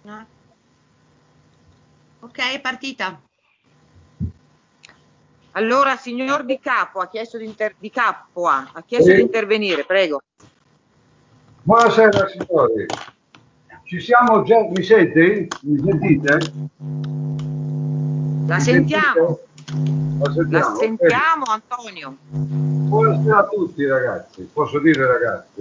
Ah. Ok, è partita. Allora, signor Di Capua ha chiesto di intervenire, prego. Buonasera signori, ci siamo già, mi sente? Mi sentite? La sentiamo. La sentiamo, Antonio. Buonasera a tutti ragazzi, posso dire ragazzi?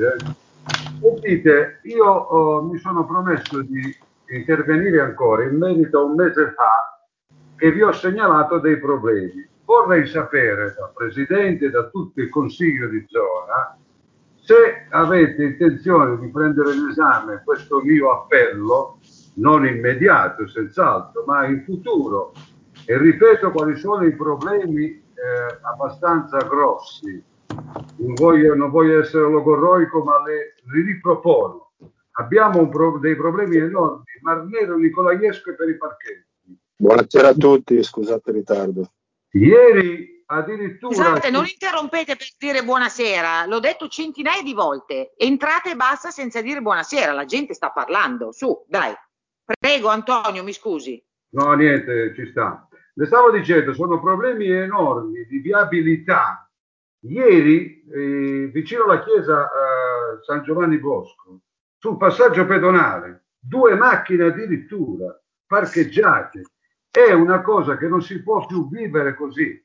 Sentite, io mi sono promesso di intervenire ancora in merito a un mese fa che vi ho segnalato dei problemi. Vorrei sapere dal Presidente e da tutto il Consiglio di zona se avete intenzione di prendere in esame questo mio appello, non immediato senz'altro, ma in futuro, e ripeto quali sono i problemi abbastanza grossi. Non voglio essere logorroico, ma li ripropongo. Abbiamo dei problemi enormi, Mar Nero, Nicolaiesco e per i parchetti. Buonasera a tutti, scusate il ritardo. Ieri addirittura... Scusate, non interrompete per dire buonasera, l'ho detto centinaia di volte. Entrate e basta senza dire buonasera, la gente sta parlando. Su, dai. Prego Antonio, mi scusi. No, niente, ci sta. Le stavo dicendo, sono problemi enormi di viabilità. Ieri, vicino alla chiesa San Giovanni Bosco, sul passaggio pedonale, 2 macchine addirittura parcheggiate. È una cosa che non si può più vivere così.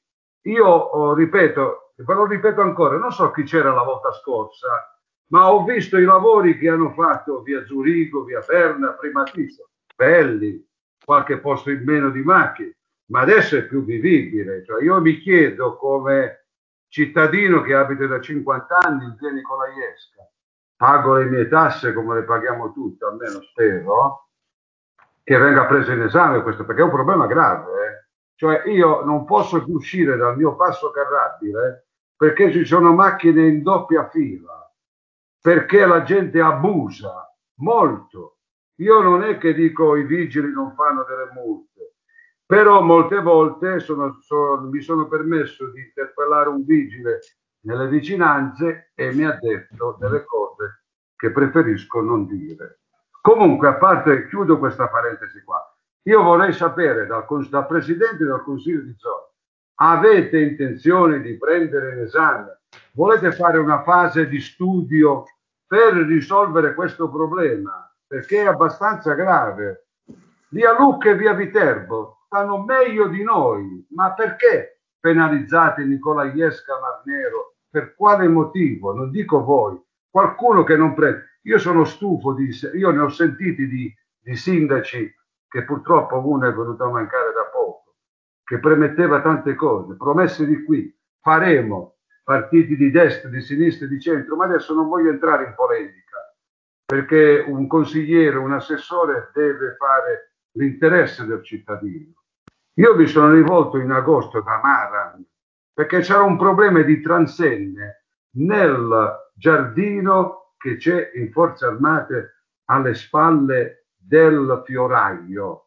Io ripeto, ve lo ripeto ancora, non so chi c'era la volta scorsa, ma ho visto i lavori che hanno fatto via Zurigo, via Berna, prima Tizio, belli, qualche posto in meno di macchine, ma adesso è più vivibile. Cioè, io mi chiedo, come cittadino che abita da 50 anni in via Nicolaiesca, pago le mie tasse come le paghiamo tutte, almeno spero, che venga preso in esame questo, perché è un problema grave. Cioè io non posso più uscire dal mio passo carrabile perché ci sono macchine in doppia fila, perché la gente abusa molto. Io non è che dico i vigili non fanno delle multe, però molte volte mi sono permesso di interpellare un vigile nelle vicinanze e mi ha detto delle cose che preferisco non dire. Comunque, a parte, chiudo questa parentesi qua. Io vorrei sapere dal Presidente del Consiglio di zona, avete intenzione di prendere in esame, volete fare una fase di studio per risolvere questo problema, perché è abbastanza grave. Via Lucca e via Viterbo stanno meglio di noi, ma perché penalizzate Nicolaiesca Mar Nero? Per quale motivo? Non dico voi, qualcuno che non prende. Io sono stufo io ne ho sentiti di sindaci, che purtroppo uno è venuto a mancare da poco, che prometteva tante cose, promesse di qui, faremo partiti di destra, di sinistra, di centro, ma adesso non voglio entrare in polemica, perché un consigliere, un assessore deve fare l'interesse del cittadino. Io mi sono rivolto in agosto da Maran perché c'era un problema di transenne nel giardino che c'è in Forze Armate alle spalle del fioraio.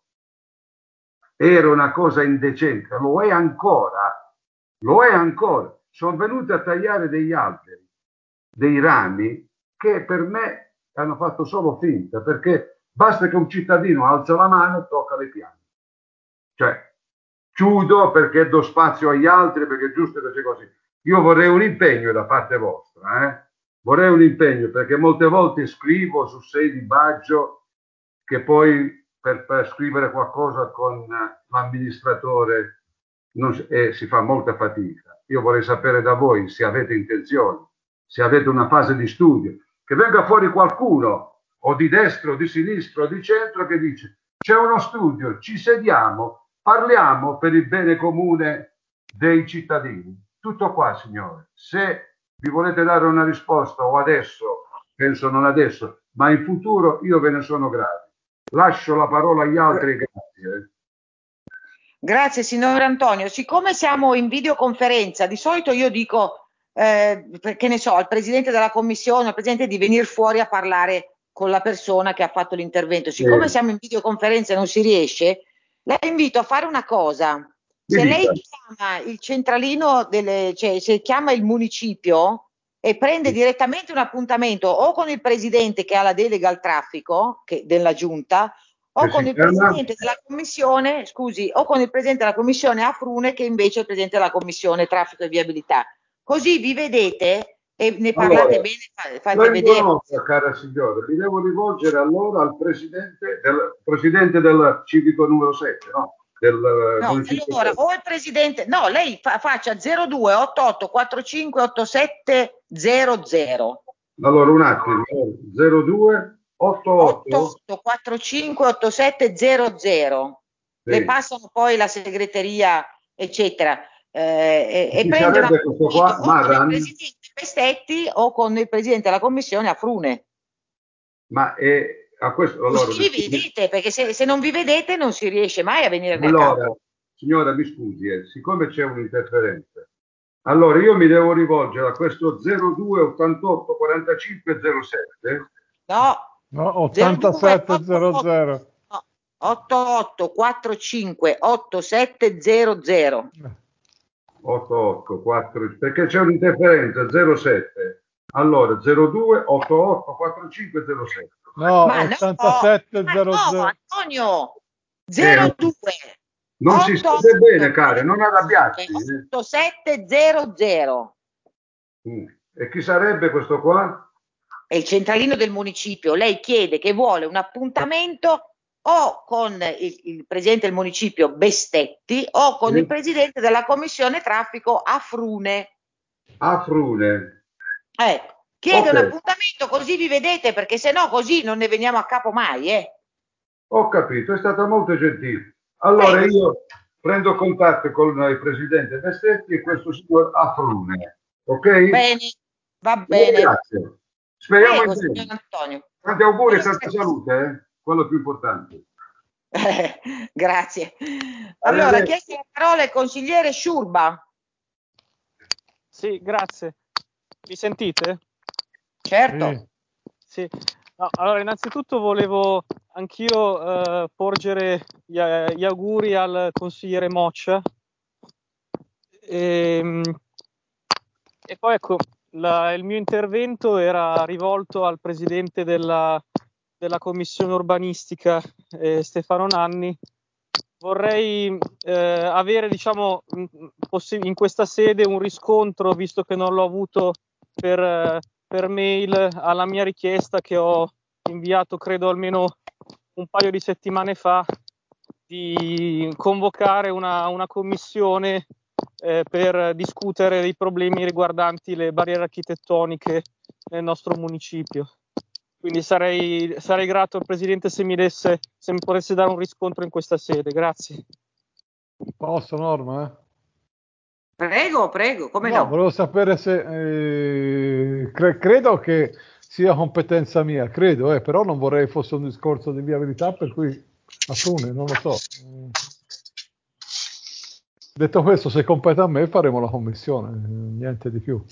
Era una cosa indecente, lo è ancora, lo è ancora. Sono venuti a tagliare degli alberi, dei rami che per me hanno fatto solo finta, perché basta che un cittadino alza la mano e tocca le piante. Cioè, chiudo perché do spazio agli altri, perché è giusto che sia così. Io vorrei un impegno da parte vostra, vorrei un impegno, perché molte volte scrivo su sedi Baggio che poi per scrivere qualcosa con l'amministratore si fa molta fatica. Io vorrei sapere da voi se avete intenzione, se avete una fase di studio, che venga fuori qualcuno o di destra o di sinistra o di centro che dice c'è uno studio, ci sediamo, parliamo per il bene comune dei cittadini. Tutto qua, signore. Se vi volete dare una risposta o adesso, penso non adesso, ma in futuro, io ve ne sono grato. Lascio la parola agli altri, grazie. Grazie signor Antonio. Siccome siamo in videoconferenza, di solito io dico, che ne so, al Presidente della Commissione, al Presidente di venire fuori a parlare con la persona che ha fatto l'intervento. Siccome siamo in videoconferenza e non si riesce, la invito a fare una cosa. Se lei chiama il centralino, cioè se chiama il municipio e prende direttamente un appuntamento o con il Presidente che ha la delega al traffico della Giunta, o con il presidente della commissione, scusi, o con il presidente della commissione Afrune, che invece è il presidente della commissione traffico e viabilità. Così vi vedete e ne parlate bene, fate vedere. Nota, cara signora, mi devo rivolgere allora al presidente del civico numero 7, no? No, allora, o il presidente, no, lei faccia 02 88 45 87 00. Allora, un attimo, 02 88 45 87 00. Sì. Le passano poi la segreteria, eccetera, e prende una questo qua, o con il presidente Pestetti o con il presidente della commissione Afrune. Ma a questo allora vi vedete, perché se non vi vedete non si riesce mai a venire a capo. Signora, mi scusi, siccome c'è un'interferenza, allora io mi devo rivolgere a questo 02 88 45 07. No, 87 00. 88 45 87 00. 88 4, perché c'è un'interferenza 07. Allora 02 88 45 07. No, 87 00. No, Antonio, 02 non si sente bene, care, non arrabbiarsi. 8700. E chi sarebbe questo qua? È il centralino del municipio. Lei chiede che vuole un appuntamento o con il presidente del municipio Bestetti o con il presidente della commissione traffico Afrune. Ecco, chiede un appuntamento così vi vedete, perché se no così non ne veniamo a capo mai. Ho capito, è stata molto gentile. Allora io prendo contatto con il presidente Bestetti e questo signor Afrune, ok? Bene, va bene. Grazie. Speriamo Prego, signor Antonio. Tanti auguri e tanta salute, quello più importante. Grazie. Allora, chiesto la parola il consigliere Sciurba. Sì, grazie. Mi sentite? Certo. Sì. No, allora, innanzitutto volevo anch'io porgere gli auguri al consigliere Moccia. E poi ecco, il mio intervento era rivolto al presidente della commissione urbanistica, Stefano Nanni. Vorrei avere, diciamo, in questa sede un riscontro, visto che non l'ho avuto per mail, alla mia richiesta che ho inviato, credo almeno un paio di settimane fa, di convocare una commissione per discutere dei problemi riguardanti le barriere architettoniche nel nostro municipio. Quindi sarei grato al Presidente se mi potesse dare un riscontro in questa sede. Grazie. Posso, Norma? Prego, come no? Volevo sapere se credo che sia competenza mia, credo, però non vorrei fosse un discorso di viabilità, per cui Afrune, non lo so. Detto questo, se compete a me faremo la commissione, niente di più.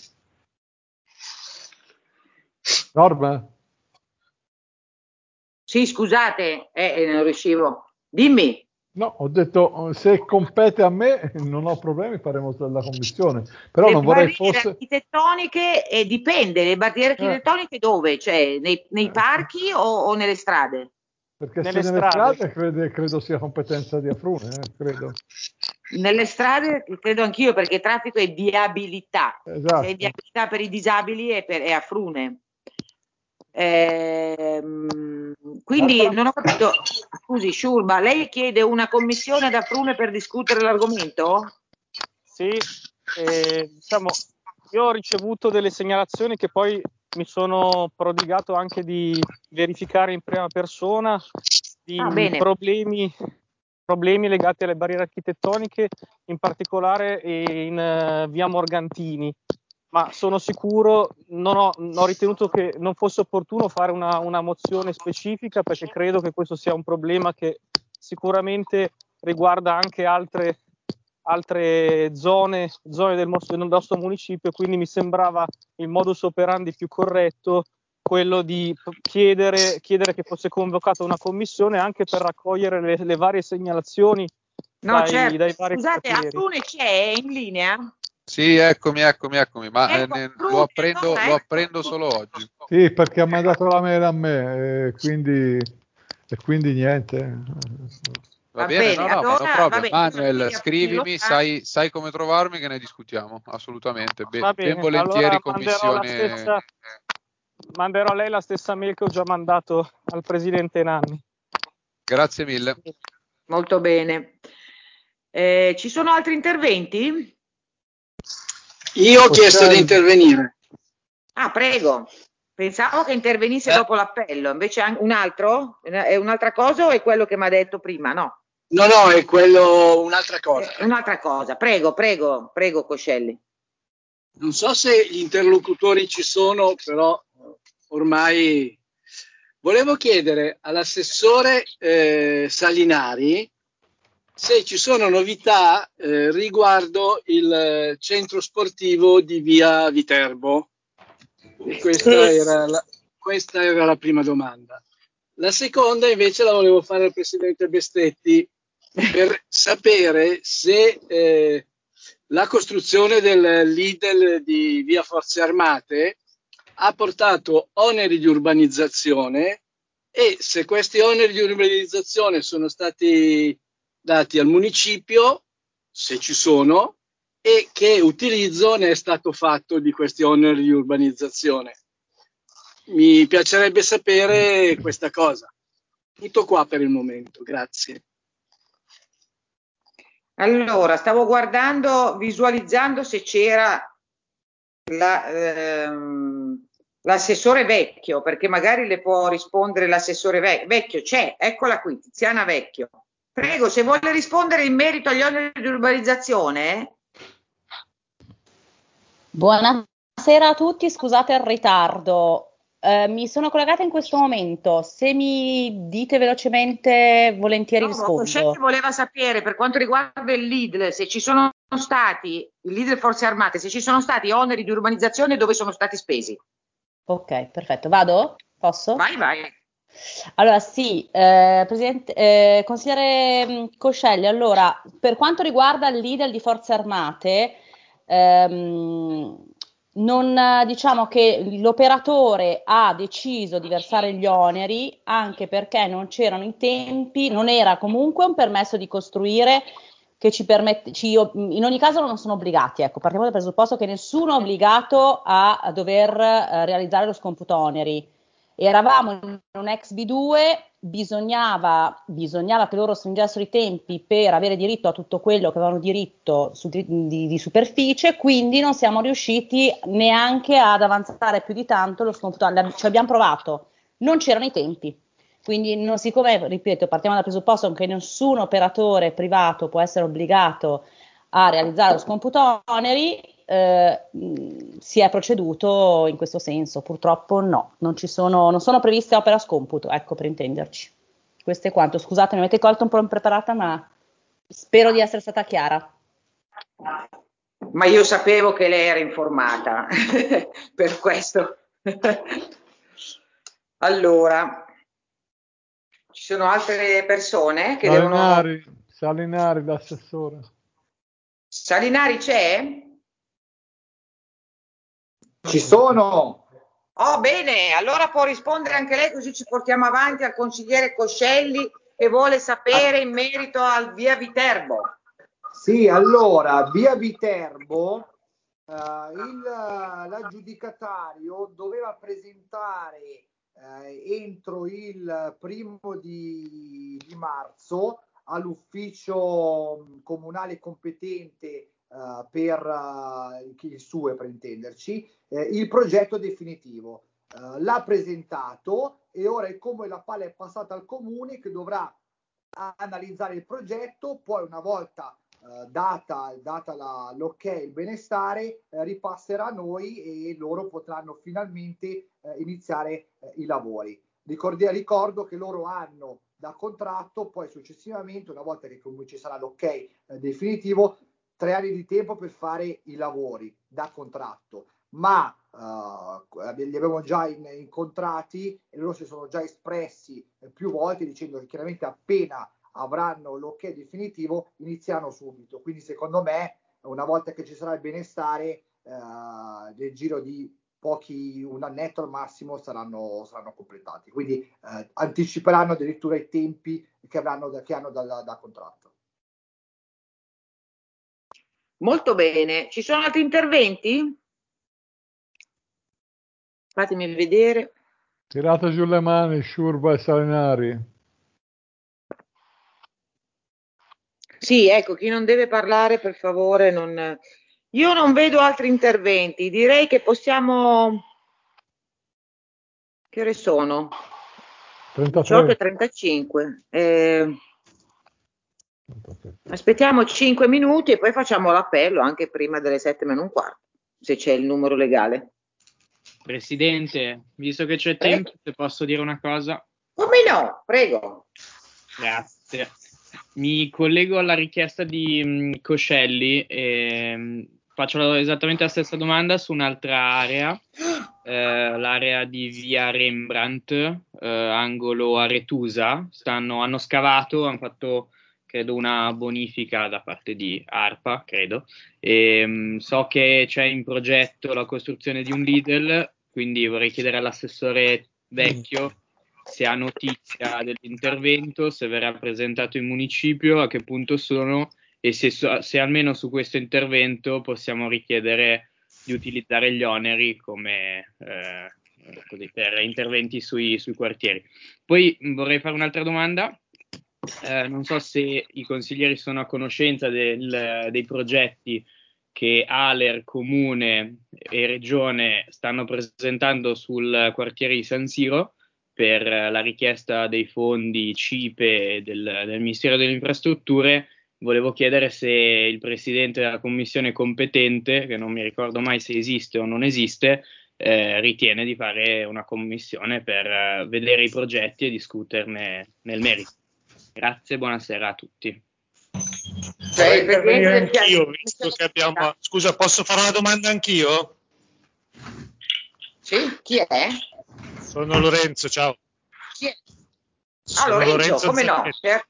Norma? Sì, scusate, non riuscivo. Dimmi. No, ho detto se compete a me non ho problemi, faremo la commissione. Però non vorrei fosse... Le barriere architettoniche dipende, le barriere architettoniche dove? Cioè nei parchi o nelle strade? Perché nelle strade credo sia competenza di Afrune, credo. Nelle strade credo anch'io, perché traffico è viabilità. Esatto. Se è viabilità per i disabili è Afrune. Quindi non ho capito, scusi Sciurba, lei chiede una commissione ad Afrune per discutere l'argomento? Sì, diciamo, io ho ricevuto delle segnalazioni che poi mi sono prodigato anche di verificare in prima persona, di problemi legati alle barriere architettoniche, in particolare in via Morgantini. Ma sono sicuro, ho ritenuto che non fosse opportuno fare una mozione specifica, perché credo che questo sia un problema che sicuramente riguarda anche altre zone del nostro municipio, quindi mi sembrava il modus operandi più corretto quello di chiedere che fosse convocata una commissione anche per raccogliere le varie segnalazioni dai vari Scusate, Afrune c'è in linea? Sì, eccomi, ma lo apprendo solo oggi. Sì, perché ha mandato la mail a me, quindi e quindi niente. Va Va bene, bene, no, allora, no problem. va bene, Manuel, quindi scrivimi, sai come trovarmi che ne discutiamo, assolutamente. Va Ben bene, volentieri allora commissione. manderò a lei la stessa mail che ho già mandato al presidente Nanni. Grazie mille. molto bene. Ci sono altri interventi? Io ho chiesto di intervenire. Ah, prego. Pensavo che intervenisse dopo l'appello, invece un altro? È un'altra cosa o è quello che mi ha detto prima? No, No, è quello un'altra cosa. è un'altra cosa. Prego, Coscelli. Non so se gli interlocutori ci sono, però ormai volevo chiedere all'assessore Salinari se ci sono novità riguardo il centro sportivo di via Viterbo. Questa era la prima domanda. La seconda invece la volevo fare al presidente Bestetti per sapere se la costruzione del Lidl di via Forze Armate ha portato oneri di urbanizzazione e se questi oneri di urbanizzazione sono stati dati al municipio, se ci sono, e che utilizzo ne è stato fatto di questi oneri di urbanizzazione. Mi piacerebbe sapere questa cosa. Tutto qua per il momento, grazie. Allora, stavo visualizzando se c'era l'assessore Vecchio, perché magari le può rispondere l'assessore Vecchio. C'è, eccola qui, Tiziana Vecchio. Prego, se vuole rispondere in merito agli oneri di urbanizzazione. Buonasera a tutti, scusate il ritardo. Mi sono collegata in questo momento. Se mi dite velocemente, volentieri rispondo. Coscelli voleva sapere per quanto riguarda il Lidl, se ci sono stati, il Lidl Forze Armate, se ci sono stati oneri di urbanizzazione e dove sono stati spesi. Ok, perfetto. Vado? Posso? Vai. Allora, sì, consigliere Coscelli, allora, per quanto riguarda il Lidl di Forze Armate, diciamo che l'operatore ha deciso di versare gli oneri anche perché non c'erano i tempi, non era comunque un permesso di costruire che ci permette, in ogni caso non sono obbligati, ecco, partiamo dal presupposto che nessuno è obbligato a dover realizzare lo scomputo oneri. Eravamo in un ex B2, bisognava che loro stringessero i tempi per avere diritto a tutto quello che avevano diritto di superficie, quindi non siamo riusciti neanche ad avanzare più di tanto lo scomputo, ci abbiamo provato, non c'erano i tempi. Quindi, siccome, ripeto, partiamo dal presupposto che nessun operatore privato può essere obbligato a realizzare lo scomputo oneri, si è proceduto in questo senso. Purtroppo no, non sono previste opere a scomputo, ecco, per intenderci. Questo è quanto. Scusate, mi avete colto un po' impreparata, ma spero di essere stata chiara. Ma io sapevo che lei era informata, per questo. Allora, ci sono altre persone che Salinari, l'assessore. Salinari c'è? Ci sono. Oh, bene, allora può rispondere anche lei, così ci portiamo avanti al consigliere Coscelli che vuole sapere in merito al via Viterbo. Sì, allora, via Viterbo, l'aggiudicatario doveva presentare entro il 1° di marzo all'ufficio comunale competente per il SUE, per intenderci, il progetto definitivo. L'ha presentato e ora è come la palla è passata al comune che dovrà analizzare il progetto, poi una volta data l'ok, il benestare, ripasserà a noi e loro potranno finalmente iniziare i lavori. Ricordo che loro hanno da contratto, poi successivamente, una volta che comunque ci sarà l'ok definitivo, 3 anni di tempo per fare i lavori da contratto, ma li abbiamo già incontrati e loro si sono già espressi più volte dicendo che chiaramente appena avranno l'ok definitivo iniziano subito. Quindi secondo me una volta che ci sarà il benestare nel giro di un annetto al massimo saranno completati, quindi anticiperanno addirittura i tempi che hanno da contratto. Molto bene, ci sono altri interventi? Fatemi vedere. Tirate giù le mani, Sciurba e Salinari. Sì, ecco, chi non deve parlare, per favore, io non vedo altri interventi. Direi che possiamo... Che ore sono? 18:35. Aspettiamo 5 minuti e poi facciamo l'appello anche prima delle 7:15, se c'è il numero legale. Presidente, visto che c'è tempo, se posso dire una cosa? Come no? Prego. Grazie. Mi collego alla richiesta di Coscelli e faccio esattamente la stessa domanda su un'altra area, l'area di via Rembrandt, angolo Aretusa. Hanno scavato, hanno fatto credo una bonifica da parte di ARPA, credo, e so che c'è in progetto la costruzione di un Lidl, quindi vorrei chiedere all'assessore Vecchio se ha notizia dell'intervento, se verrà presentato in municipio, a che punto sono e se almeno su questo intervento possiamo richiedere di utilizzare gli oneri come per interventi sui quartieri. Poi vorrei fare un'altra domanda. Non so se i consiglieri sono a conoscenza dei progetti che ALER, Comune e Regione stanno presentando sul quartiere di San Siro per la richiesta dei fondi CIPE del Ministero delle Infrastrutture. Volevo chiedere se il presidente della commissione competente, che non mi ricordo mai se esiste o non esiste, ritiene di fare una commissione per vedere i progetti e discuterne nel merito. Grazie, buonasera a tutti. Vorrei intervenire anch'io, visto che abbiamo... Scusa, posso fare una domanda anch'io? Sì, chi è? Sono Lorenzo, ciao. Chi è? Sono Lorenzo, come no?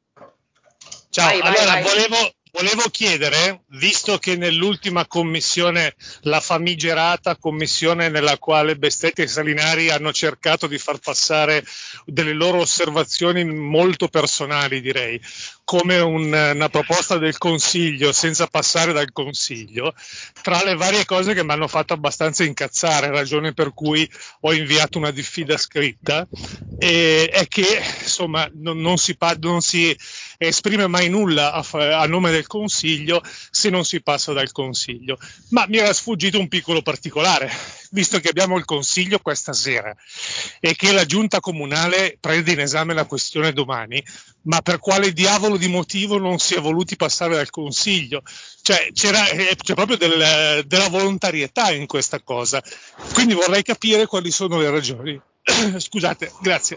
Ciao, vai, allora vai. volevo chiedere, visto che nell'ultima commissione, la famigerata commissione nella quale Bestetti e Salinari hanno cercato di far passare delle loro osservazioni molto personali, direi, come una proposta del Consiglio senza passare dal Consiglio, tra le varie cose che mi hanno fatto abbastanza incazzare, ragione per cui ho inviato una diffida scritta, è che insomma non si esprime mai nulla a nome del Consiglio se non si passa dal Consiglio. Ma mi era sfuggito un piccolo particolare, visto che abbiamo il Consiglio questa sera e che la Giunta Comunale prende in esame la questione domani, ma per quale diavolo di motivo non si è voluti passare dal Consiglio? Cioè c'è proprio della volontarietà in questa cosa, quindi vorrei capire quali sono le ragioni. Scusate, grazie.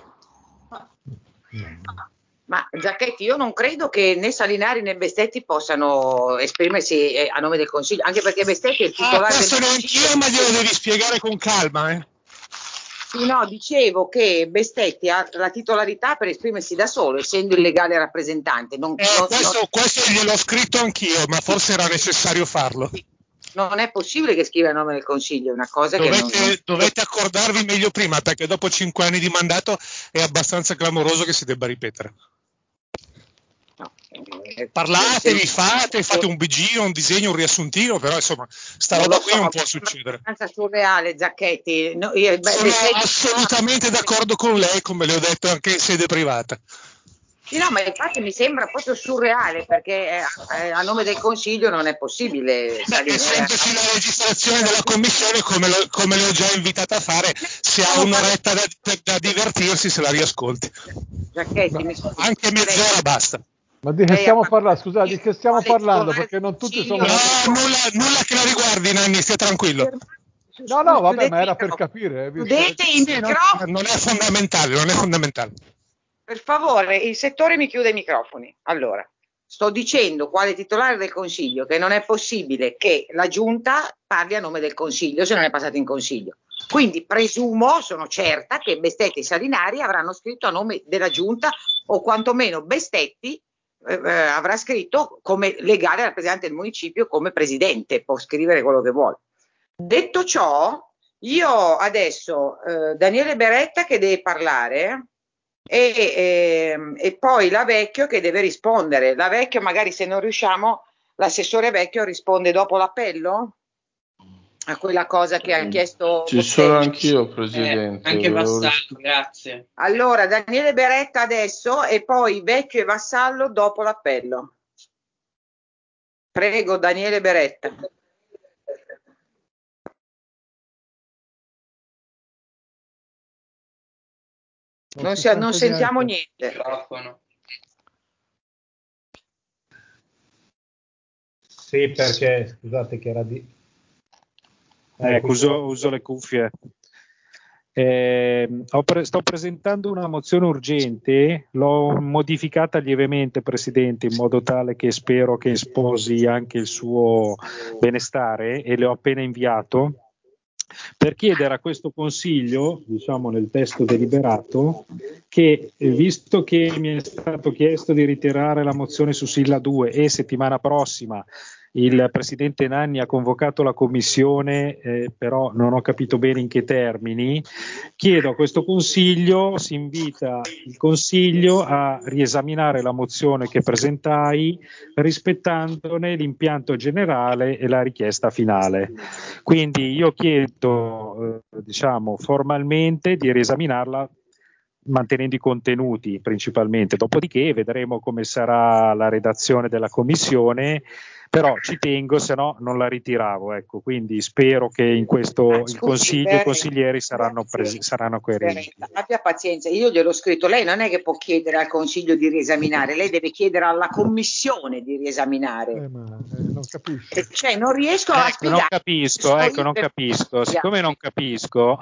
Ma Giacchetti, io non credo che né Salinari né Bestetti possano esprimersi a nome del Consiglio, anche perché Bestetti è il titolare del Consiglio. Anch'io, ma glielo devi spiegare con calma, Sì, no, dicevo che Bestetti ha la titolarità per esprimersi da solo, essendo il legale rappresentante. Questo gliel'ho scritto anch'io, ma forse era necessario farlo. Non è possibile che scriva a nome del Consiglio, è una cosa dovete accordarvi meglio prima, perché dopo 5 anni di mandato è abbastanza clamoroso che si debba ripetere. No, parlatevi, fate un BG, un disegno, un riassuntino, però insomma sta roba qui non può succedere. È abbastanza surreale, Giacchetti. Sono assolutamente d'accordo con lei, come le ho detto anche in sede privata. Sì, no, ma infatti mi sembra proprio surreale, perché a nome del Consiglio non è possibile. Essendoci la registrazione della commissione, come le ho già invitata a fare, se ha un'oretta da divertirsi se la riascolti. Giacchetti, anche mezz'ora basta. Ma di che stiamo parlando? Scusate, di che stiamo parlando? Perché non tutti sono... No, nulla che la riguardi, Nanni, stia tranquillo. No, vabbè, ma era per capire. Non è fondamentale. Per favore, il settore mi chiude i microfoni. Allora, sto dicendo, quale titolare del Consiglio, che non è possibile che la Giunta parli a nome del Consiglio se non è passato in Consiglio. Quindi presumo, sono certa, che Bestetti e Salinari avranno scritto a nome della Giunta, o quantomeno Bestetti avrà scritto come legale rappresentante del municipio, come presidente, può scrivere quello che vuole. Detto ciò, Io adesso Daniele Beretta che deve parlare e poi la Vecchio che deve rispondere. La Vecchio magari se non riusciamo, l'assessore Vecchio risponde dopo l'appello a quella cosa che ha chiesto. Ci sono anch'io, Presidente. Anche Vassallo, grazie. Allora Daniele Beretta adesso e poi Vecchio e Vassallo dopo l'appello. Prego Daniele Beretta. Non sentiamo niente. Sì, perché scusate che era di... uso le cuffie. Sto presentando una mozione urgente, l'ho modificata lievemente, Presidente, in modo tale che spero che sposi anche il suo benestare e le ho appena inviato per chiedere a questo Consiglio, diciamo nel testo deliberato, che visto che mi è stato chiesto di ritirare la mozione su Silla 2 e settimana prossima il Presidente Nanni ha convocato la Commissione, però non ho capito bene in che termini, chiedo a questo Consiglio, si invita il Consiglio a riesaminare la mozione che presentai rispettandone l'impianto generale e la richiesta finale. Quindi io chiedo formalmente di riesaminarla mantenendo i contenuti principalmente, dopodiché vedremo come sarà la redazione della Commissione, però ci tengo, se no non la ritiravo, ecco, quindi spero che in questo il Consiglio e i consiglieri saranno coerenti. Abbia pazienza, io gliel'ho scritto, lei non è che può chiedere al Consiglio di riesaminare, lei deve chiedere alla Commissione di riesaminare. Non capisco. Cioè non riesco a spiegare. Non capisco, siccome non capisco,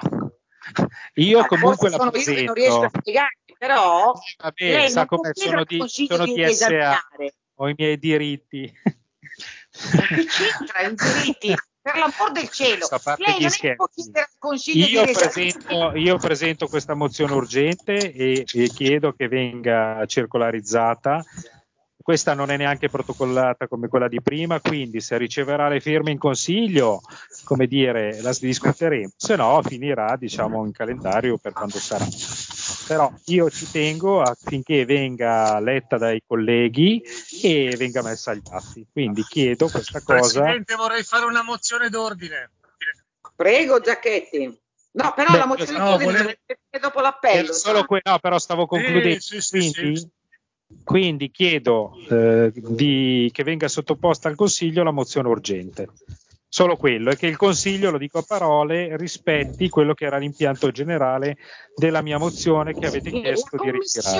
io comunque la presento. Io che non riesco a spiegare, però vabbè, sa come sono di DSA, ho i miei diritti. Ma che c'entra i diritti? Per l'amor del cielo, lei non è che può chiedere al Consiglio di riesaminare. Io presento questa mozione urgente e chiedo che venga circolarizzata. Questa non è neanche protocollata come quella di prima, quindi se riceverà le firme in Consiglio, come dire, la discuteremo, se no finirà, diciamo, in calendario per quando sarà. Però io ci tengo affinché venga letta dai colleghi e venga messa agli atti. Quindi chiedo questa cosa. Presidente, vorrei fare una mozione d'ordine. Prego, Giacchetti. No, però la mozione d'ordine dovrebbe dopo l'appello. Però stavo concludendo. Sì. Quindi chiedo che venga sottoposta al Consiglio la mozione urgente. Solo quello, e che il Consiglio, lo dico a parole, rispetti quello che era l'impianto generale della mia mozione che avete chiesto di ritirare.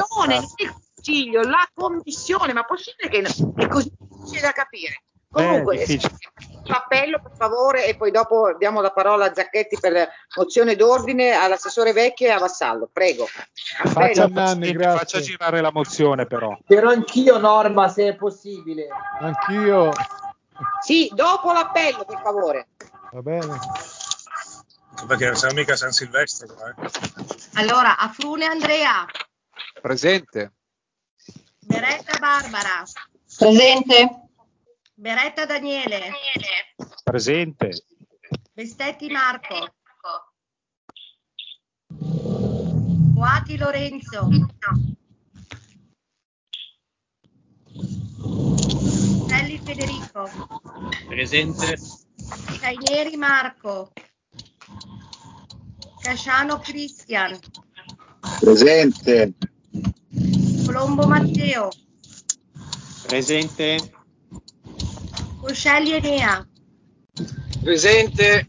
La Commissione, ma possibile che è così difficile da capire? Comunque, l'appello per favore e poi dopo diamo la parola a Giacchetti per la mozione d'ordine, all'assessore Vecchio e a Vassallo. Prego. Faccia girare la mozione però. Però anch'io, Norma, se è possibile. Anch'io. Sì, dopo l'appello per favore. Va bene. Perché non siamo mica a San Silvestro. Allora, Afrune Andrea. Presente. Beretta Barbara. Presente. Beretta Daniele. Presente. Bestetti Marco. Boati Lorenzo. Celli Federico. Presente. Cainieri Marco. Casciano Cristian. Presente. Colombo Matteo. Presente. Coscelli Enea. Presente.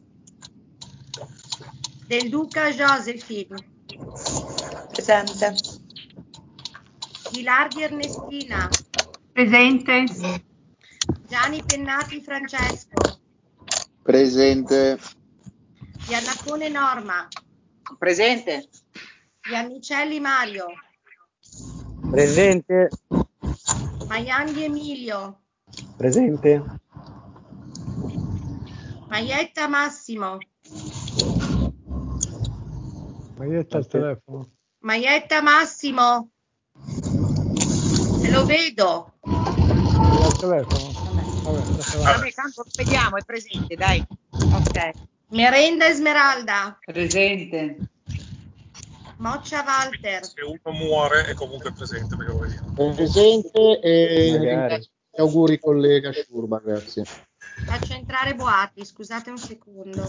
Del Duca Josephine. Presente. Ghilardi Ernestina. Presente. Gianni Pennati Francesco. Presente. Iannacone Norma. Presente. Iannicelli Mario. Presente. Maianghi Emilio. Presente. Maietta Massimo. Maietta al telefono. Maietta Massimo. Lo vedo. Al telefono. Vabbè, tanto vediamo, è presente, dai. Ok. Merenda Esmeralda. Presente. Moccia Walter. Se uno muore è comunque presente, perché vuoi dire. Presente e Magari. auguri collega Sciurba, grazie. Faccio entrare Boati, scusate un secondo.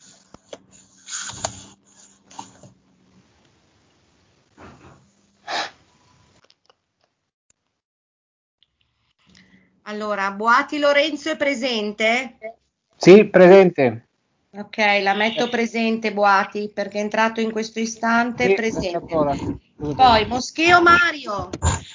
Allora, Boati Lorenzo è presente? Sì, presente. Ok, la metto presente Boati perché è entrato in questo istante, Sì, presente. ancora. Poi Moscheo Mario.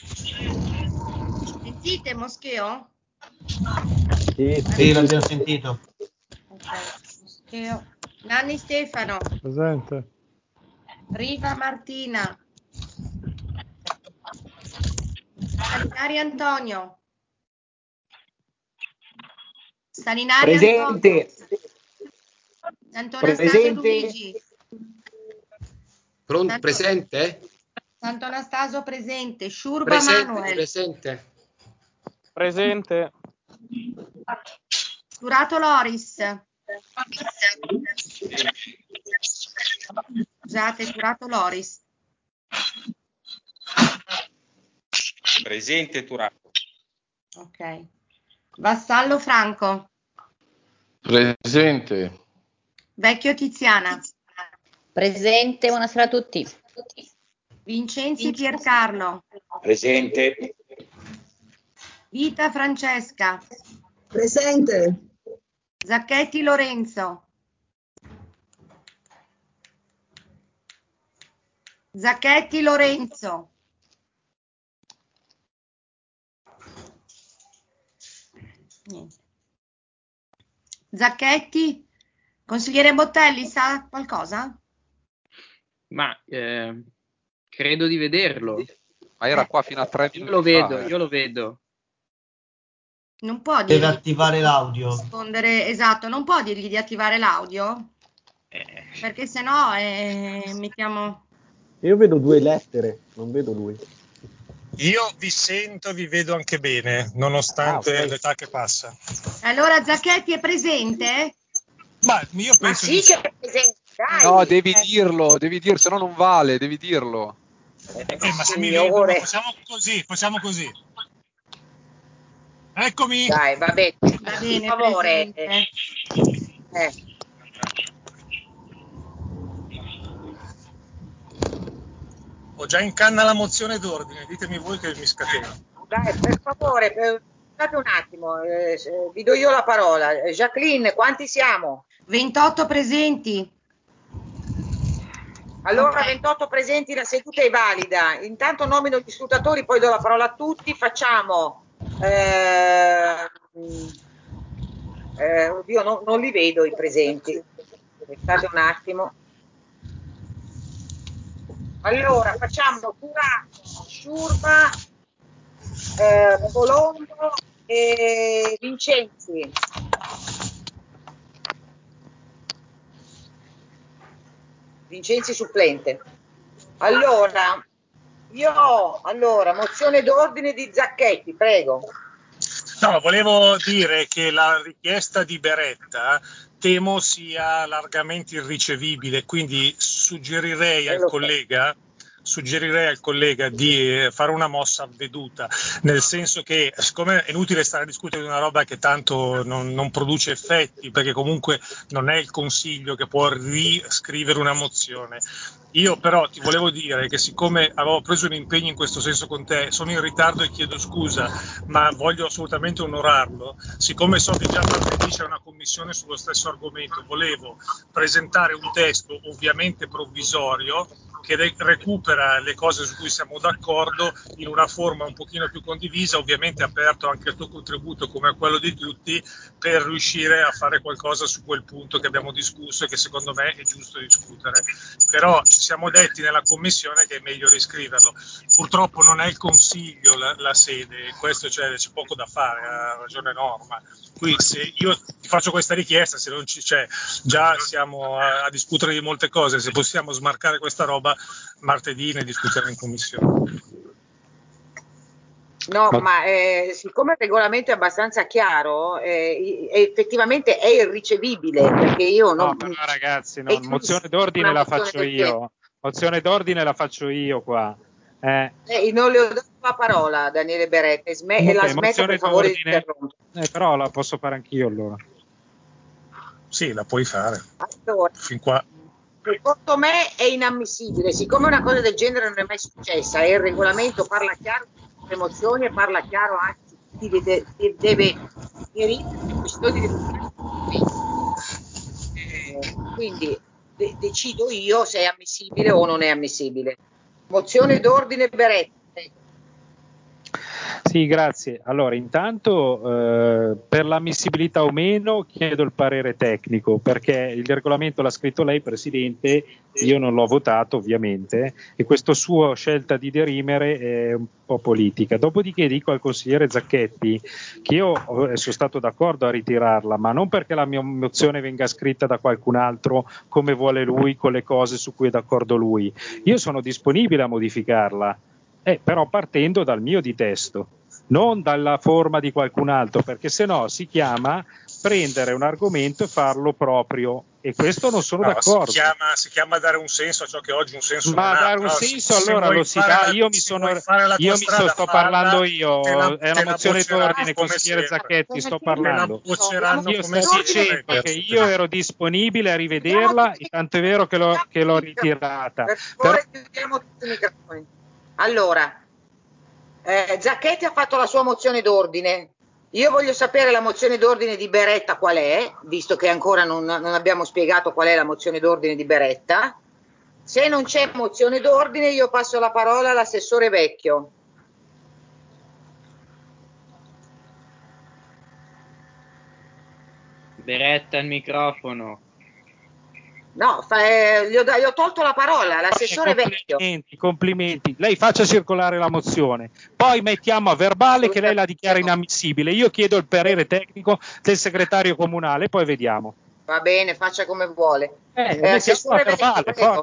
Sentite Moscheo? Sì, l'abbiamo sentito. Ok, Moscheo. Nanni Stefano. Presente. Riva Martina. Salinari Antonio. Salinari Antonio. Presente. Sant'Anastasio Presente. Luigi. Pronto? Presente? Sant'Anastasio presente. Sciurba Presente, Manuel. presente. Presente. Turato Loris. Scusate, Turato Loris. Presente Turato. Ok. Vassallo Franco. Presente. Vecchio Tiziana. Presente, buonasera a tutti. Vincenzi Piercarlo. Presente. Vita Francesca. Presente. Zacchetti Lorenzo. Zacchetti Lorenzo. Niente. Zacchetti. Consigliere Bottelli, sa qualcosa? Ma credo di vederlo. Ma era qua fino a 3 Io minuti lo vedo, fa. io lo vedo. Non può Deve dirgli attivare l'audio. rispondere, esatto, non può dirgli di attivare l'audio? Perché sennò mettiamo... Io vedo due lettere, non vedo lui. Io vi sento e vi vedo anche bene, nonostante l'età che passa. Allora Zacchetti è presente? Ma io penso sì che è presente, dai. No, devi dirlo, se no non vale, devi dirlo. Ma se mi vedono, facciamo così. Eccomi. Dai, va bene. Va bene, per favore. Ho già in canna la mozione d'ordine, ditemi voi che mi scateno. Dai, per favore, aspettate un attimo, vi do io la parola. Jacqueline, quanti siamo? 28 presenti. Allora, 28 presenti, la seduta è valida. Intanto nomino gli scrutatori, poi do la parola a tutti. Facciamo... oddio, non li vedo i presenti. Aspettate un attimo. Allora, facciamo Turato, Sciurba, Colombo e Vincenzi. Vincenzi supplente. Allora, mozione d'ordine di Zacchetti, prego. No, volevo dire che la richiesta di Beretta temo sia largamente irricevibile, quindi suggerirei al collega di fare una mossa avveduta, nel senso che, siccome è inutile stare a discutere di una roba che tanto non produce effetti, perché comunque non è il Consiglio che può riscrivere una mozione. Io però ti volevo dire che, siccome avevo preso un impegno in questo senso con te, sono in ritardo e chiedo scusa, ma voglio assolutamente onorarlo. Siccome so che già martedì c'è una commissione sullo stesso argomento, volevo presentare un testo ovviamente provvisorio che recupera le cose su cui siamo d'accordo in una forma un pochino più condivisa, ovviamente aperto anche al tuo contributo come a quello di tutti, per riuscire a fare qualcosa su quel punto che abbiamo discusso e che secondo me è giusto discutere. Però ci siamo detti nella commissione che è meglio riscriverlo. Purtroppo non è il Consiglio la sede, questo c'è poco da fare, ha ragione Norma. Qui se io ti faccio questa richiesta, se non c'è, già siamo a discutere di molte cose, se possiamo smarcare questa roba, martedì ne discutiamo in commissione. No, ma siccome il regolamento è abbastanza chiaro, effettivamente è irricevibile, perché io No, non... però ragazzi, no, è mozione d'ordine una la mozione faccio del genere. io. Mozione d'ordine la faccio io qua. Non le ho dato la parola a Daniele Beretta e la Ok, smetta mozione per favore di d'ordine. interrompere. Però la posso fare anch'io allora. Sì, la puoi fare. Allora, Fin qua. secondo me è inammissibile, siccome una cosa del genere non è mai successa e il regolamento parla chiaro sulle mozioni e parla chiaro anche su chi deve chiarire le questioni di quindi decido io se è ammissibile o non è ammissibile. Mozione d'ordine Beretta. Sì, grazie. Allora, intanto per l'ammissibilità o meno chiedo il parere tecnico, perché il regolamento l'ha scritto lei, Presidente, io non l'ho votato ovviamente, e questa sua scelta di derimere è un po' politica. Dopodiché dico al consigliere Zacchetti che io sono stato d'accordo a ritirarla, ma non perché la mia mozione venga scritta da qualcun altro come vuole lui, con le cose su cui è d'accordo lui. Io sono disponibile a modificarla, però partendo dal mio di testo, non dalla forma di qualcun altro, perché se no si chiama prendere un argomento e farlo proprio, e questo non sono d'accordo. Si chiama dare un senso a ciò che oggi un senso Ma non ha. dare un senso allora lo si dà. Io sto parlando io, è una mozione d'ordine, consigliere Zacchetti, sto parlando. Io sto dicendo che io ero disponibile a rivederla, e tanto è vero che l'ho ritirata. Per favore, chiudiamo tutti i microfoni. Allora, Zacchetti ha fatto la sua mozione d'ordine. Io voglio sapere la mozione d'ordine di Beretta qual è, visto che ancora non abbiamo spiegato qual è la mozione d'ordine di Beretta. Se non c'è mozione d'ordine, io passo la parola all'assessore Vecchio. Beretta il microfono. No, gli ho tolto la parola all'assessore Vecchio. Complimenti. Lei faccia circolare la mozione, poi mettiamo a verbale che lei la dichiara inammissibile. Io chiedo il parere tecnico del segretario comunale, poi vediamo. Va bene, faccia come vuole. Mettiamo Assessore a verbale, Vecchio, prego.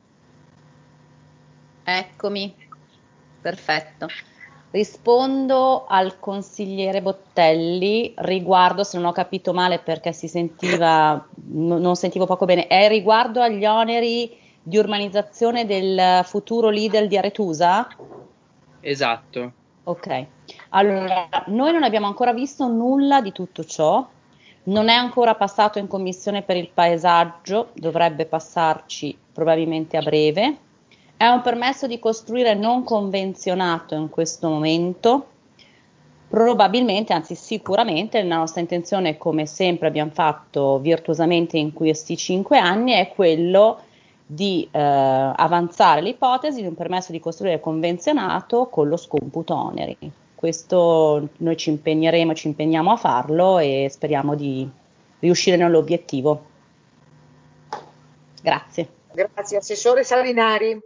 Eccomi, perfetto. Rispondo al consigliere Bottelli riguardo, se non ho capito male perché si sentiva, non sentivo poco bene, è riguardo agli oneri di urbanizzazione del futuro Lidl di Aretusa? Esatto. Ok, allora noi non abbiamo ancora visto nulla di tutto ciò, non è ancora passato in commissione per il paesaggio, dovrebbe passarci probabilmente a breve. È un permesso di costruire non convenzionato in questo momento, probabilmente, anzi sicuramente, la nostra intenzione, come sempre abbiamo fatto virtuosamente in questi 5 anni, è quello di avanzare l'ipotesi di un permesso di costruire convenzionato con lo scomputo oneri. Questo noi ci impegniamo a farlo e speriamo di riuscire nell'obiettivo. Grazie. Grazie, assessore Salinari.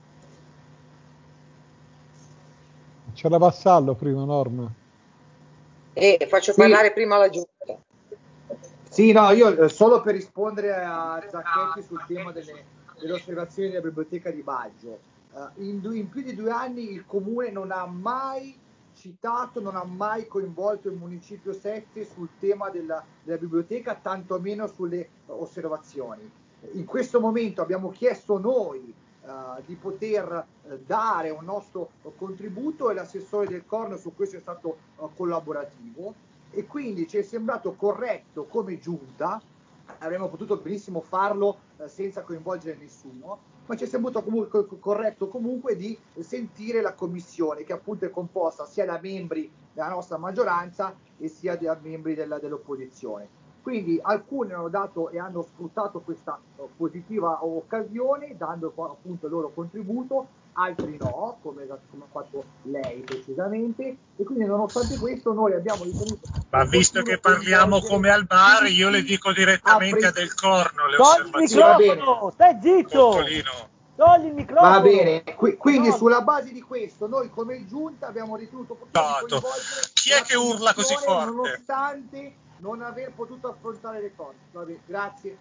C'era Vassallo prima, Norma. Faccio parlare prima la Giunta. Sì, no, io solo per rispondere a Zacchetti sul tema delle osservazioni della biblioteca di Baggio. In più di 2 anni il comune non ha mai citato, non ha mai coinvolto il municipio 7 sul tema della biblioteca, tantomeno sulle osservazioni. In questo momento abbiamo chiesto noi di poter dare un nostro contributo e l'assessore del Corno su questo è stato collaborativo e quindi ci è sembrato corretto come giunta, avremmo potuto benissimo farlo senza coinvolgere nessuno, ma ci è sembrato comunque corretto comunque di sentire la commissione che appunto è composta sia da membri della nostra maggioranza e sia da membri dell'opposizione. Quindi alcuni hanno dato e hanno sfruttato questa positiva occasione dando appunto il loro contributo, altri no, come ha fatto lei precisamente, e quindi nonostante questo noi abbiamo ritenuto... Ma visto che parliamo come al bar, io le dico direttamente a Del Corno le osservazioni. Il microfono, stai zitto! Togli il microfono! Va bene, quindi sulla base di questo noi come giunta abbiamo ritenuto opportuno di coinvolgere chi è che urla così forte? Nonostante non aver potuto affrontare le cose. Va bene, grazie.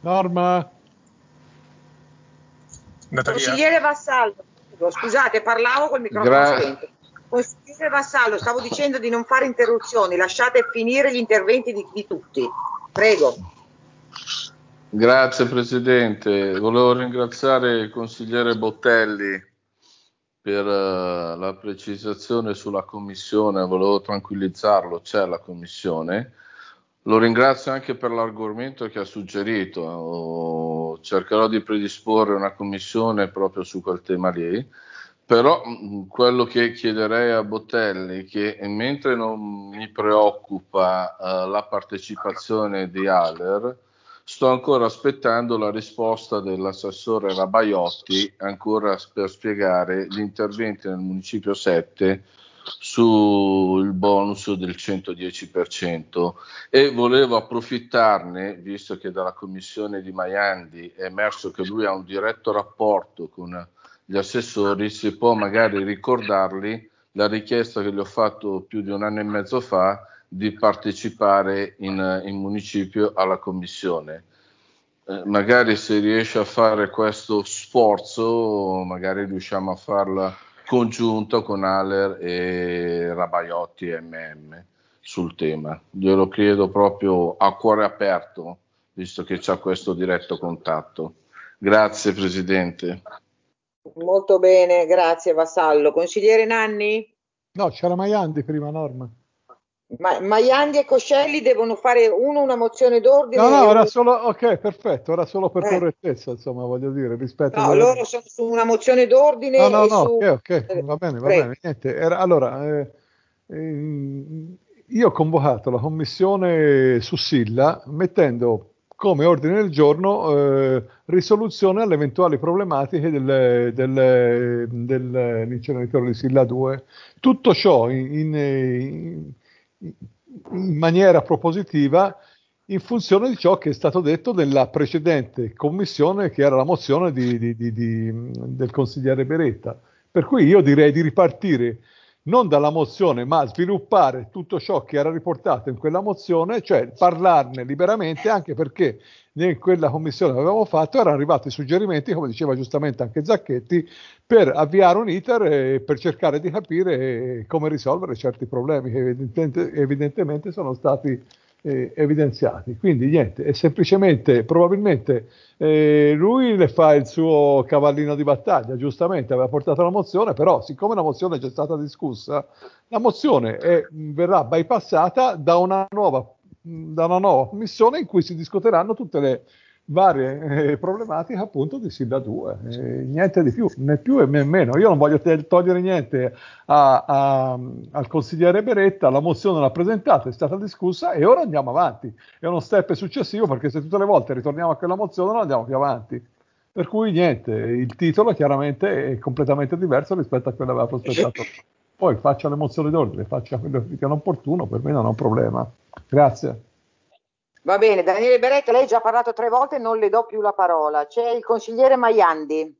Norma. Consigliere Vassallo, scusate, parlavo col microfono spento. Consigliere Vassallo, stavo dicendo di non fare interruzioni, lasciate finire gli interventi di tutti. Prego. Grazie Presidente, volevo ringraziare il consigliere Bottelli per la precisazione sulla commissione, volevo tranquillizzarlo, c'è la commissione. Lo ringrazio anche per l'argomento che ha suggerito, cercherò di predisporre una commissione proprio su quel tema lì, però quello che chiederei a Bottelli, che mentre non mi preoccupa la partecipazione di ALER, sto ancora aspettando la risposta dell'assessore Rabaiotti ancora per spiegare gli interventi nel municipio 7 sul bonus del 110%, e volevo approfittarne, visto che dalla commissione di Maiandi è emerso che lui ha un diretto rapporto con gli assessori, si può magari ricordargli la richiesta che gli ho fatto più di un anno e mezzo fa di partecipare in municipio alla commissione. Magari se riesce a fare questo sforzo, magari riusciamo a farla congiunta con Aler e Rabaiotti MM sul tema. Glielo chiedo proprio a cuore aperto, visto che c'ha questo diretto contatto. Grazie Presidente. Molto bene, grazie Vassallo. Consigliere Nanni? No, c'era Maiandi prima, Norma. Maiandi e Coscelli devono fare una mozione d'ordine. No, era solo, ok, perfetto, era solo per correttezza, insomma, voglio dire, rispetto No, loro sono su una mozione d'ordine. No, su... ok, va bene, niente. Allora, io ho convocato la commissione su Silla mettendo come ordine del giorno risoluzione alle eventuali problematiche dell'inceneritore di Silla 2. Tutto ciò in maniera propositiva in funzione di ciò che è stato detto nella precedente commissione, che era la mozione del consigliere Beretta. Per cui io direi di ripartire non dalla mozione, ma sviluppare tutto ciò che era riportato in quella mozione, cioè parlarne liberamente, anche perché in quella commissione che avevamo fatto erano arrivati suggerimenti, come diceva giustamente anche Zacchetti, per avviare un iter per cercare di capire come risolvere certi problemi che evidentemente sono stati evidenziati. Quindi niente, è semplicemente, probabilmente lui le fa il suo cavallino di battaglia, giustamente aveva portato la mozione, però siccome la mozione è già stata discussa, la mozione verrà bypassata da una nuova commissione in cui si discuteranno tutte le varie problematiche appunto di Silla 2, niente di più, né più e né meno. Io non voglio togliere niente al consigliere Beretta, la mozione l'ha presentata, è stata discussa e ora andiamo avanti, è uno step successivo, perché se tutte le volte ritorniamo a quella mozione non andiamo più avanti, per cui niente, il titolo chiaramente è completamente diverso rispetto a quello che aveva prospettato. Poi faccia le mozioni d'ordine, faccia quello che ritiene opportuno, per me non è un problema. Grazie. Va bene, Daniele Beretta, lei ha già parlato 3 volte, non le do più la parola. C'è il consigliere Maiandi.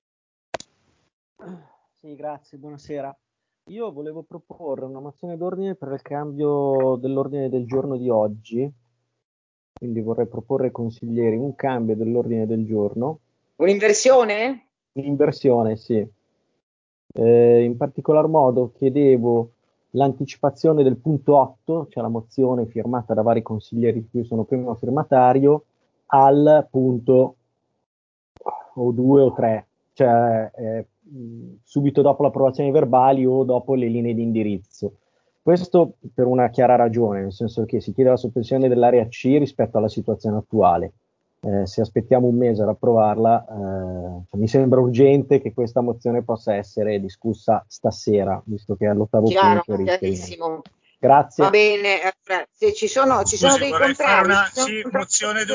Sì, grazie, buonasera. Io volevo proporre una mozione d'ordine per il cambio dell'ordine del giorno di oggi. Quindi vorrei proporre ai consiglieri un cambio dell'ordine del giorno. Un'inversione? Un'inversione, sì. In particolar modo chiedevo l'anticipazione del punto 8, cioè la mozione firmata da vari consiglieri di cui sono primo firmatario, al punto o 2 o 3, cioè subito dopo l'approvazione dei verbali o dopo le linee di indirizzo. Questo per una chiara ragione, nel senso che si chiede la soppressione dell'area C rispetto alla situazione attuale. Se aspettiamo un mese ad approvarla, mi sembra urgente che questa mozione possa essere discussa stasera, visto che è all'8º punto. Chiarissimo. Grazie. Va bene, se ci sono dei contrari. Mozione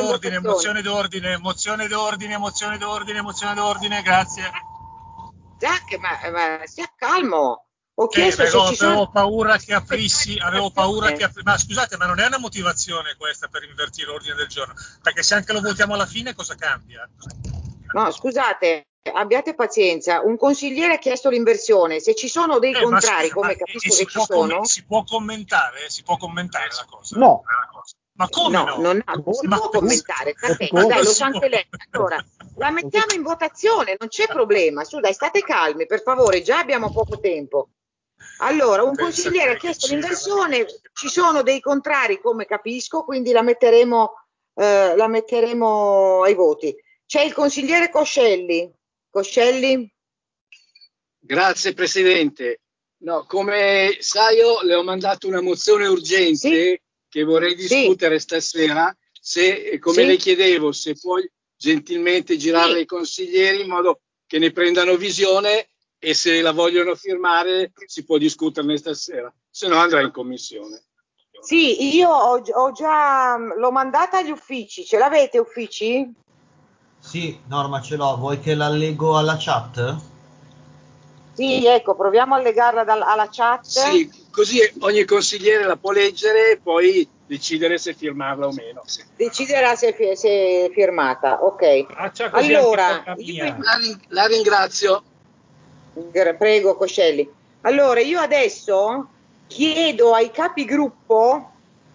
d'ordine, grazie. Zac, ma stia calmo. Ho chiesto se ci sono... Avevo paura che aprissi, ma scusate, ma non è una motivazione questa per invertire l'ordine del giorno, perché se anche lo votiamo alla fine cosa cambia? No, scusate, abbiate pazienza, un consigliere ha chiesto l'inversione, se ci sono dei contrari, come capisco che ci sono... Si può commentare la cosa? No. Ma come No, non si può commentare. Dai, lo sa anche lei. Allora, la mettiamo in votazione, non c'è problema. Su, dai, state calmi, per favore, già abbiamo poco tempo. Allora, un consigliere ha chiesto l'inversione, ci sono dei contrari, come capisco, quindi la metteremo ai voti. C'è il consigliere Coscelli. Coscelli? Grazie Presidente. No, come sai io le ho mandato una mozione urgente che vorrei discutere stasera, se, come le chiedevo, se puoi gentilmente girarle ai consiglieri in modo che ne prendano visione e se la vogliono firmare si può discuterne stasera, se no andrà in commissione. Sì, io ho già, l'ho mandata agli uffici, ce l'avete uffici? Sì, Norma, ce l'ho. Vuoi che la leggo alla chat? Sì, ecco, proviamo a legarla alla chat. Sì, così ogni consigliere la può leggere e poi decidere se firmarla o meno. Deciderà se è firmata, ok. Allora, la ringrazio. Prego, Coscelli. Allora, io adesso chiedo ai capigruppo,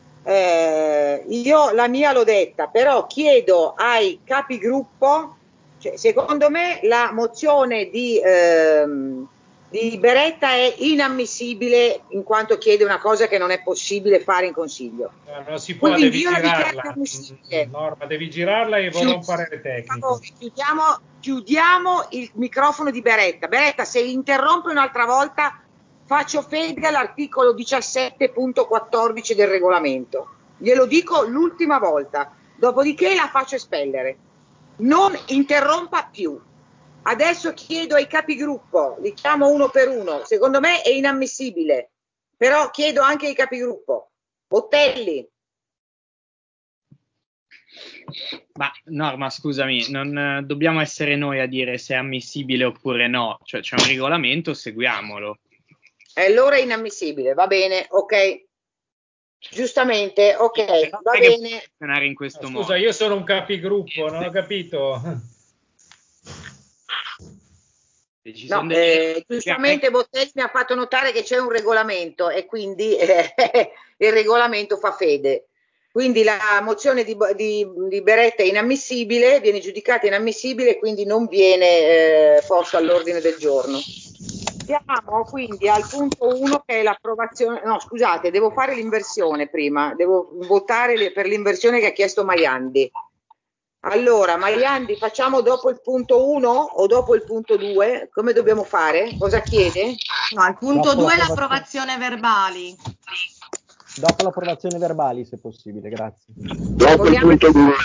io la mia l'ho detta, però chiedo ai capigruppo, cioè, secondo me la mozione di Beretta è inammissibile in quanto chiede una cosa che non è possibile fare in consiglio. Non si può, Quindi devi io la dichiaro girarla. inammissibile. Norma, devi girarla e vorrà un parere tecnico. Chiudiamo il microfono di Beretta. Beretta, se interrompe un'altra volta faccio fede all'articolo 17.14 del regolamento. Glielo dico l'ultima volta, dopodiché la faccio espellere. Non interrompa più. Adesso chiedo ai capigruppo, li chiamo uno per uno, secondo me è inammissibile, però chiedo anche ai capigruppo. Bottelli. Ma Norma, scusami, non dobbiamo essere noi a dire se è ammissibile oppure no, cioè c'è un regolamento, seguiamolo. E allora è inammissibile, va bene, ok. Giustamente, ok, va bene. In questo Scusa, modo. io sono un capigruppo, non ho capito. No, giustamente Bottelli mi ha fatto notare che c'è un regolamento e quindi il regolamento fa fede. Quindi la mozione di Beretta è inammissibile, viene giudicata inammissibile e quindi non viene posta all'ordine del giorno. Siamo quindi al punto 1 che è l'approvazione, no scusate, devo fare l'inversione prima, devo votare per l'inversione che ha chiesto Maiandi. Allora, Maiandi, facciamo dopo il punto 1 o dopo il punto 2? Come dobbiamo fare? Cosa chiede? No, al punto 2 l'approvazione verbali. Dopo l'approvazione verbali, se possibile, grazie. Dopo il punto 2.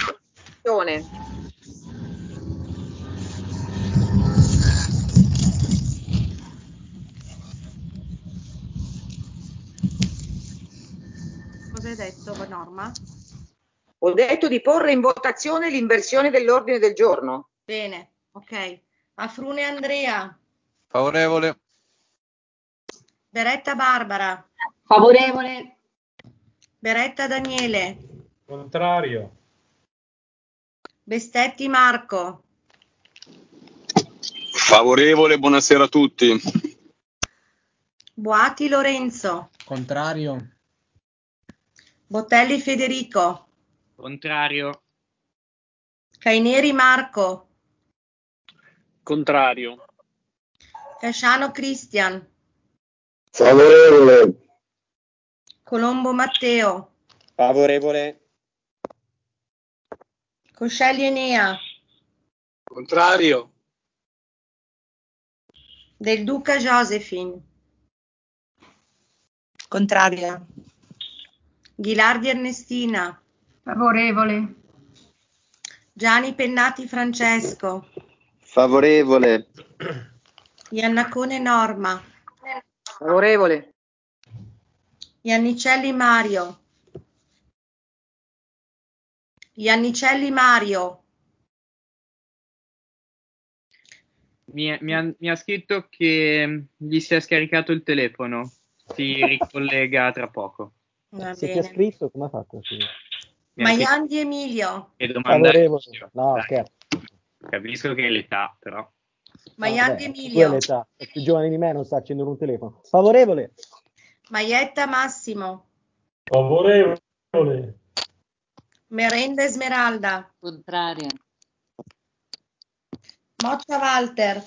Cosa hai detto, Norma? Ho detto di porre in votazione l'inversione dell'ordine del giorno. Bene, ok. Afrune Andrea. Favorevole. Beretta Barbara. Favorevole. Beretta Daniele. Contrario. Bestetti Marco. Favorevole, buonasera a tutti. Boati Lorenzo. Contrario. Bottelli Federico. Contrario. Caineri Marco. Contrario. Casciano Cristian. Favorevole. Colombo Matteo. Favorevole. Coscelli Enea. Contrario. Del Duca Josephine. Contraria. Ghilardi Ernestina. Favorevole. Gianni Pennati Francesco. Favorevole. Iannacone Norma. Favorevole. Iannicelli Mario. Iannicelli Mario. Mi ha scritto che gli si è scaricato il telefono. Si ricollega tra poco. Va Se ti ha bene. scritto, come ha fatto? Maiandi Emilio. E domanda Favorevole. No, scherzo. Capisco che è l'età, però. Maiandi Tu hai Emilio. l'età, è più giovane di me, non sta accendendo un telefono. Favorevole. Maietta Massimo. Favorevole. Merenda Esmeralda. Contraria. Moccia Walter.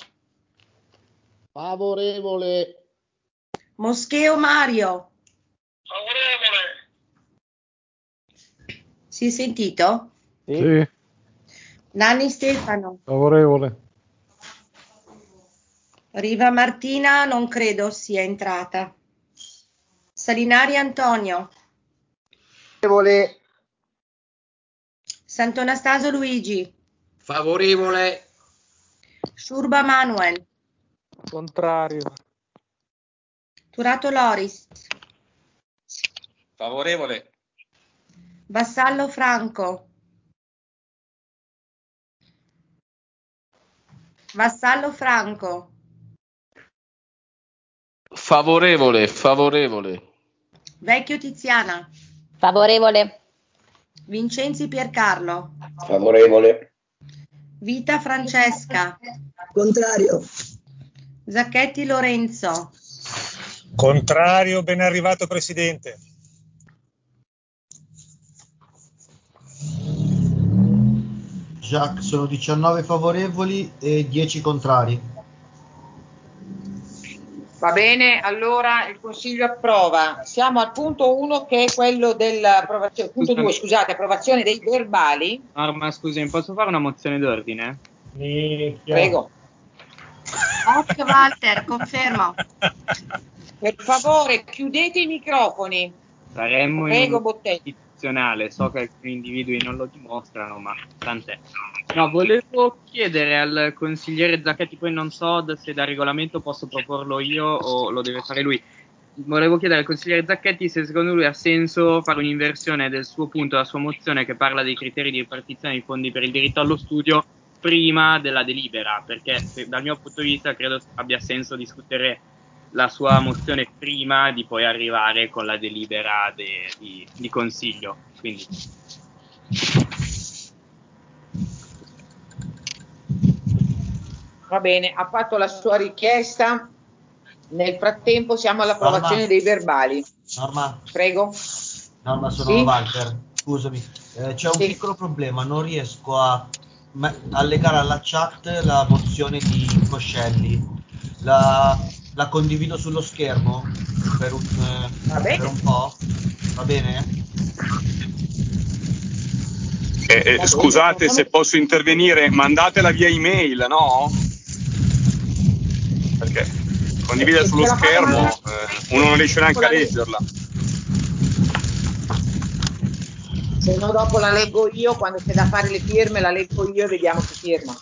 Favorevole. Moscheo Mario. Favorevole. Si è sentito? Sì. Nanni Stefano. Favorevole. Riva Martina non credo sia entrata. Salinari Antonio. Favorevole. Sant'Anastasio Luigi. Favorevole. Sciurba Manuel. Contrario. Turato Loris. Favorevole. Vassallo Franco. Vassallo Franco. Favorevole, favorevole. Vecchio Tiziana. Favorevole. Vincenzi Piercarlo. Favorevole. Vita Francesca. Contrario. Zacchetti Lorenzo. Contrario, ben arrivato Presidente. Jacques, sono 19 favorevoli e 10 contrari. Va bene, allora il Consiglio approva. Siamo al punto 1 che è quello dell'approvazione, punto 2, scusate, approvazione dei verbali. Norma, scusami, posso fare una mozione d'ordine? Prego. Moccia Walter, confermo. Per favore, chiudete i microfoni. Saremmo in Prego, un Botteghi. istituzionale, so che alcuni individui non lo dimostrano, ma tant'è. No, volevo chiedere al consigliere Zacchetti, poi non so se da regolamento posso proporlo io o lo deve fare lui. Volevo chiedere al consigliere Zacchetti se secondo lui ha senso fare un'inversione del suo punto, della sua mozione che parla dei criteri di ripartizione dei fondi per il diritto allo studio prima della delibera, perché dal mio punto di vista credo abbia senso discutere la sua mozione prima di poi arrivare con la delibera di consiglio. Quindi. Va bene, ha fatto la sua richiesta. Nel frattempo siamo all'approvazione dei verbali. Norma. Prego. Norma, sono Sì? Walter. Scusami, c'è un piccolo problema, non riesco a allegare alla chat la mozione di Coscelli. La condivido sullo schermo per un po'. Va bene? Scusate se posso intervenire, mandatela via email, no? Perché condividere sullo schermo uno non riesce neanche a leggerla. Se no dopo la leggo io, quando c'è da fare le firme la leggo io e vediamo chi firma.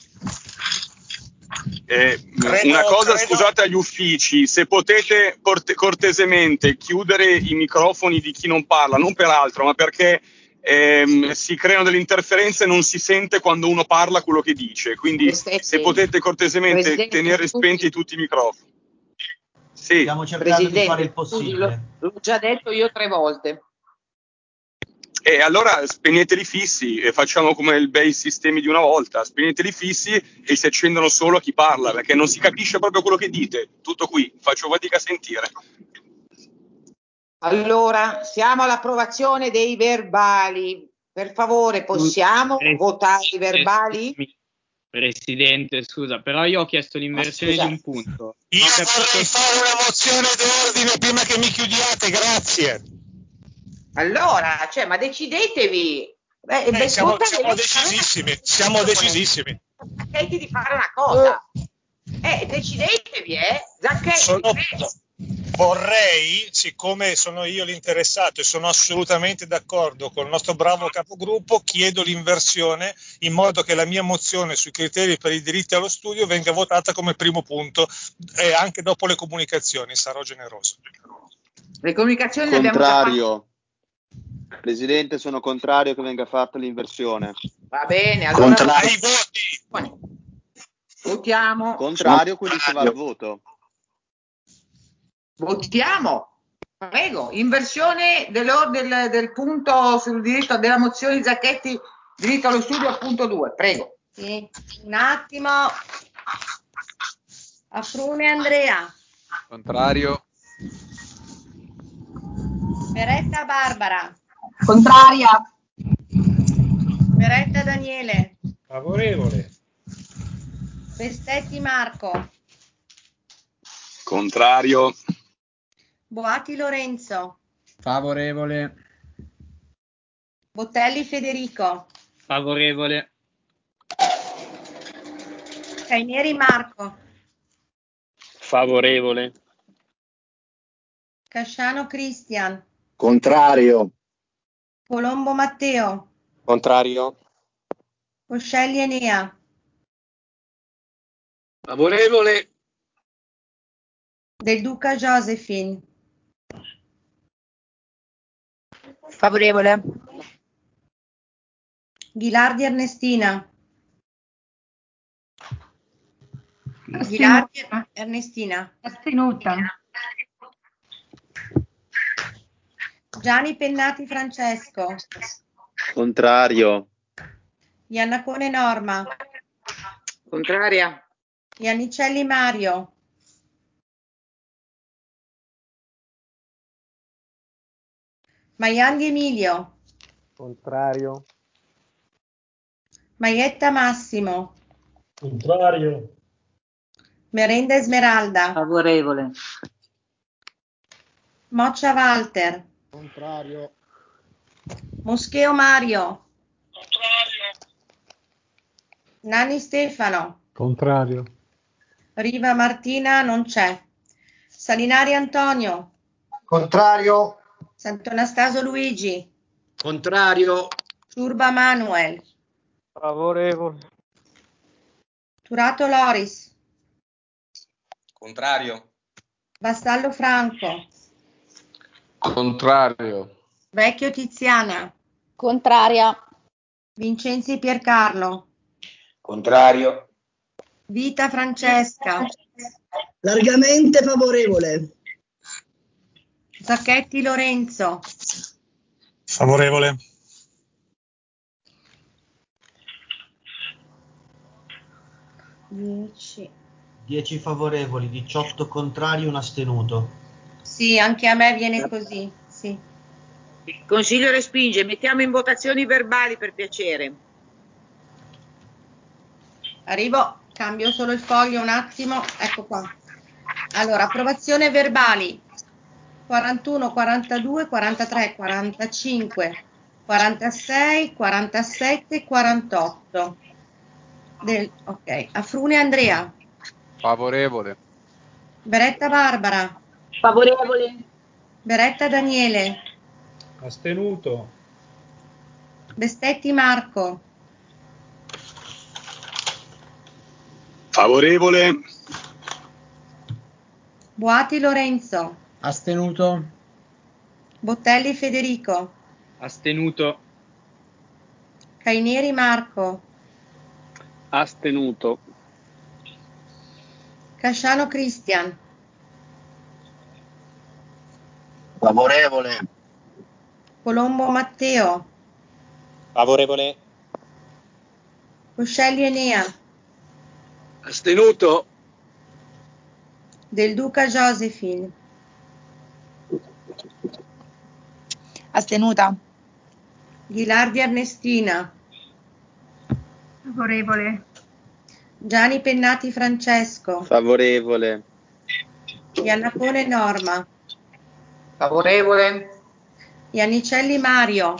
Una cosa, scusate agli uffici, se potete cortesemente chiudere i microfoni di chi non parla, non per altro, ma perché si creano delle interferenze e non si sente quando uno parla quello che dice, quindi se potete cortesemente tenere spenti tutti i microfoni. Sì. Stiamo cercando di fare il scusi, possibile. l'ho già detto io 3 volte. E allora spegneteli fissi e facciamo come i bei sistemi di una volta, spegneteli fissi e si accendono solo a chi parla, perché non si capisce proprio quello che dite. Tutto qui, faccio fatica a sentire. Allora, siamo all'approvazione dei verbali. Per favore, possiamo votare i verbali? Presidente, scusa, però io ho chiesto l'inversione di un punto. Io vorrei fare una mozione d'ordine prima che mi chiudiate, grazie. Allora, ma decidetevi. Siamo decisissimi, siamo decisissimi. Zacchetti di fare una cosa. Decidetevi, Zacchetti. Vorrei, siccome sono io l'interessato e sono assolutamente d'accordo con il nostro bravo capogruppo, chiedo l'inversione in modo che la mia mozione sui criteri per i diritti allo studio venga votata come primo punto e anche dopo le comunicazioni, sarò generoso. Le comunicazioni le abbiamo già fatte. Presidente, sono contrario che venga fatta l'inversione. Va bene, allora ai voti. Votiamo. Contrario, quindi si va al voto. Votiamo. Prego, inversione del punto sul diritto della mozione di Zacchetti, diritto allo studio, punto 2. Prego. Sì, un attimo. Afrune Andrea. Contrario. Beretta Barbara. Contraria. Beretta Daniele. Favorevole. Bestetti Marco. Contrario. Boati Lorenzo. Favorevole. Botelli Federico. Favorevole. Cainieri Marco. Favorevole. Casciano Cristian. Contrario. Colombo Matteo. Contrario. Coscelli Enea. Favorevole. Del Duca Josephine. Favorevole. Ghilardi Ernestina. Ghilardi Ernestina. Astenuta. Gianni Pennati Francesco. Contrario. Iannacone Norma. Contraria. Iannicelli Mario. Maianghi Emilio. Contrario. Maietta Massimo. Contrario. Merenda Esmeralda. Favorevole. Moccia Walter. Contrario. Moscheo Mario. Nanni Stefano. Contrario. Riva Martina non c'è. Salinari Antonio. Contrario. Sant'Anastaso Luigi. Contrario. Ciurba Manuel. Favorevole. Turato Loris. Contrario. Vassallo Franco. Contrario. Vecchio Tiziana. Contraria. Vincenzi Piercarlo. Contrario. Vita Francesca. Largamente favorevole. Zacchetti Lorenzo. Favorevole. Dieci. 10 favorevoli, 18 contrari, un astenuto. Sì, anche a me viene così. Sì. Il Consiglio respinge. Mettiamo in votazione i verbali per piacere. Arrivo, cambio solo il foglio un attimo. Ecco qua. Allora, approvazione verbali. 41, 42, 43, 45, 46, 47, 48. Ok, Afrune Andrea. Favorevole. Beretta Barbara. Favorevole. Beretta Daniele. Astenuto. Bestetti Marco. Favorevole. Boati Lorenzo. Astenuto. Botelli Federico. Astenuto. Cainieri Marco. Astenuto. Casciano Cristian. Favorevole. Colombo Matteo. Favorevole. Coscelli Enea. Astenuto. Del Duca Josephine. Astenuta. Ghilardi Ernestina. Favorevole. Gianni Pennati Francesco. Favorevole. Iannacone Norma. Favorevole. Iannicelli Mario.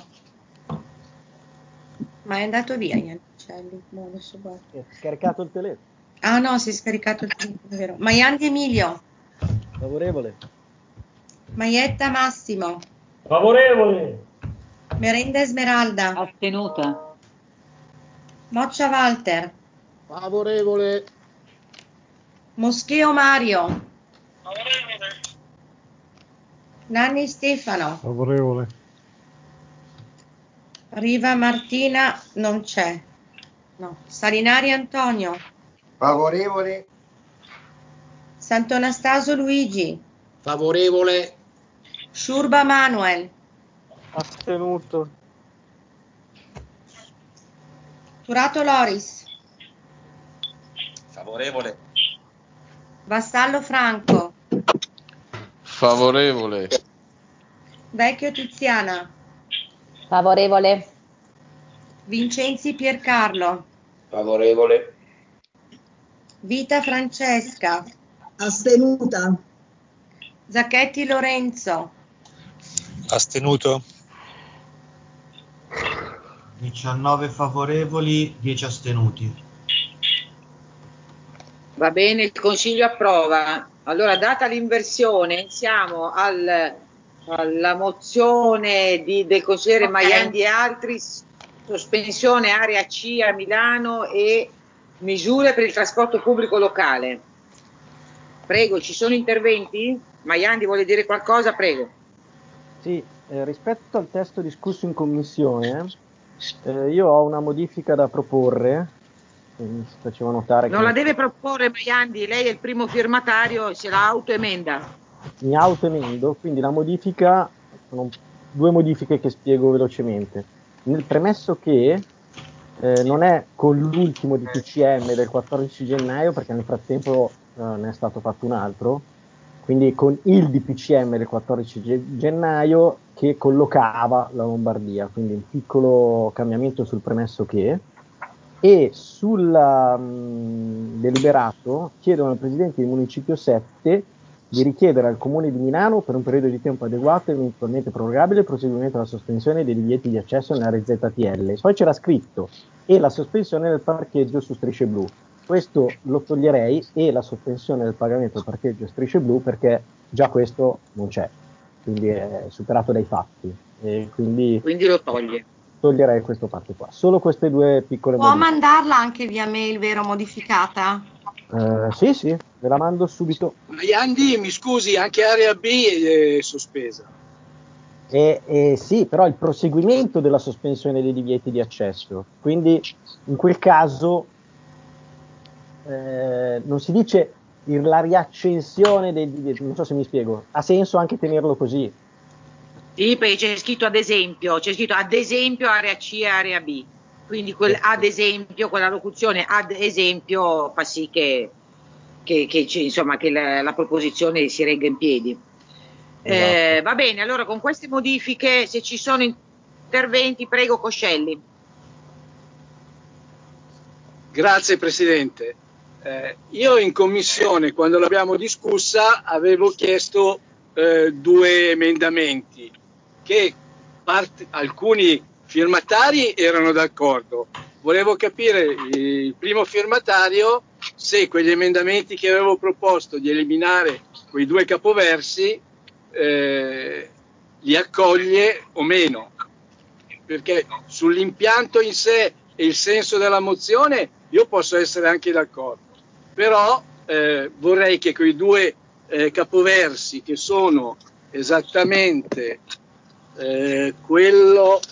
Ma è andato via Iannicelli. Boh, adesso guardo. È scaricato il telefono. Ah no, si è scaricato il telefono, è vero. Maiandi Emilio. Favorevole. Maietta Massimo. Favorevole. Merenda Esmeralda. Astenuta. Moccia Walter. Favorevole. Moscheo Mario. Nanni Stefano. Favorevole. Riva Martina non c'è. No. Salinari Antonio. Favorevole. Sant'Anastaso Luigi. Favorevole. Ciurba Manuel. Astenuto. Turato Loris. Favorevole. Vassallo Franco. Favorevole. Vecchio Tiziana. Favorevole. Vincenzi Piercarlo. Favorevole. Vita Francesca. Astenuta. Zacchetti Lorenzo. Astenuto. 19 favorevoli, 10 astenuti. Va bene, il Consiglio approva. Allora, data l'inversione, siamo alla mozione del consigliere Maiandi e altri, sospensione area C a Milano e misure per il trasporto pubblico locale. Prego, ci sono interventi? Maiandi vuole dire qualcosa? Prego. Sì, rispetto al testo discusso in commissione, io ho una modifica da proporre, che mi si faceva notare Non che la deve proporre Maiandi, lei è il primo firmatario e se la autoemenda. mi autoemendo, quindi la modifica, sono due modifiche che spiego velocemente. Nel premesso che non è con l'ultimo di DPCM del 14 gennaio, perché nel frattempo ne è stato fatto un altro, quindi con il DPCM del 14 gennaio che collocava la Lombardia, quindi un piccolo cambiamento sul premesso che, e sul deliberato chiedono al Presidente del Municipio 7 di richiedere al Comune di Milano per un periodo di tempo adeguato e eventualmente prorogabile il proseguimento della sospensione dei divieti di accesso nell'area ZTL. Poi c'era scritto e la sospensione del parcheggio su strisce blu. Questo lo toglierei e la sospensione del pagamento del parcheggio strisce blu perché già questo non c'è, quindi è superato dai fatti. E quindi lo toglie. Toglierei questa parte qua. Solo queste due piccole Può modifiche. mandarla anche via mail, vero, modificata? Sì, ve la mando subito. Maiandi, mi scusi, anche area B è sospesa. Sì, però il proseguimento della sospensione dei divieti di accesso. Quindi in quel caso non si dice la riaccensione dei divieti, non so se mi spiego. Ha senso anche tenerlo così. Sì, perché c'è scritto ad esempio area C e area B. Quindi ad esempio, quella locuzione ad esempio fa sì che la proposizione si regga in piedi. Esatto. Va bene, allora con queste modifiche, se ci sono interventi, prego Coscelli. Grazie Presidente. Io in commissione, quando l'abbiamo discussa, avevo chiesto 2 emendamenti che alcuni firmatari erano d'accordo. Volevo capire il primo firmatario se quegli emendamenti che avevo proposto di eliminare quei 2 capoversi li accoglie o meno, perché sull'impianto in sé e il senso della mozione io posso essere anche d'accordo, però vorrei che quei 2 capoversi che sono esattamente quello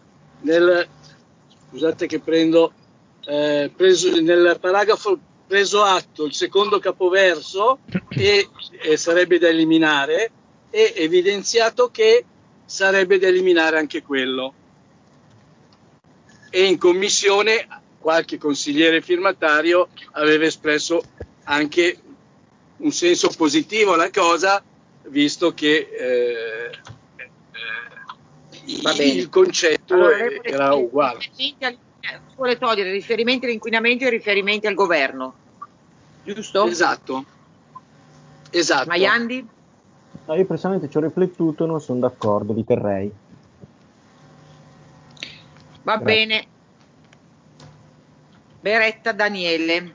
scusate che preso nel paragrafo preso atto il secondo capoverso e sarebbe da eliminare, e evidenziato che sarebbe da eliminare anche quello. E in commissione qualche consigliere firmatario aveva espresso anche un senso positivo alla cosa, visto che il concetto era uguale. Vuole togliere riferimenti all'inquinamento e riferimenti al governo, giusto? Esatto. Maiandi? No, io personalmente ci ho riflettuto, non sono d'accordo, li terrei. Va Grazie. bene. Beretta Daniele.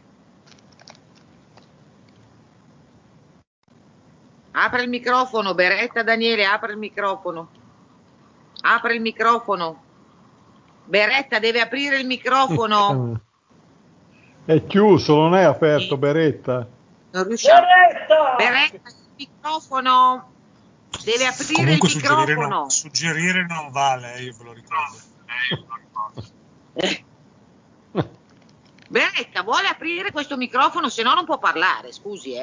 Apre il microfono, Beretta Daniele, apre il microfono. Apre il microfono. Beretta deve aprire il microfono. È chiuso, non è aperto, Beretta. Non riusciamo. Beretta, il microfono. Deve aprire Comunque il microfono. suggerire non vale, io ve lo ricordo. Beretta, vuole aprire questo microfono, se no non può parlare, scusi,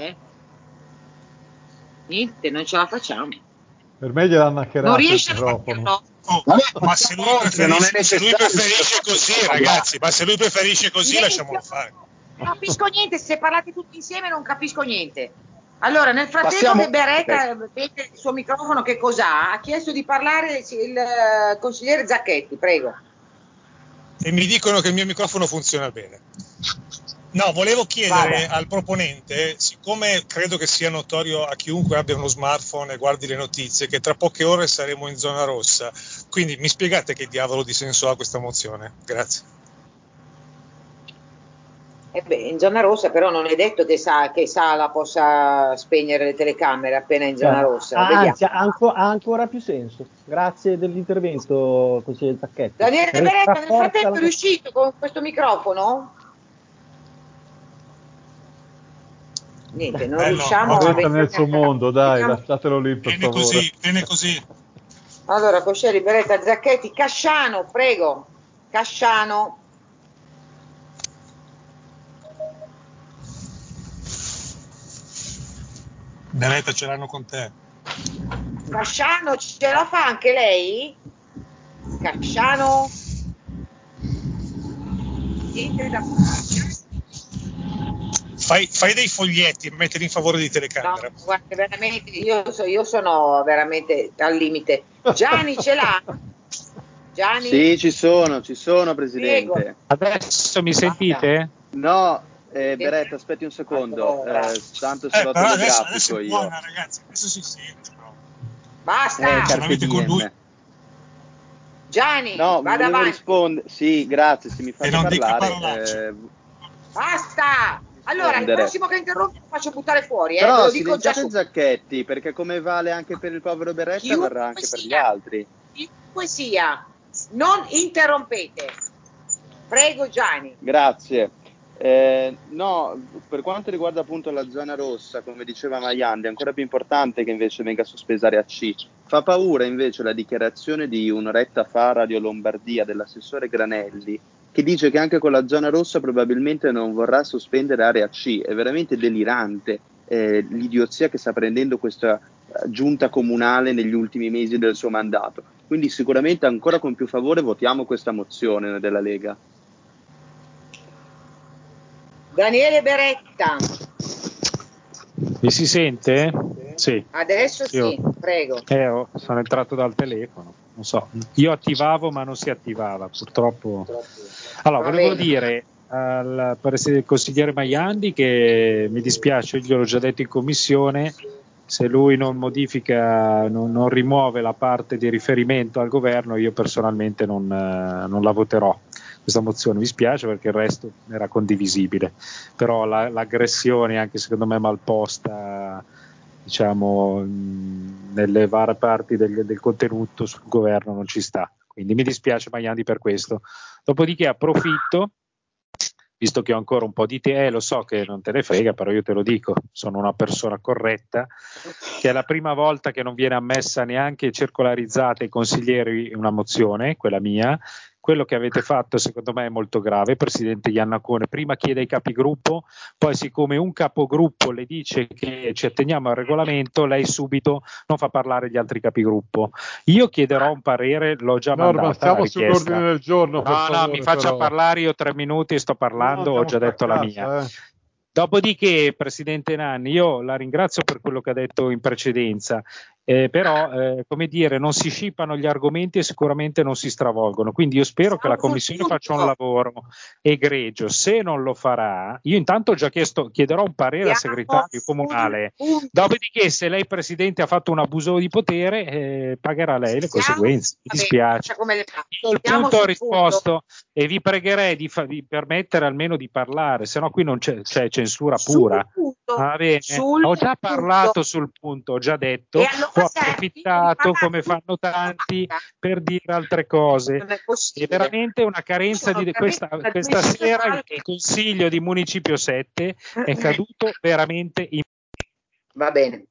Niente, non ce la facciamo. Per me gliel'hanno hackerato Non il riesce a microfono. Ma se lui preferisce così, ragazzi, ma se lui preferisce così, lasciamolo fare. Non capisco niente, se parlate tutti insieme non capisco niente. Allora, nel frattempo che Beretta vede il suo microfono, che cos'ha? Ha chiesto di parlare il consigliere Zacchetti, prego. e mi dicono che il mio microfono funziona bene. No, volevo chiedere al proponente, siccome credo che sia notorio a chiunque abbia uno smartphone e guardi le notizie, che tra poche ore saremo in zona rossa, quindi mi spiegate che diavolo di senso ha questa mozione? Grazie. In zona rossa però non è detto che Sala possa spegnere le telecamere appena in zona rossa. Anzi, ha ancora più senso. Grazie dell'intervento, consigliere Zacchetti. Daniele De Beretta, nel frattempo è riuscito con questo microfono? Niente, non riusciamo a vedere nel suo mondo, dai, lasciatelo lì per bene favore. Bene così. Allora, Coscelli, Beretta, Zacchetti, Casciano, prego. Casciano. Beretta, ce l'hanno con te. Casciano, ce la fa anche lei? Casciano? Niente da Fai dei foglietti e mettili in favore di telecamera. No, guarda, veramente, io sono veramente al limite. Gianni ce l'ha? Gianni? Sì, ci sono, Presidente. Prego. Adesso mi sentite? No, Beretta, aspetti un secondo, tanto ce l'ho telegrafico io. Buona, ragazzi, adesso si sente. Però. Basta! Carpe diem. Gianni, no, vada volevo avanti. rispondere. Sì, grazie, se mi fate parlare. Basta! Allora, il prossimo che interrompe lo faccio buttare fuori, Però ve lo dico già silenziate Zacchetti, perché come vale anche per il povero Beretta, Chiunque varrà anche sia, per gli altri. Chiunque sia, non interrompete. Prego Gianni. Grazie. No, per quanto riguarda appunto la zona rossa, come diceva Maiandi, è ancora più importante che invece venga sospesa Area C. Fa paura invece la dichiarazione di un'oretta fa a Radio Lombardia dell'assessore Granelli, che dice che anche con la zona rossa probabilmente non vorrà sospendere Area C. È veramente delirante l'idiozia che sta prendendo questa giunta comunale negli ultimi mesi del suo mandato. Quindi sicuramente ancora con più favore votiamo questa mozione della Lega. Daniele Beretta. Mi si sente? Sì. Adesso sì, prego. Sono entrato dal telefono, non so. Io attivavo ma non si attivava, purtroppo. Allora, volevo dire al consigliere Maiandi che mi dispiace, io gliel'ho già detto in commissione, se lui non modifica, non rimuove la parte di riferimento al governo, io personalmente non la voterò. Questa mozione mi spiace perché il resto era condivisibile, però l'aggressione anche secondo me mal posta, diciamo, nelle varie parti del contenuto sul governo non ci sta, quindi mi dispiace Maiandi per questo. Dopodiché approfitto, visto che ho ancora un po' di te, lo so che non te ne frega, però io te lo dico, sono una persona corretta, che è la prima volta che non viene ammessa neanche circolarizzata ai consiglieri una mozione, quella mia. Quello che avete fatto secondo me è molto grave, Presidente Iannacone, prima chiede ai capigruppo, poi siccome un capogruppo le dice che ci atteniamo al regolamento, lei subito non fa parlare gli altri capigruppo. Io chiederò un parere, l'ho già mandato. Siamo sull'ordine del giorno, per favore, mi faccia però. parlare, io 3 minuti sto parlando, ho già detto la mia. Dopodiché, Presidente Nanni, io la ringrazio per quello che ha detto in precedenza, però, come dire, non si scippano gli argomenti e sicuramente non si stravolgono, quindi io spero che la Commissione faccia un lavoro egregio. Se non lo farà, io intanto ho già chiederò un parere al segretario comunale, dopodiché se lei Presidente ha fatto un abuso di potere, pagherà lei le conseguenze. Mi dispiace. Io il punto ho risposto e vi pregherei di permettere almeno di parlare, se no qui non c'è censura pura. Va bene? Ho già parlato sul punto, ho già detto, ho approfittato come fanno tanti per dire altre cose. È veramente una carenza di questa sera il Consiglio di Municipio 7 è caduto veramente in... Va bene.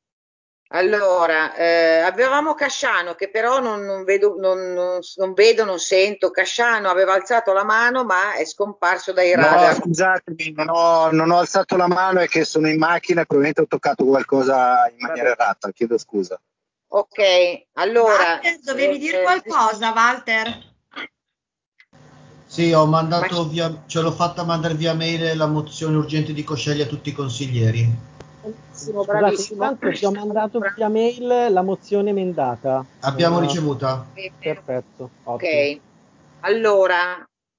Allora, avevamo Casciano che però non vedo, non sento. Casciano aveva alzato la mano ma è scomparso dai radar. No, scusatemi, non ho alzato la mano, è che sono in macchina e probabilmente ho toccato qualcosa in maniera errata, chiedo scusa. Ok, allora... Walter, dovevi dire qualcosa, Walter? Sì, ho mandato via, ce l'ho fatta mandare via mail la mozione urgente di Coscelli a tutti i consiglieri. Scusate, intanto ti ho mandato via mail la mozione emendata. Abbiamo ricevuta. Perfetto. Ok, allora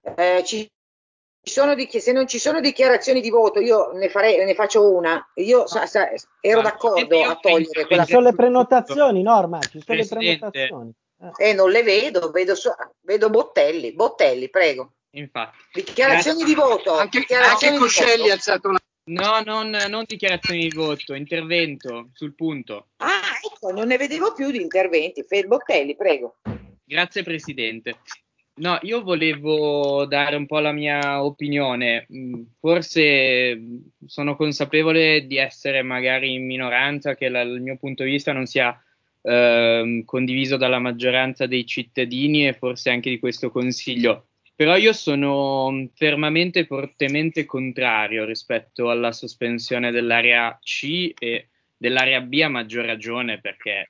Se non ci sono dichiarazioni di voto, io ne faccio una. Io ero d'accordo a togliere quella. Ci sono le prenotazioni, Norma, ci sono le Presidente. prenotazioni. Non le vedo, vedo Bottelli. Bottelli, prego. Infatti. Dichiarazioni di voto. Anche Dichiarazioni di Coscelli voto. ha alzato una. No, non dichiarazioni di voto, intervento sul punto. Ah, ecco, non ne vedevo più di interventi. Bottelli, prego. Grazie Presidente. No, io volevo dare un po' la mia opinione. Forse sono consapevole di essere magari in minoranza, che il mio punto di vista non sia condiviso dalla maggioranza dei cittadini e forse anche di questo Consiglio. Però io sono fermamente e fortemente contrario rispetto alla sospensione dell'area C e dell'area B, a maggior ragione, perché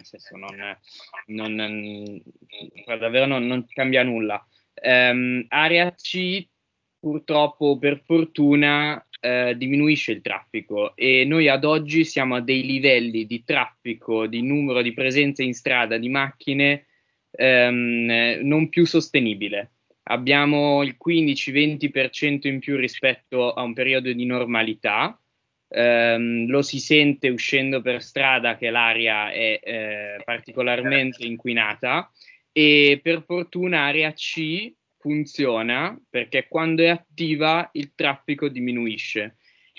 davvero non cambia nulla. Area C, purtroppo, per fortuna, diminuisce il traffico e noi ad oggi siamo a dei livelli di traffico, di numero di presenze in strada di macchine non più sostenibile. Abbiamo il 15-20% in più rispetto a un periodo di normalità. Lo si sente uscendo per strada che l'aria è particolarmente inquinata e per fortuna area C funziona perché quando è attiva il traffico diminuisce.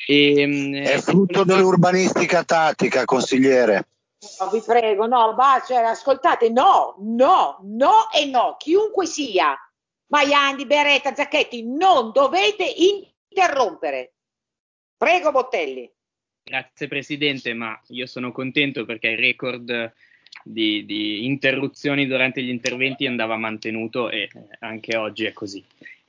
È frutto dell'urbanistica tattica, consigliere. No, vi prego, no, ascoltate, no e no, chiunque sia, Maiandi, Beretta, Zacchetti, non dovete interrompere. Prego, Bottelli. Grazie Presidente, ma io sono contento perché il record di interruzioni durante gli interventi andava mantenuto e anche oggi è così.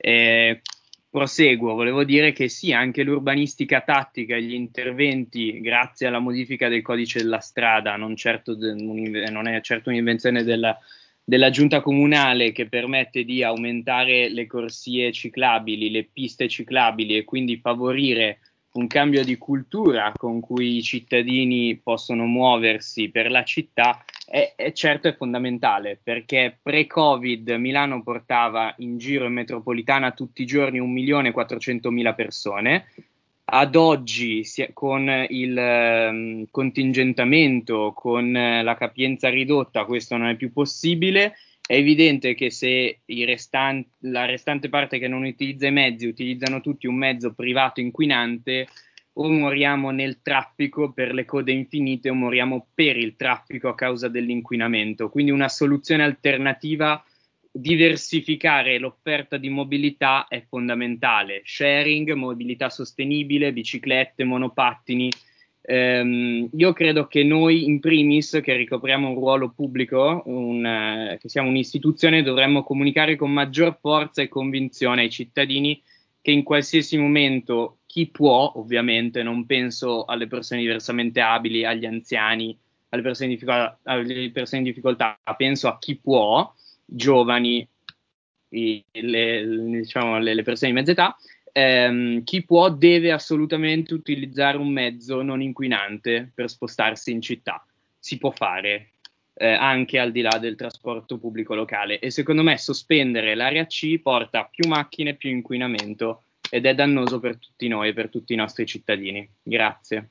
Proseguo, volevo dire che sì, anche l'urbanistica tattica e gli interventi, grazie alla modifica del codice della strada, non è certo un'invenzione della giunta comunale che permette di aumentare le corsie ciclabili, le piste ciclabili e quindi favorire un cambio di cultura con cui i cittadini possono muoversi per la città certo è fondamentale, perché pre-Covid Milano portava in giro in metropolitana tutti i giorni 1.400.000 persone. Ad oggi, con il contingentamento, con la capienza ridotta, questo non è più possibile. È evidente che se la restante parte che non utilizza i mezzi utilizzano tutti un mezzo privato inquinante, o moriamo nel traffico per le code infinite o moriamo per il traffico a causa dell'inquinamento. Quindi una soluzione alternativa, diversificare l'offerta di mobilità è fondamentale. Sharing, mobilità sostenibile, biciclette, monopattini. Io credo che noi in primis, che ricopriamo un ruolo pubblico, che siamo un'istituzione, dovremmo comunicare con maggior forza e convinzione ai cittadini che in qualsiasi momento chi può, ovviamente, non penso alle persone diversamente abili, agli anziani, alle persone in difficoltà, penso a chi può, giovani, le persone di mezza età, chi può deve assolutamente utilizzare un mezzo non inquinante per spostarsi in città. Si può fare anche al di là del trasporto pubblico locale e secondo me sospendere l'area C porta più macchine, più inquinamento ed è dannoso per tutti noi e per tutti i nostri cittadini. Grazie.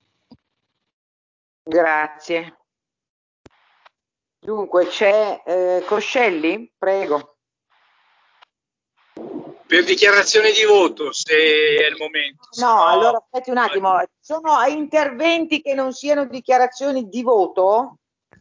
Grazie. Dunque c'è Coscelli, prego. Per dichiarazione di voto, se è il momento. No, allora aspetti un attimo. Sono interventi che non siano dichiarazioni di voto?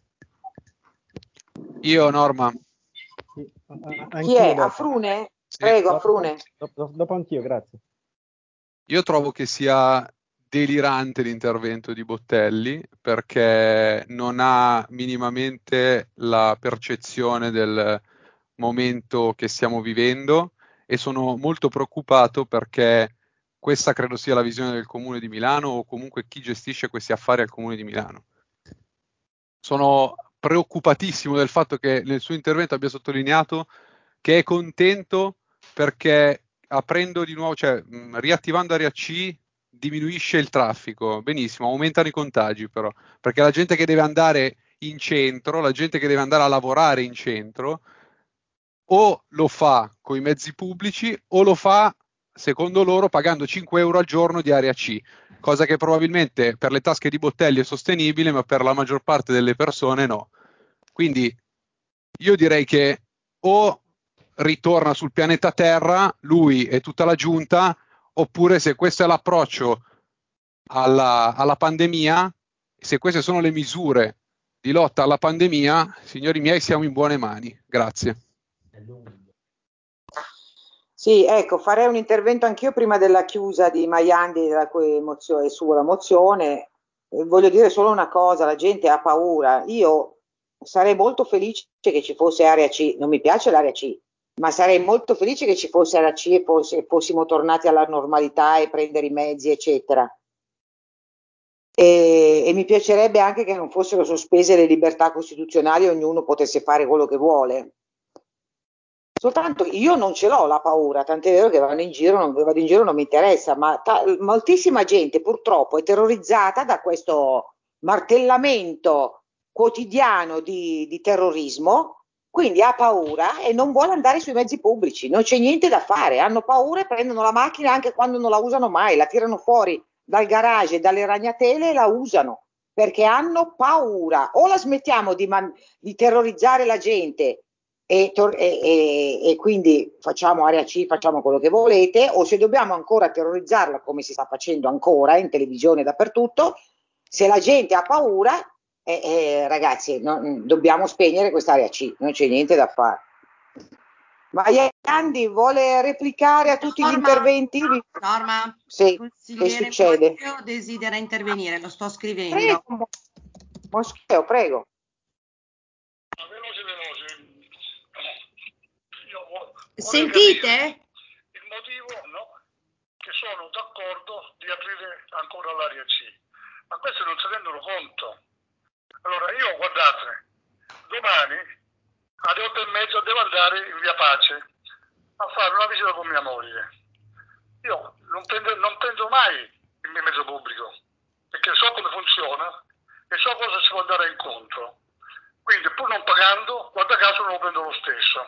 Io, Norma. Chi è? Afrune? Sì. Prego, Afrune. Dopo anch'io, grazie. Io trovo che sia delirante l'intervento di Bottelli perché non ha minimamente la percezione del momento che stiamo vivendo e sono molto preoccupato perché questa credo sia la visione del Comune di Milano o comunque chi gestisce questi affari al Comune di Milano. Sono preoccupatissimo del fatto che nel suo intervento abbia sottolineato che è contento perché aprendo di nuovo, cioè riattivando area C diminuisce il traffico. Benissimo, aumentano i contagi però, perché la gente che deve andare in centro, la gente che deve andare a lavorare in centro, o lo fa con i mezzi pubblici o lo fa, secondo loro, pagando 5 euro al giorno di area C, cosa che probabilmente per le tasche di Bottelli è sostenibile, ma per la maggior parte delle persone no. Quindi io direi che o ritorna sul pianeta Terra, lui e tutta la giunta, oppure se questo è l'approccio alla pandemia, se queste sono le misure di lotta alla pandemia, signori miei, siamo in buone mani. Grazie. Sì, ecco, farei un intervento anch'io prima della chiusa di Maiandi sulla mozione. Voglio dire solo una cosa, la gente ha paura. Io sarei molto felice che ci fosse area C, non mi piace l'area C, ma sarei molto felice che ci fosse area C e fossimo tornati alla normalità e prendere i mezzi, eccetera. E mi piacerebbe anche che non fossero sospese le libertà costituzionali e ognuno potesse fare quello che vuole. Soltanto io non ce l'ho la paura, tant'è vero che vado in giro non mi interessa, ma moltissima gente purtroppo è terrorizzata da questo martellamento quotidiano di terrorismo, quindi ha paura e non vuole andare sui mezzi pubblici, non c'è niente da fare, hanno paura e prendono la macchina anche quando non la usano mai, la tirano fuori dal garage e dalle ragnatele e la usano, perché hanno paura. O la smettiamo di terrorizzare la gente e quindi facciamo area C, facciamo quello che volete, o se dobbiamo ancora terrorizzarla come si sta facendo ancora in televisione dappertutto, se la gente ha paura, ragazzi, dobbiamo spegnere questa area C, non c'è niente da fare. Maiandi vuole replicare a tutti gli interventi? Norma, sì, consigliere che succede? Moscheo desidera intervenire, lo sto scrivendo. Prego, Moscheo, prego. Sentite? Il motivo, no, che sono d'accordo di aprire ancora l'area C, ma questi non si rendono conto. Allora io, guardate, domani alle 8:30 devo andare in via Pace a fare una visita con mia moglie. Io non prendo mai il mio mezzo pubblico, perché so come funziona e so cosa ci può andare incontro. Quindi pur non pagando, guarda caso non lo prendo lo stesso.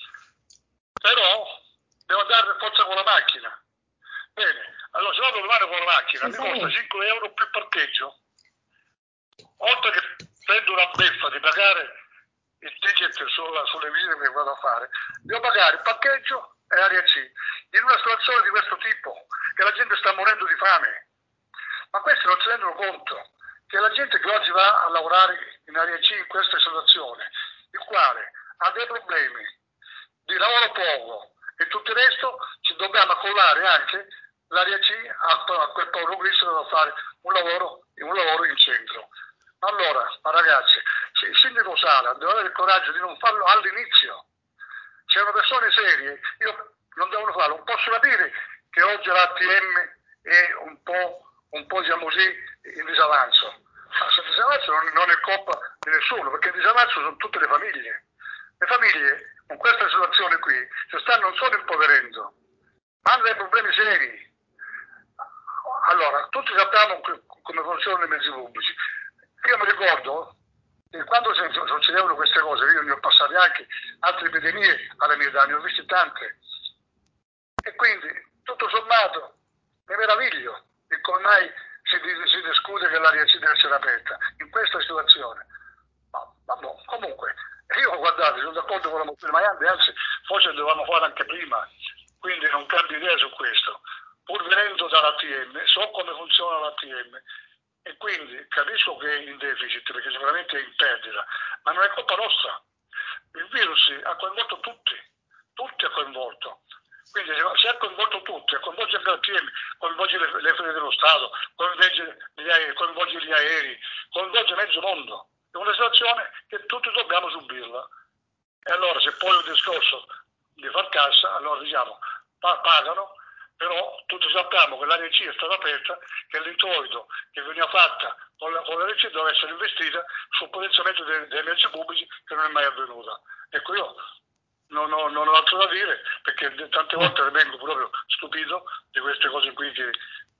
Però devo andare per forza con la macchina. Bene, allora se vado domani con la macchina mi costa 5 euro più parcheggio. Oltre che prendo una beffa di pagare il ticket sulle visite che vado a fare, devo pagare il parcheggio e area C. In una situazione di questo tipo, che la gente sta morendo di fame. Ma questi non si rendono conto che la gente che oggi va a lavorare in area C in questa situazione, il quale ha dei problemi di lavoro poco e tutto il resto, ci dobbiamo accollare anche l'area C a quel povero Cristo che deve fare un lavoro in centro. Allora, ma ragazzi, se il sindaco Sala deve avere il coraggio di non farlo all'inizio. Se sono persone serie, io non devono farlo. Non posso capire che oggi l'ATM è un po' diciamo così, in disavanzo. Ma se disavanzo non è colpa di nessuno, perché in disavanzo sono tutte le famiglie. Le famiglie con questa situazione qui si stanno non solo impoverendo, ma hanno dei problemi seri. Allora, tutti sappiamo come funzionano i mezzi pubblici. Io mi ricordo che quando succedevano queste cose, io ne ho passate anche altre epidemie alla mia età, ne ho viste tante. E quindi, tutto sommato, mi meraviglio di come mai si discute che l'area C deve essere aperta in questa situazione. Ma comunque, io guardate, sono d'accordo con la mozione Maiandi, anzi, forse dovevamo fare anche prima, quindi non cambio idea su questo. Pur venendo dall'ATM, so come funziona l'ATM e quindi capisco che è in deficit perché sicuramente è in perdita, ma non è colpa nostra. Il virus ha coinvolto tutti ha coinvolto. Quindi se ha coinvolto tutti, coinvolge anche l'ATM, coinvolge le fede dello Stato, coinvolge gli aerei, coinvolge mezzo mondo. È una situazione che tutti dobbiamo subirla. E allora se poi il discorso di far cassa, allora diciamo, pagano, però tutti sappiamo che l'area C è stata aperta, che l'introito che veniva fatta con l'area C doveva essere investita sul potenziamento dei mezzi pubblici, che non è mai avvenuta. Ecco, io non ho altro da dire, perché tante volte vengo proprio stupito di queste cose qui che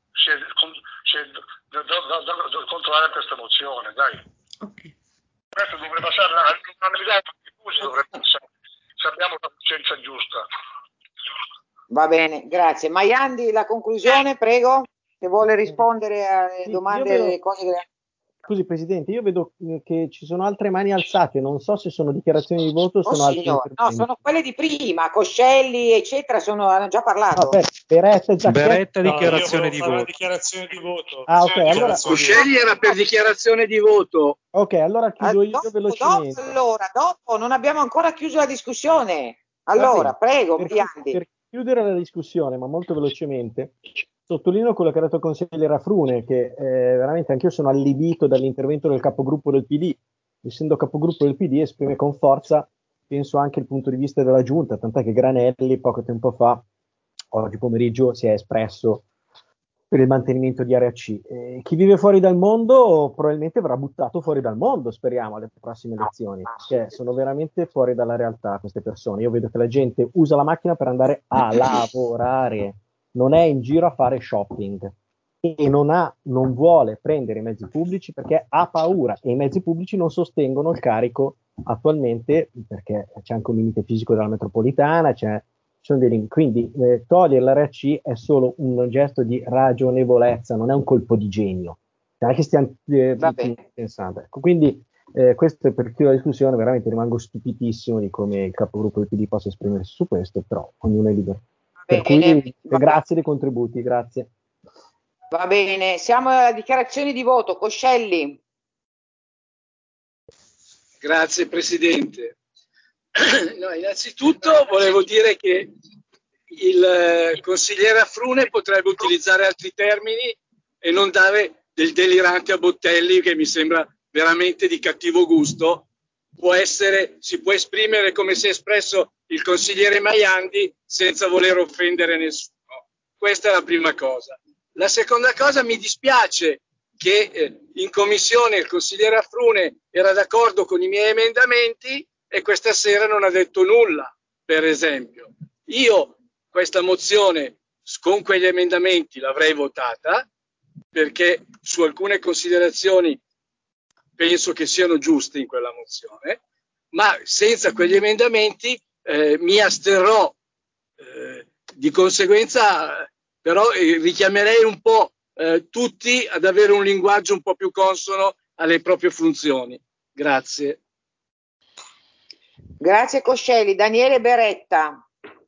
da controllare questa mozione, dai. Okay. Questo dovrebbe passare all'unanimità, dovrebbe passare. Sappiamo che licenza giusta. Va bene, grazie. Maiandi, la conclusione, prego, che vuole rispondere alle domande e alle cose che... Scusi Presidente, io vedo che ci sono altre mani alzate, non so se sono dichiarazioni di voto o Oh sono altri signor, no, interventi. sono quelle di prima, Coscelli, eccetera, hanno già parlato. No, Beretta, Giacchetti. Beretta, No, dichiarazione io di volevo fare la voto. dichiarazione di voto. Ah, ok, allora... Coscelli era per dichiarazione di voto. Ok, allora chiudo io velocemente. Dopo, non abbiamo ancora chiuso la discussione. Allora, Va bene. prego, Per Maiandi. chiudere la discussione, ma molto velocemente, sottolineo quello che ha detto il consigliere Afrune, che veramente anch'io sono allibito dall'intervento del capogruppo del PD. Essendo capogruppo del PD esprime con forza, penso, anche il punto di vista della Giunta, tant'è che Granelli poco tempo fa, oggi pomeriggio, si è espresso per il mantenimento di Area C. Chi vive fuori dal mondo probabilmente verrà buttato fuori dal mondo, speriamo, alle prossime elezioni, perché sono veramente fuori dalla realtà queste persone. Io vedo che la gente usa la macchina per andare a lavorare, non è in giro a fare shopping e non vuole prendere i mezzi pubblici perché ha paura, e i mezzi pubblici non sostengono il carico attualmente, perché c'è anche un limite fisico della metropolitana, quindi togliere l'area C è solo un gesto di ragionevolezza, non è un colpo di genio. Non è che stiamo pensando. Ecco, quindi questo è per chiudere la discussione, veramente rimango stupitissimo di come il capogruppo del PD possa esprimersi su questo, però ognuno è libero. Per cui grazie dei contributi, grazie. Va bene, siamo alla dichiarazione di voto. Coscelli. Grazie Presidente. No, innanzitutto volevo dire che il consigliere Afrune potrebbe utilizzare altri termini e non dare del delirante a Bottelli, che mi sembra veramente di cattivo gusto. Si può esprimere come si è espresso il consigliere Maiandi senza voler offendere nessuno. Questa è la prima cosa. La seconda cosa, mi dispiace che in commissione il consigliere Afrune era d'accordo con i miei emendamenti e questa sera non ha detto nulla, per esempio. Io questa mozione con quegli emendamenti l'avrei votata, perché su alcune considerazioni penso che siano giuste in quella mozione, ma senza quegli emendamenti mi asterrò. Di conseguenza però richiamerei un po' tutti ad avere un linguaggio un po' più consono alle proprie funzioni. Grazie. Grazie Coscelli. Daniele Beretta.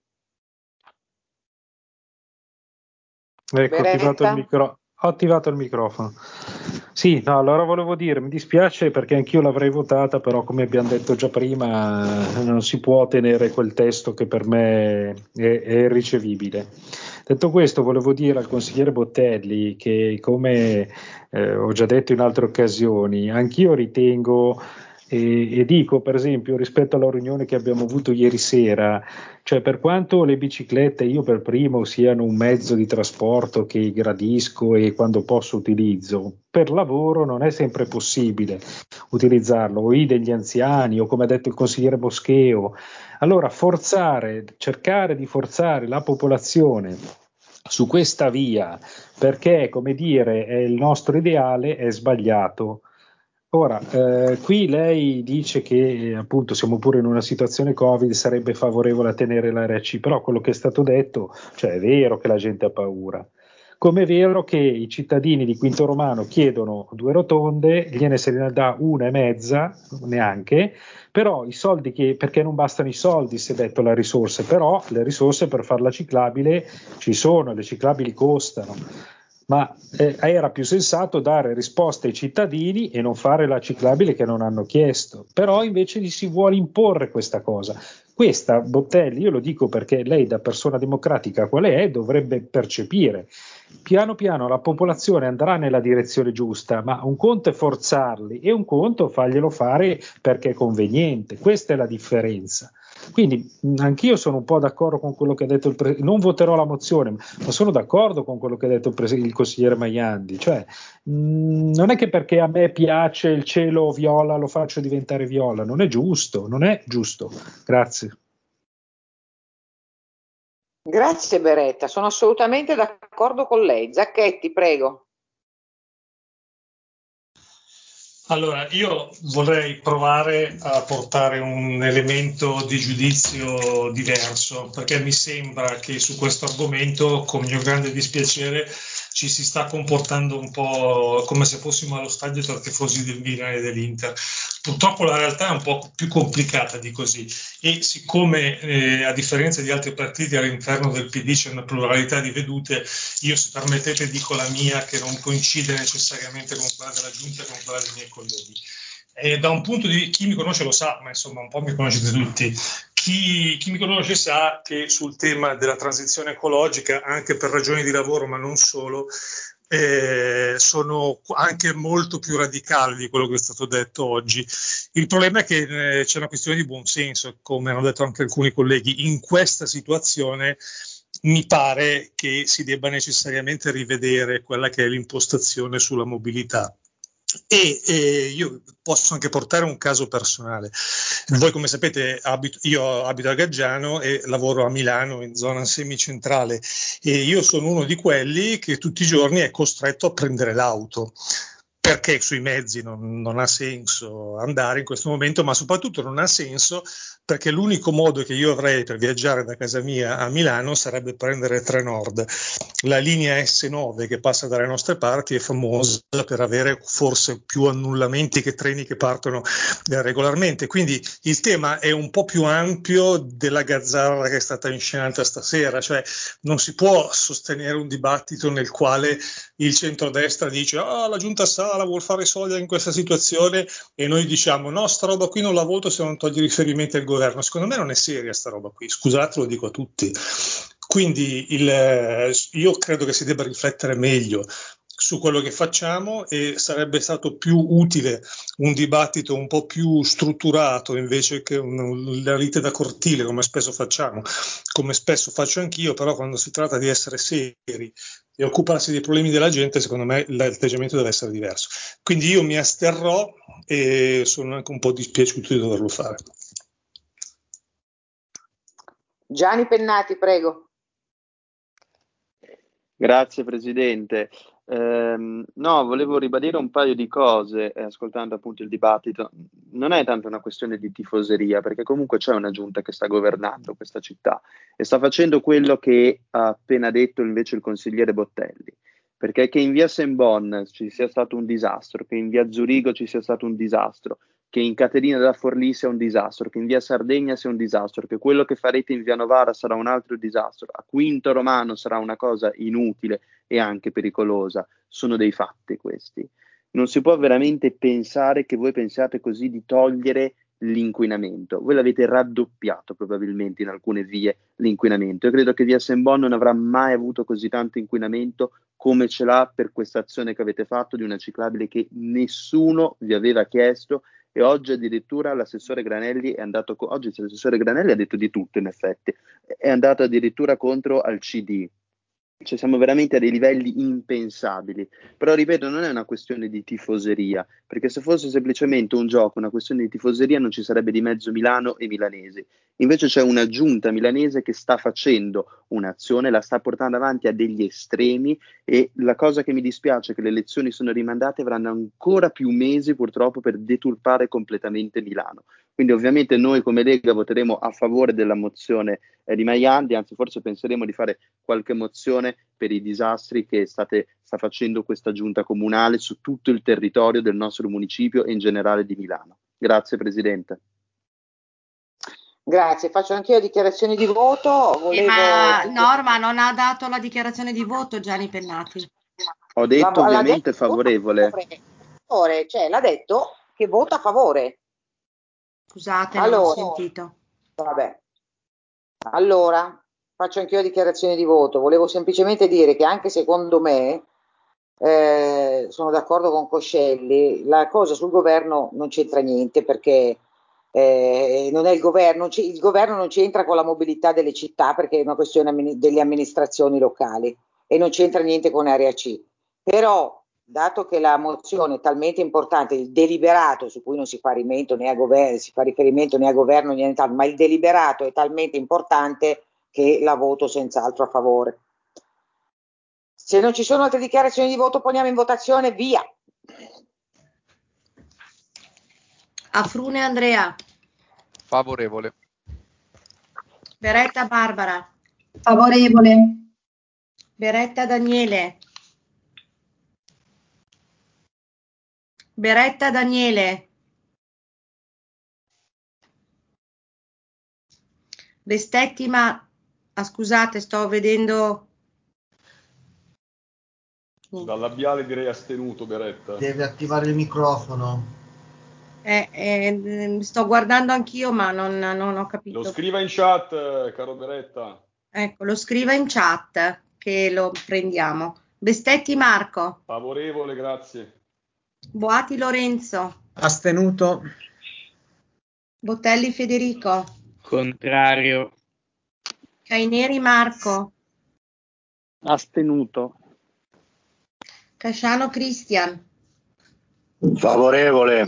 Ecco, ho attivato il microfono. Sì, no, allora volevo dire, mi dispiace perché anch'io l'avrei votata, però come abbiamo detto già prima non si può ottenere quel testo che per me è irricevibile. Detto questo, volevo dire al consigliere Bottelli che, come ho già detto in altre occasioni, anch'io ritengo e dico, per esempio, rispetto alla riunione che abbiamo avuto ieri sera, cioè per quanto le biciclette, io per primo, siano un mezzo di trasporto che gradisco e quando posso utilizzo, per lavoro non è sempre possibile utilizzarlo, o i degli anziani, o come ha detto il consigliere Boscheo. Allora cercare di forzare la popolazione su questa via, perché, come dire, è il nostro ideale, è sbagliato. Ora, qui lei dice che appunto siamo pure in una situazione Covid, sarebbe favorevole a tenere l'area C, però quello che è stato detto, cioè è vero che la gente ha paura, come è vero che i cittadini di Quinto Romano chiedono 2 rotonde, gliene se ne dà 1,5, neanche, però i soldi perché non bastano i soldi, si è detto, la risorsa, però le risorse per farla ciclabile ci sono, le ciclabili costano. Ma era più sensato dare risposte ai cittadini e non fare la ciclabile che non hanno chiesto. Però invece gli si vuole imporre questa cosa. Questa, Bottelli, io lo dico perché lei, da persona democratica quale è, dovrebbe percepire. Piano piano la popolazione andrà nella direzione giusta, ma un conto è forzarli e un conto farglielo fare perché è conveniente. Questa è la differenza. Quindi anch'io sono un po' d'accordo con quello che ha detto non voterò la mozione, ma sono d'accordo con quello che ha detto il consigliere Maiandi, cioè non è che perché a me piace il cielo viola lo faccio diventare viola, non è giusto. Grazie. Grazie Beretta, sono assolutamente d'accordo con lei. Zacchetti, prego. Allora, io vorrei provare a portare un elemento di giudizio diverso, perché mi sembra che su questo argomento, con mio grande dispiacere, ci si sta comportando un po' come se fossimo allo stadio tra tifosi del Milan e dell'Inter. Purtroppo la realtà è un po' più complicata di così e siccome a differenza di altri partiti all'interno del PD c'è una pluralità di vedute, io, se permettete, dico la mia, che non coincide necessariamente con quella della Giunta e con quella dei miei colleghi. Da un punto di chi mi conosce lo sa, ma insomma un po' mi conoscete tutti. Chi mi conosce sa che sul tema della transizione ecologica, anche per ragioni di lavoro, ma non solo, sono anche molto più radicali di quello che è stato detto oggi. Il problema è che c'è una questione di buonsenso, come hanno detto anche alcuni colleghi. In questa situazione mi pare che si debba necessariamente rivedere quella che è l'impostazione sulla mobilità. E io posso anche portare un caso personale. Voi, come sapete, io abito a Gaggiano e lavoro a Milano, in zona semicentrale, e io sono uno di quelli che tutti i giorni è costretto a prendere l'auto, perché sui mezzi non ha senso andare in questo momento, ma soprattutto non ha senso perché l'unico modo che io avrei per viaggiare da casa mia a Milano sarebbe prendere Trenord. La linea S9 che passa dalle nostre parti è famosa per avere forse più annullamenti che treni che partono regolarmente, quindi il tema è un po' più ampio della gazzarra che è stata inscenata stasera, cioè non si può sostenere un dibattito nel quale il centrodestra dice la Giunta Sala vuol fare soldi in questa situazione e noi diciamo no, sta roba qui non la voto se non togli riferimenti al governo. Secondo me non è seria sta roba qui, scusate, lo dico a tutti. Quindi io credo che si debba riflettere meglio su quello che facciamo e sarebbe stato più utile un dibattito un po' più strutturato invece che una lite da cortile, come spesso facciamo, come spesso faccio anch'io, però quando si tratta di essere seri e occuparsi dei problemi della gente, secondo me l'atteggiamento deve essere diverso. Quindi io mi asterrò e sono anche un po' dispiaciuto di doverlo fare. Gianni Pennati, prego. Grazie Presidente. No, volevo ribadire un paio di cose, ascoltando appunto il dibattito. Non è tanto una questione di tifoseria, perché comunque c'è una giunta che sta governando questa città e sta facendo quello che ha appena detto invece il consigliere Bottelli. Perché che in via Saint-Bon ci sia stato un disastro, che in via Zurigo ci sia stato un disastro, che in Caterina da Forlì sia un disastro, che in via Sardegna sia un disastro, che quello che farete in via Novara sarà un altro disastro, a Quinto Romano sarà una cosa inutile e anche pericolosa, sono dei fatti questi. Non si può veramente pensare che voi pensiate così di togliere l'inquinamento. Voi l'avete raddoppiato probabilmente in alcune vie l'inquinamento. Io credo che via Saint-Bon non avrà mai avuto così tanto inquinamento come ce l'ha per questa azione che avete fatto di una ciclabile che nessuno vi aveva chiesto. E oggi addirittura l'assessore Granelli è andato, oggi l'assessore Granelli ha detto di tutto in effetti, è andato addirittura contro al CD, cioè siamo veramente a dei livelli impensabili, però ripeto non è una questione di tifoseria, perché se fosse semplicemente un gioco, una questione di tifoseria non ci sarebbe di mezzo Milano e milanesi, invece c'è una giunta milanese che sta facendo un'azione, la sta portando avanti a degli estremi e la cosa che mi dispiace è che le elezioni sono rimandate, avranno ancora più mesi purtroppo per deturpare completamente Milano. Quindi ovviamente noi come Lega voteremo a favore della mozione di Maiandi, anzi forse penseremo di fare qualche mozione per i disastri che sta facendo questa giunta comunale su tutto il territorio del nostro municipio e in generale di Milano. Grazie Presidente. Grazie, faccio anch'io dichiarazioni di voto. Ma Norma non ha dato la dichiarazione di voto Gianni Pennati. Ho detto ovviamente favorevole. Cioè, l'ha detto che vota a favore. Scusate, non ho sentito. Vabbè. Allora, faccio anch'io dichiarazioni di voto. Volevo semplicemente dire che anche secondo me, sono d'accordo con Coscelli, la cosa sul governo non c'entra niente perché non è il governo non c'entra con la mobilità delle città perché è una questione delle amministrazioni locali e non c'entra niente con Area C. Però, dato che la mozione è talmente importante, il deliberato su cui non si fa riferimento né a governo né a nient'altro, ma il deliberato è talmente importante che la voto senz'altro a favore. Se non ci sono altre dichiarazioni di voto, poniamo in votazione, via. Afrune Andrea. Favorevole. Beretta Barbara. Favorevole. Beretta Daniele. Beretta Daniele. Bestetti scusate, sto vedendo. Dal labiale direi astenuto, Beretta. Deve attivare il microfono. Sto guardando anch'io, ma non ho capito. Lo scriva in chat, caro Beretta. Ecco, lo scriva in chat che lo prendiamo. Bestetti Marco. Favorevole, grazie. Boati Lorenzo. Astenuto. Botelli Federico. Contrario. Caineri Marco. Astenuto. Casciano Cristian. Favorevole.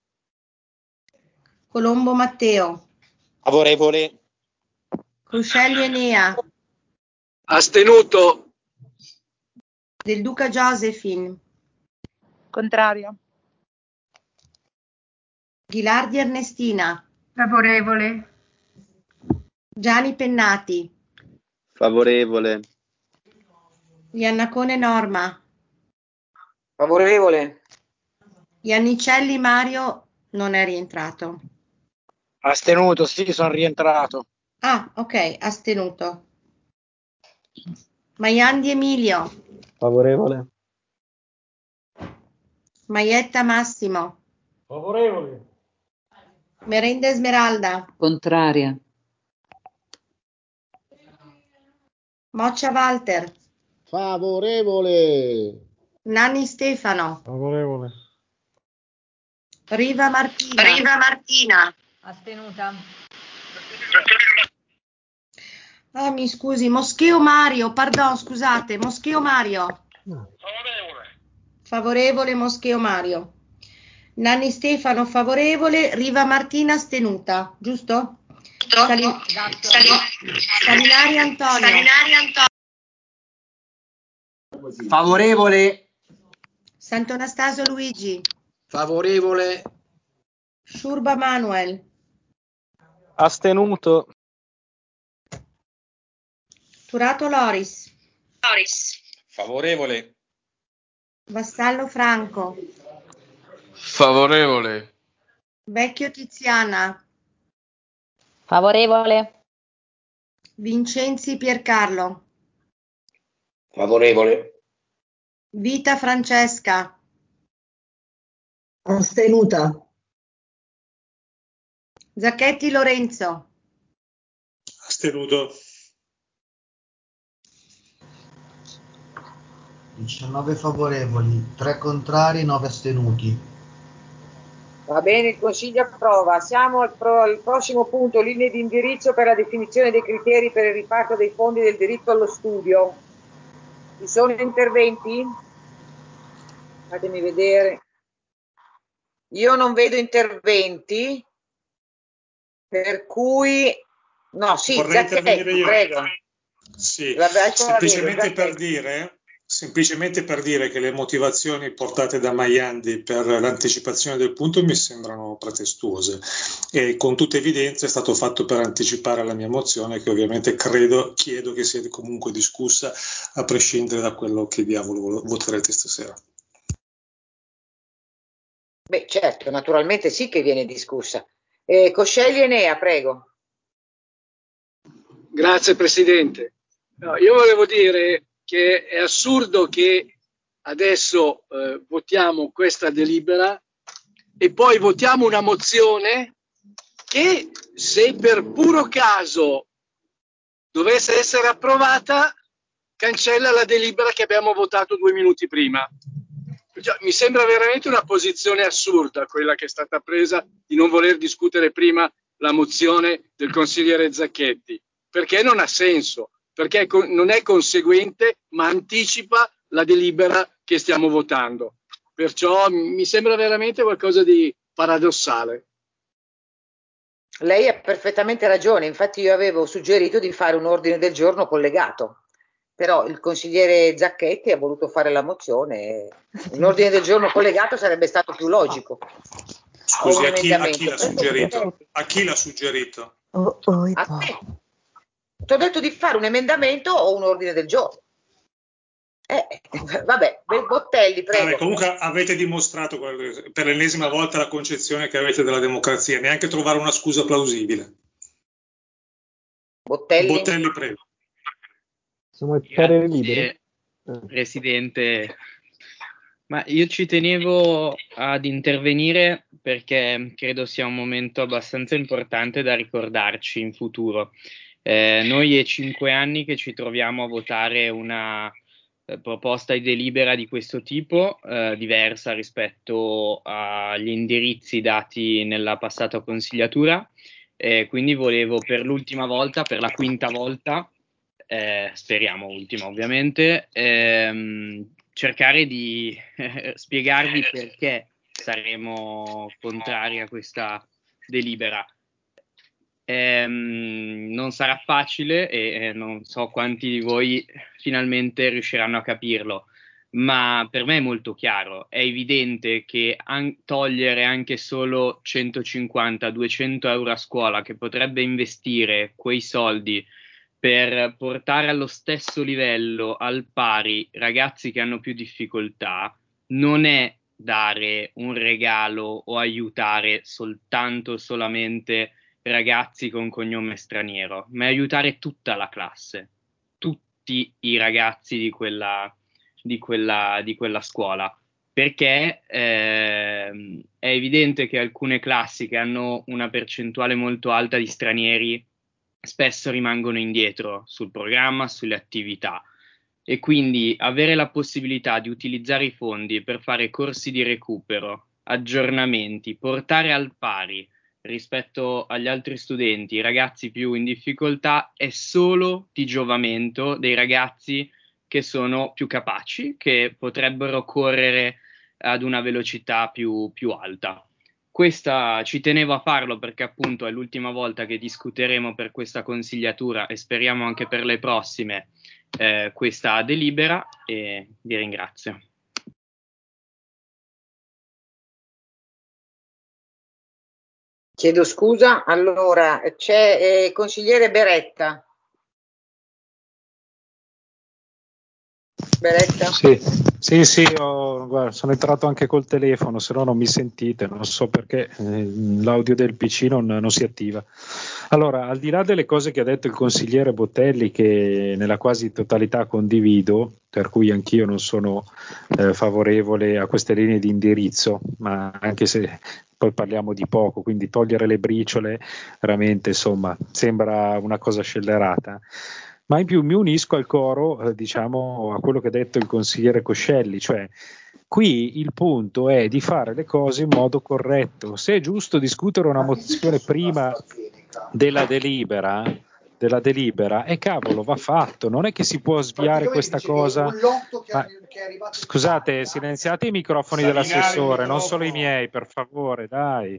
Colombo Matteo. Favorevole. Cruscelli Enea. Astenuto. Del Duca Josephine. Contrario. Ghilardi Ernestina. Favorevole. Gianni Pennati. Favorevole. Iannacone Norma. Favorevole. Iannicelli Mario non è rientrato. Astenuto, sì, sono rientrato. Ah, ok, astenuto. Maiandi Emilio. Favorevole. Maietta Massimo. Favorevole. Merenda Esmeralda. Contraria. Moccia Walter. Favorevole. Nanni Stefano. Favorevole. Riva Martina. Riva Martina. Astenuta. Ah, mi scusi, Moscheo Mario, pardon, scusate, Moscheo Mario. Favorevole Moscheo Mario. Nanni Stefano favorevole, Riva Martina astenuta, giusto? Salinari Antonio. Favorevole. Sant'Anastasio Luigi. Favorevole. Sciurba Manuel. Astenuto. Turato Loris. Favorevole. Vassallo Franco. Favorevole. Vecchio Tiziana. Favorevole. Vincenzi Piercarlo. Favorevole. Vita Francesca. Astenuta. Zacchetti Lorenzo. Astenuto. 19 favorevoli, 3 contrari, 9 astenuti. Va bene, il Consiglio approva. Siamo al prossimo punto, linee di indirizzo per la definizione dei criteri per il riparto dei fondi del diritto allo studio. Ci sono interventi? Fatemi vedere. Io non vedo interventi, per cui... No, sì, Vorrei intervenire Zacchetti, io. prego. Sì, semplicemente per dire che le motivazioni portate da Maiandi per l'anticipazione del punto mi sembrano pretestuose e con tutta evidenza è stato fatto per anticipare la mia mozione, che ovviamente chiedo che sia comunque discussa a prescindere da quello che diavolo voterete stasera. Beh, certo, naturalmente sì che viene discussa. Coscelli Enea, prego. Grazie Presidente. No, io volevo dire che è assurdo che adesso votiamo questa delibera e poi votiamo una mozione che, se per puro caso dovesse essere approvata, cancella la delibera che abbiamo votato 2 minuti prima. Mi sembra veramente una posizione assurda quella che è stata presa di non voler discutere prima la mozione del consigliere Zacchetti, perché non ha senso, perché non è conseguente, ma anticipa la delibera che stiamo votando. Perciò mi sembra veramente qualcosa di paradossale. Lei ha perfettamente ragione, infatti io avevo suggerito di fare un ordine del giorno collegato, però il consigliere Zacchetti ha voluto fare la mozione e un ordine del giorno collegato sarebbe stato più logico. Scusi, un a chi emendamento. l'ha suggerito? A chi l'ha suggerito? A te. Ti ho detto di fare un emendamento o un ordine del giorno. Vabbè, Bottelli, prego. Vabbè, comunque avete dimostrato per l'ennesima volta la concezione che avete della democrazia, neanche trovare una scusa plausibile. Bottelli, prego. Siamo pareri liberi? Presidente. Ma io ci tenevo ad intervenire perché credo sia un momento abbastanza importante da ricordarci in futuro. Noi è 5 anni che ci troviamo a votare una proposta di delibera di questo tipo, diversa rispetto agli indirizzi dati nella passata consigliatura. Quindi volevo per l'ultima volta, per la quinta volta, speriamo ultima ovviamente, cercare di spiegarvi perché saremo contrari a questa delibera. Non sarà facile e non so quanti di voi finalmente riusciranno a capirlo, ma per me è molto chiaro. È evidente che togliere anche solo 150-200 euro a scuola, che potrebbe investire quei soldi per portare allo stesso livello, al pari, ragazzi che hanno più difficoltà, non è dare un regalo o aiutare solamente ragazzi con cognome straniero, ma aiutare tutta la classe, tutti i ragazzi di quella scuola. Perché è evidente che alcune classi che hanno una percentuale molto alta di stranieri spesso rimangono indietro sul programma, sulle attività, e quindi avere la possibilità di utilizzare i fondi per fare corsi di recupero, aggiornamenti, portare al pari rispetto agli altri studenti i ragazzi più in difficoltà è solo di giovamento dei ragazzi che sono più capaci, che potrebbero correre ad una velocità più alta. Questa ci tenevo a farlo perché appunto è l'ultima volta che discuteremo per questa consigliatura e speriamo anche per le prossime questa delibera, e vi ringrazio. chiedo scusa. Allora, c'è consigliere Beretta. Beretta? Sì, guarda, sono entrato anche col telefono, se no non mi sentite, non so perché l'audio del PC non si attiva. Allora, al di là delle cose che ha detto il consigliere Bottelli, che nella quasi totalità condivido, per cui anch'io non sono favorevole a queste linee di indirizzo, ma anche se poi parliamo di poco, quindi togliere le briciole veramente, insomma, sembra una cosa scellerata. Ma in più mi unisco al coro, diciamo, a quello che ha detto il consigliere Coscelli, cioè qui il punto è di fare le cose in modo corretto. Se è giusto discutere una mozione prima della delibera, e cavolo, va fatto, non è che si può sviare questa cosa. Scusate, silenziate i microfoni dell'assessore, non solo i miei, per favore, dai.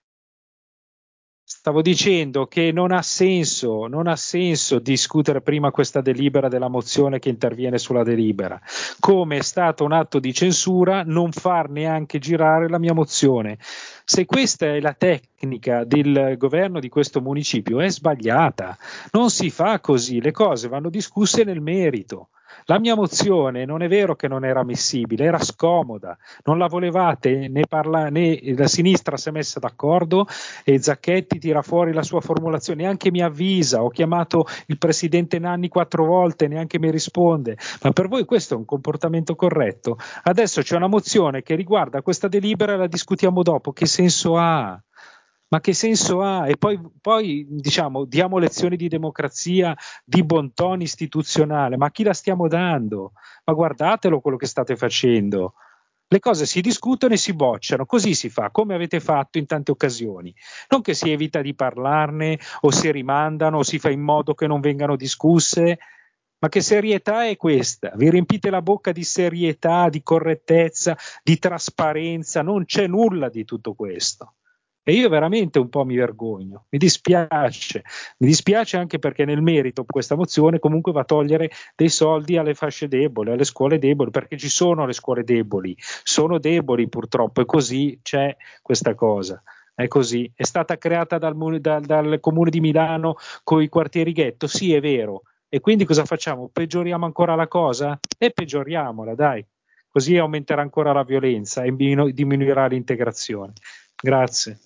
Stavo dicendo che non ha senso discutere prima questa delibera della mozione che interviene sulla delibera. Come è stato un atto di censura non far neanche girare la mia mozione. Se questa è la tecnica del governo di questo municipio è sbagliata. Non si fa così, le cose vanno discusse nel merito. La mia mozione non è vero che non era ammissibile, era scomoda, non la volevate né la sinistra si è messa d'accordo e Zacchetti tira fuori la sua formulazione, neanche mi avvisa, ho chiamato il presidente Nanni 4 volte, neanche mi risponde. Ma per voi questo è un comportamento corretto? Adesso c'è una mozione che riguarda questa delibera e la discutiamo dopo, che senso ha? Ma che senso ha? E poi diciamo diamo lezioni di democrazia, di bon ton istituzionale, ma a chi la stiamo dando? Ma guardatelo quello che state facendo. Le cose si discutono e si bocciano, così si fa, come avete fatto in tante occasioni. Non che si evita di parlarne o si rimandano o si fa in modo che non vengano discusse. Ma che serietà è questa? Vi riempite la bocca di serietà, di correttezza, di trasparenza, non c'è nulla di tutto questo. E io veramente un po' mi vergogno, mi dispiace anche perché nel merito questa mozione comunque va a togliere dei soldi alle fasce deboli, alle scuole deboli, perché ci sono le scuole deboli, sono deboli purtroppo, e così c'è questa cosa. È così, è stata creata dal Comune di Milano con i quartieri ghetto, sì è vero, e quindi cosa facciamo? Peggioriamo ancora la cosa? E peggioriamola, dai, così aumenterà ancora la violenza e diminuirà l'integrazione. Grazie.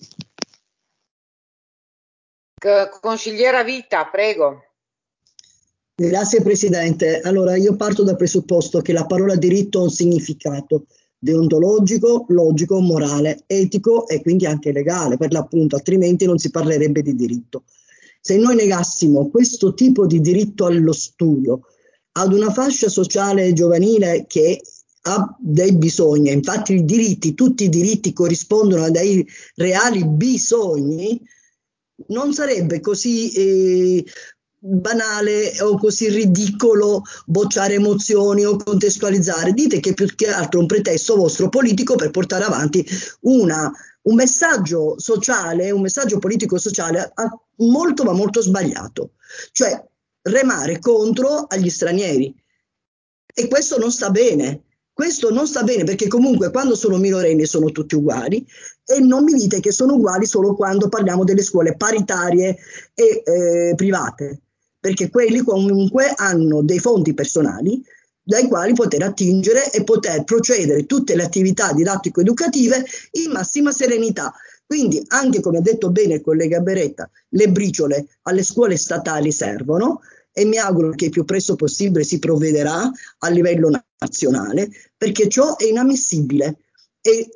Consigliera Vita, prego. Grazie Presidente. Allora io parto dal presupposto che la parola diritto ha un significato deontologico, logico, morale, etico e quindi anche legale, per l'appunto, altrimenti non si parlerebbe di diritto. Se noi negassimo questo tipo di diritto allo studio ad una fascia sociale giovanile che ha dei bisogni, infatti i diritti, tutti i diritti corrispondono a dei reali bisogni, non sarebbe così banale o così ridicolo bocciare mozioni o contestualizzare. Dite che più che altro è un pretesto vostro politico per portare avanti un messaggio sociale, un messaggio politico-sociale molto ma molto sbagliato, cioè remare contro agli stranieri. E questo non sta bene. Questo non sta bene perché comunque quando sono minorenni sono tutti uguali e non mi dite che sono uguali solo quando parliamo delle scuole paritarie e private, perché quelli comunque hanno dei fondi personali dai quali poter attingere e poter procedere tutte le attività didattico-educative in massima serenità. Quindi anche come ha detto bene il collega Beretta, le briciole alle scuole statali servono e mi auguro che il più presto possibile si provvederà a livello nazionale, perché ciò è inammissibile. E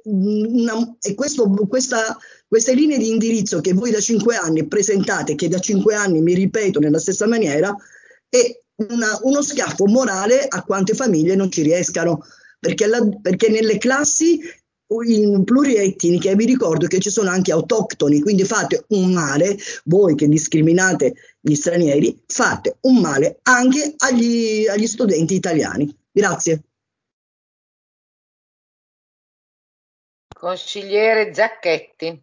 queste linee di indirizzo che voi da 5 anni presentate, che da 5 anni mi ripeto nella stessa maniera, è uno schiaffo morale a quante famiglie non ci riescano, perché nelle classi in plurietniche vi ricordo che ci sono anche autoctoni, quindi fate un male, voi che discriminate gli stranieri, fate un male anche agli studenti italiani. Grazie. Consigliere Zacchetti.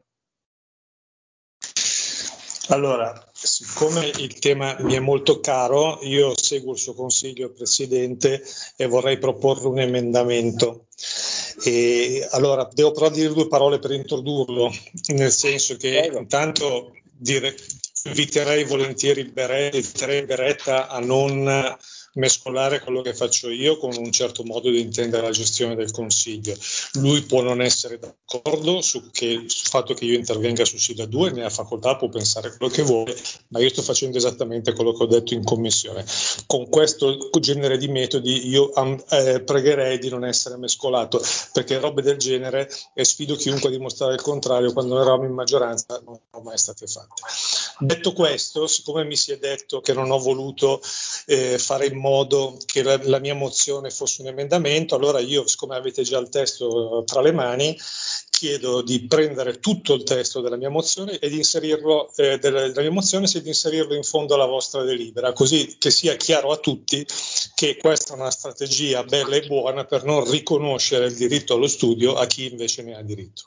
Allora, siccome il tema mi è molto caro, io seguo il suo consiglio, Presidente, e vorrei proporre un emendamento. E allora, devo però dire 2 parole per introdurlo, nel senso che intanto inviterei volentieri il Beretta a non mescolare quello che faccio io con un certo modo di intendere la gestione del Consiglio. Lui può non essere d'accordo sul fatto che io intervenga su SIDA 2, ne ha facoltà, può pensare quello che vuole, ma io sto facendo esattamente quello che ho detto in commissione. Con questo genere di metodi io pregherei di non essere mescolato, perché robe del genere, e sfido chiunque a dimostrare il contrario, quando eravamo in maggioranza non sono mai state fatte. Detto questo, siccome mi si è detto che non ho voluto fare in modo che la mia mozione fosse un emendamento, allora io, siccome avete già il testo tra le mani, chiedo di prendere tutto il testo della mia mozione e di inserirlo della mia mozione e di inserirlo in fondo alla vostra delibera, così che sia chiaro a tutti che questa è una strategia bella e buona per non riconoscere il diritto allo studio a chi invece ne ha diritto.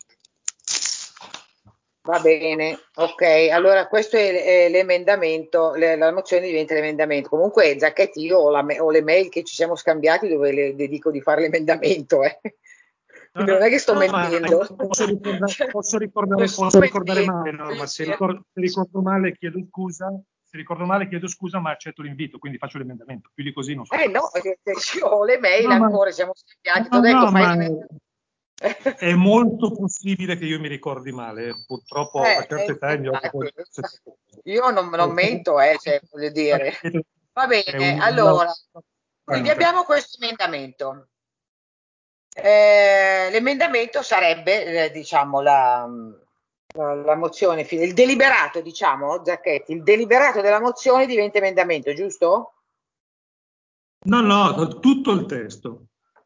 Va bene, ok, allora questo è l'emendamento, la mozione diventa l'emendamento. Comunque Zacchetti, io ho le mail che ci siamo scambiati dove le dico di fare l'emendamento, quindi non è che sto mentendo. Posso ricordare male, Norma, se ricordo male chiedo scusa, ma accetto l'invito, quindi faccio l'emendamento, più di così non so. No, io ho le mail ancora, siamo scambiati. È molto possibile che io mi ricordi male, purtroppo a certe età mi occupo. Io non mento, voglio dire. Va bene, allora, quindi abbiamo questo emendamento. L'emendamento sarebbe, diciamo, la mozione, il deliberato, diciamo, Zacchetti, il deliberato della mozione diventa emendamento, giusto? No, tutto il testo.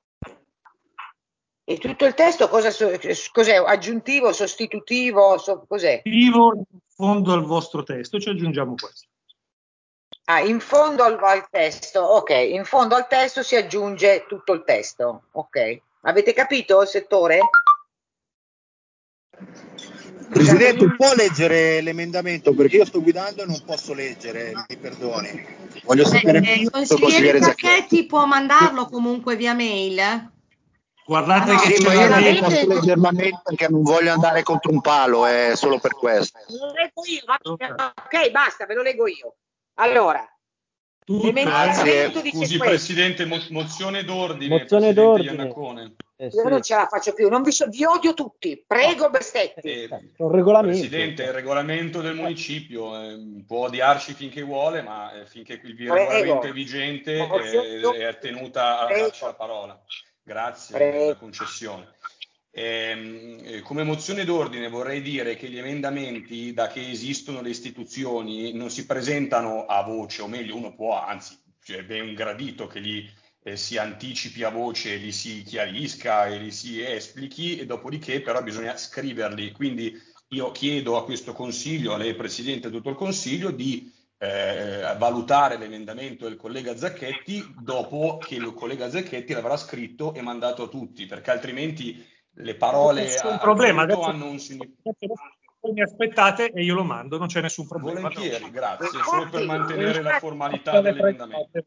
E tutto il testo cos'è? Aggiuntivo, sostitutivo, cos'è? In fondo al vostro testo ci aggiungiamo questo. In fondo al testo, ok, in fondo al testo si aggiunge tutto il testo, ok. Avete capito il settore? Presidente, può leggere l'emendamento perché io sto guidando e non posso leggere, mi perdoni. Voglio sapere Il consigliere Zacchetti può mandarlo comunque via mail. Guardate che Sì, c'è ma io la non legge. posso leggerlo a me perché non voglio andare contro un palo, è solo per questo. Lo leggo io, ok, basta, ve lo leggo io. Allora, l'emendamento dice Scusi questo. Presidente, mozione d'ordine, Mozione Presidente d'ordine. Iannacone. Io non ce la faccio più, vi odio tutti. Prego, Bestetti. Un regolamento. Presidente, il regolamento del municipio può odiarci finché vuole, ma finché il regolamento è vigente è tenuta a darci la parola. Grazie della concessione. Come mozione d'ordine vorrei dire che gli emendamenti, da che esistono le istituzioni, non si presentano a voce, o meglio, uno può, anzi, è ben gradito che li si anticipi a voce, li si chiarisca e li si esplichi, e dopodiché però bisogna scriverli. Quindi io chiedo a questo Consiglio, a lei Presidente e a tutto il Consiglio, di valutare l'emendamento del collega Zacchetti dopo che il collega Zacchetti l'avrà scritto e mandato a tutti, perché altrimenti le parole Nessun problema, adesso hanno un significato. Voi mi aspettate e io lo mando, non c'è nessun problema. Volentieri, grazie, Infatti, solo per mantenere la formalità dell'emendamento.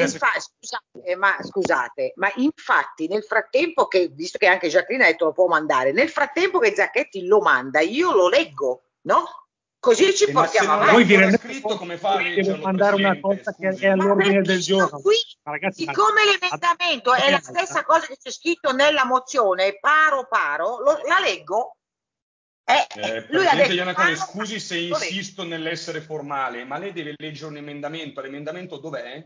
Scusate, ma infatti nel frattempo che, visto che anche Jacqueline ha detto lo può mandare, nel frattempo che Zacchetti lo manda, io lo leggo, no? Così ci portiamo avanti. Voi vi rendete scritto come fa a leggerlo, devo mandare una cosa che è all'ordine del giorno. Qui, ragazzi, siccome l'emendamento è la stessa cosa che c'è scritto nella mozione, paro, la leggo. Lui ha Presidente detto, Iannacone, scusi se insisto nell'essere formale, ma lei deve leggere un emendamento. L'emendamento dov'è?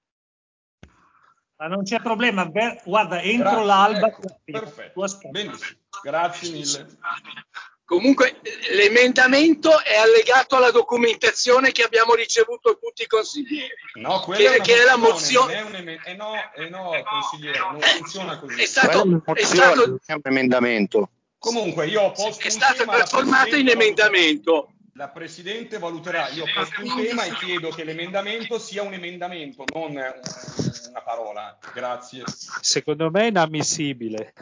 Ma non c'è problema, guarda, entro Grazie, l'alba. ecco, perfetto, benissimo, grazie mille. Comunque l'emendamento è allegato alla documentazione che abbiamo ricevuto tutti i consiglieri. No, quella che è la mozione. non è no, consigliere, non funziona così. È stato un emendamento. Comunque io ho posto è stato trasformato in emendamento. La Presidente valuterà, io ho posto un tema e chiedo che l'emendamento sia un emendamento, non una parola. Grazie. Secondo me è inammissibile.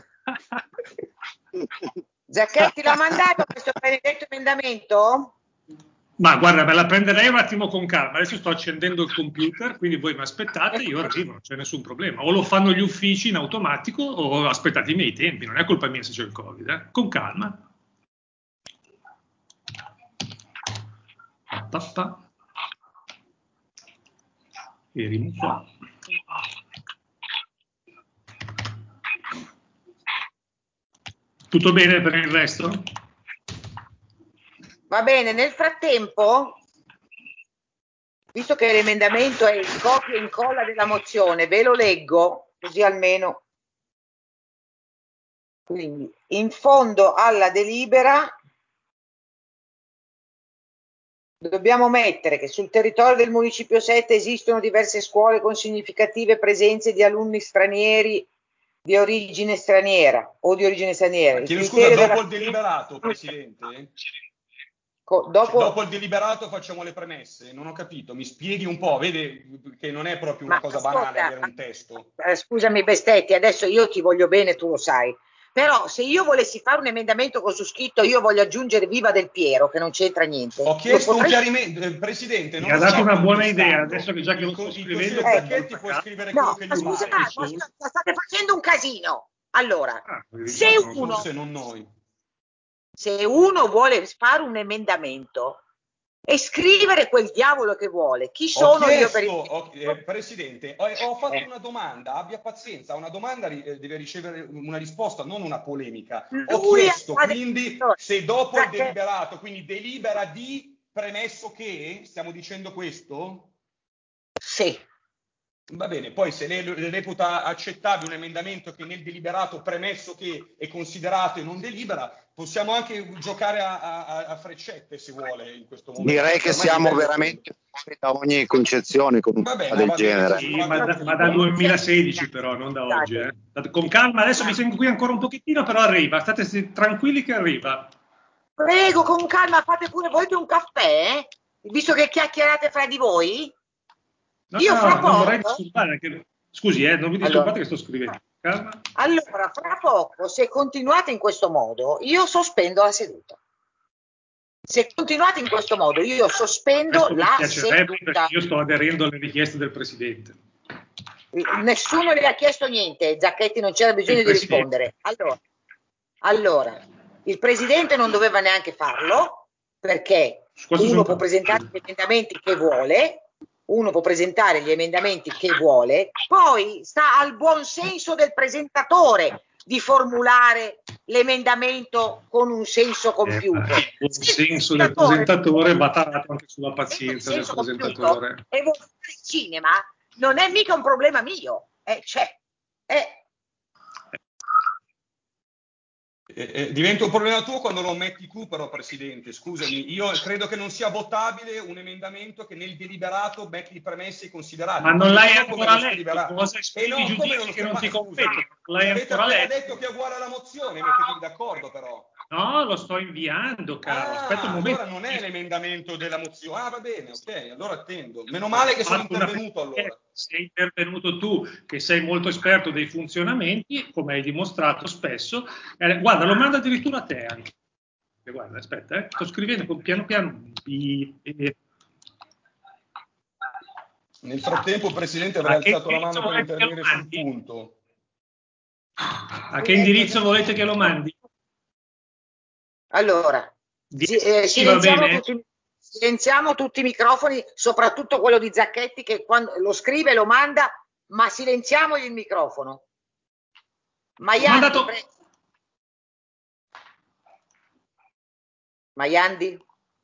Zacchetti l'ha mandato questo benedetto emendamento? Ma guarda, me la prenderei un attimo con calma. Adesso sto accendendo il computer, quindi voi mi aspettate, io arrivo, non c'è nessun problema. O lo fanno gli uffici in automatico o aspettate i miei tempi, non è colpa mia se c'è il Covid, Con calma. Vediamo qua. Tutto bene per il resto? Va bene, nel frattempo, visto che l'emendamento è il copia e incolla della mozione, ve lo leggo, così almeno. Quindi, in fondo alla delibera dobbiamo mettere che sul territorio del Municipio 7 esistono diverse scuole con significative presenze di alunni stranieri di origine straniera o di origine straniera. Chiedo scusa, dopo il deliberato, Presidente? Dopo il deliberato facciamo le premesse, non ho capito, mi spieghi un po', vede che non è proprio una cosa banale avere un testo. Scusami Bestetti, adesso io ti voglio bene, tu lo sai, però se io volessi fare un emendamento con su scritto io voglio aggiungere Viva Del Piero, che non c'entra niente. Ho chiesto un chiarimento, Presidente, non mi ha dato una buona idea, adesso che già che lo sto scrivendo... Zacchetti può scrivere quello che gli pare. Ma state facendo un casino. Allora, se uno vuole fare un emendamento e scrivere quel diavolo che vuole, chi sono io per il... Presidente, ho fatto una domanda, abbia pazienza, una domanda deve ricevere una risposta, non una polemica. Ho chiesto quindi se dopo il deliberato, quindi delibera di premesso che, stiamo dicendo questo? Sì. Va bene, poi se lei reputa accettabile un emendamento che nel deliberato premesso che è considerato e non delibera, possiamo anche giocare a freccette se vuole in questo momento. Direi che siamo veramente fuori da ogni concezione con un tema del genere. Sì, ma dal 2016 però, non da oggi. Con calma, adesso mi sento qui ancora un pochettino, però arriva, state tranquilli che arriva. Prego, con calma, fate pure voi un caffè, visto che chiacchierate fra di voi. Io fra poco... non vorrei disturbare, scusi, non vi disturbate che sto scrivendo. Calma. Allora, fra poco, se continuate in questo modo, io sospendo la seduta. Se continuate in questo modo, io sospendo Questo mi la piacerebbe, seduta. perché io sto aderendo alle richieste del Presidente. Nessuno le ha chiesto niente, Zacchetti, non c'era bisogno di rispondere. Allora, il Presidente non doveva neanche farlo, perché uno può presentare gli emendamenti che vuole, poi sta al buon senso del presentatore di formulare l'emendamento con un senso compiuto. Il buon senso del presentatore va tarato anche sulla pazienza del presentatore. E vuol fare il cinema non è mica un problema mio, diventa un problema tuo quando lo metti tu, però, Presidente, scusami, io credo che non sia votabile un emendamento che nel deliberato metti i premessi e considerati. Ma non l'hai ancora letto, cosa esprimi giudizi che non ti competono? L'hai ancora letto? Avete detto che è uguale alla mozione, mettetevi d'accordo però. No, lo sto inviando, caro. Aspetta un momento. Allora non è l'emendamento della mozione. Va bene, ok, allora attendo. Meno male che sono intervenuto allora. Sei intervenuto tu, che sei molto esperto dei funzionamenti, come hai dimostrato spesso. Guarda, lo mando addirittura a te anche. Guarda, aspetta, sto scrivendo piano piano. Nel frattempo, Presidente, avrei alzato la mano per intervenire sul punto. A che indirizzo volete che lo mandi? Allora, silenziamo tutti i microfoni, soprattutto quello di Zacchetti che quando lo scrive lo manda, ma silenziamogli il microfono. Maiandi?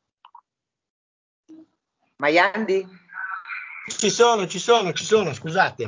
Ci sono, scusate.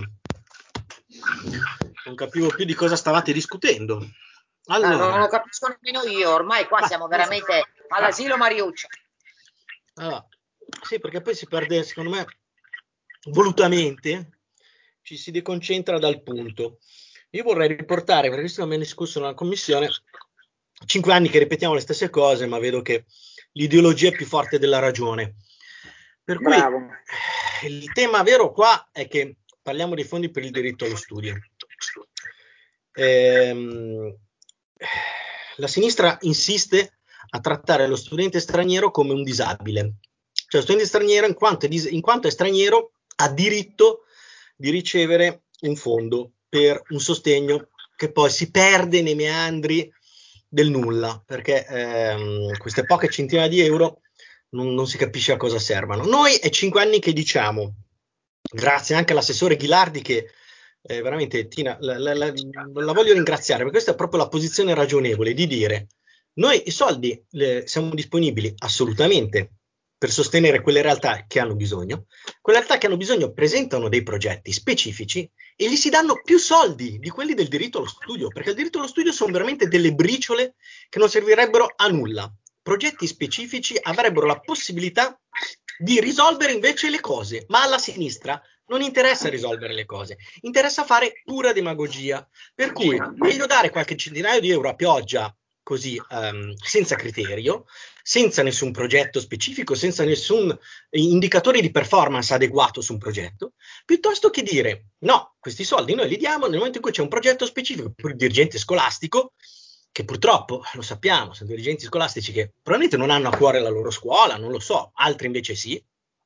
Non capivo più di cosa stavate discutendo. Allora, non lo capisco nemmeno io, ormai qua siamo veramente all'asilo Mariuccia. Allora, sì, perché poi si perde, secondo me, volutamente ci si deconcentra dal punto. Io vorrei riportare, perché questo abbiamo discusso nella commissione, 5 anni che ripetiamo le stesse cose, ma vedo che l'ideologia è più forte della ragione. Per cui il tema vero qua è che parliamo dei fondi per il diritto allo studio. La sinistra insiste a trattare lo studente straniero come un disabile. Cioè lo studente straniero, in quanto è straniero, ha diritto di ricevere un fondo per un sostegno che poi si perde nei meandri del nulla, perché queste poche centinaia di euro non si capisce a cosa servano. Noi è 5 anni che diciamo, grazie anche all'assessore Ghilardi che veramente Tina la voglio ringraziare, perché questa è proprio la posizione ragionevole di dire noi i soldi siamo disponibili assolutamente per sostenere quelle realtà che hanno bisogno. Quelle realtà che hanno bisogno presentano dei progetti specifici e gli si danno più soldi di quelli del diritto allo studio, perché il diritto allo studio sono veramente delle briciole che non servirebbero a nulla. Progetti specifici avrebbero la possibilità di risolvere invece le cose, ma alla sinistra non interessa risolvere le cose, interessa fare pura demagogia, per cui meglio dare qualche centinaio di euro a pioggia così senza criterio, senza nessun progetto specifico, senza nessun indicatore di performance adeguato su un progetto, piuttosto che dire no, questi soldi noi li diamo nel momento in cui c'è un progetto specifico per il dirigente scolastico, che purtroppo, lo sappiamo, sono dirigenti scolastici che probabilmente non hanno a cuore la loro scuola, non lo so, altri invece sì.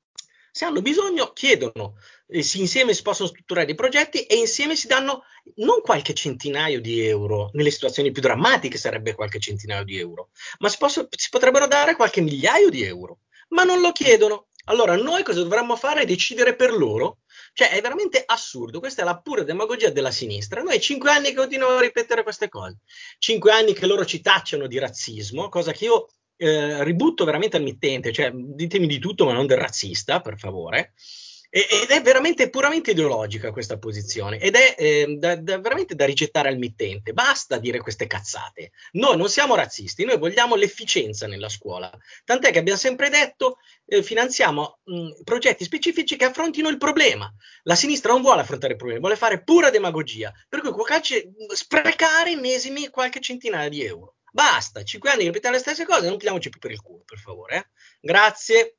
Se hanno bisogno, chiedono, insieme si possono strutturare dei progetti e insieme si danno non qualche centinaio di euro, nelle situazioni più drammatiche sarebbe qualche centinaio di euro, ma si potrebbero dare qualche migliaio di euro, ma non lo chiedono. Allora noi cosa dovremmo fare? Decidere per loro? Cioè è veramente assurdo, questa è la pura demagogia della sinistra. Noi 5 anni che continuiamo a ripetere queste cose, 5 anni che loro ci tacciano di razzismo, cosa che io ributto veramente al mittente, cioè ditemi di tutto ma non del razzista, per favore. Ed è veramente puramente ideologica questa posizione ed è veramente da rigettare al mittente. Basta dire queste cazzate. Noi non siamo razzisti, noi vogliamo l'efficienza nella scuola, tant'è che abbiamo sempre detto finanziamo progetti specifici che affrontino il problema. La sinistra non vuole affrontare il problema, vuole fare pura demagogia, per cui sprecare ennesimi qualche centinaia di euro. Basta, 5 anni che ripetiamo le stesse cose, non pigliamoci più per il culo, per favore. Grazie.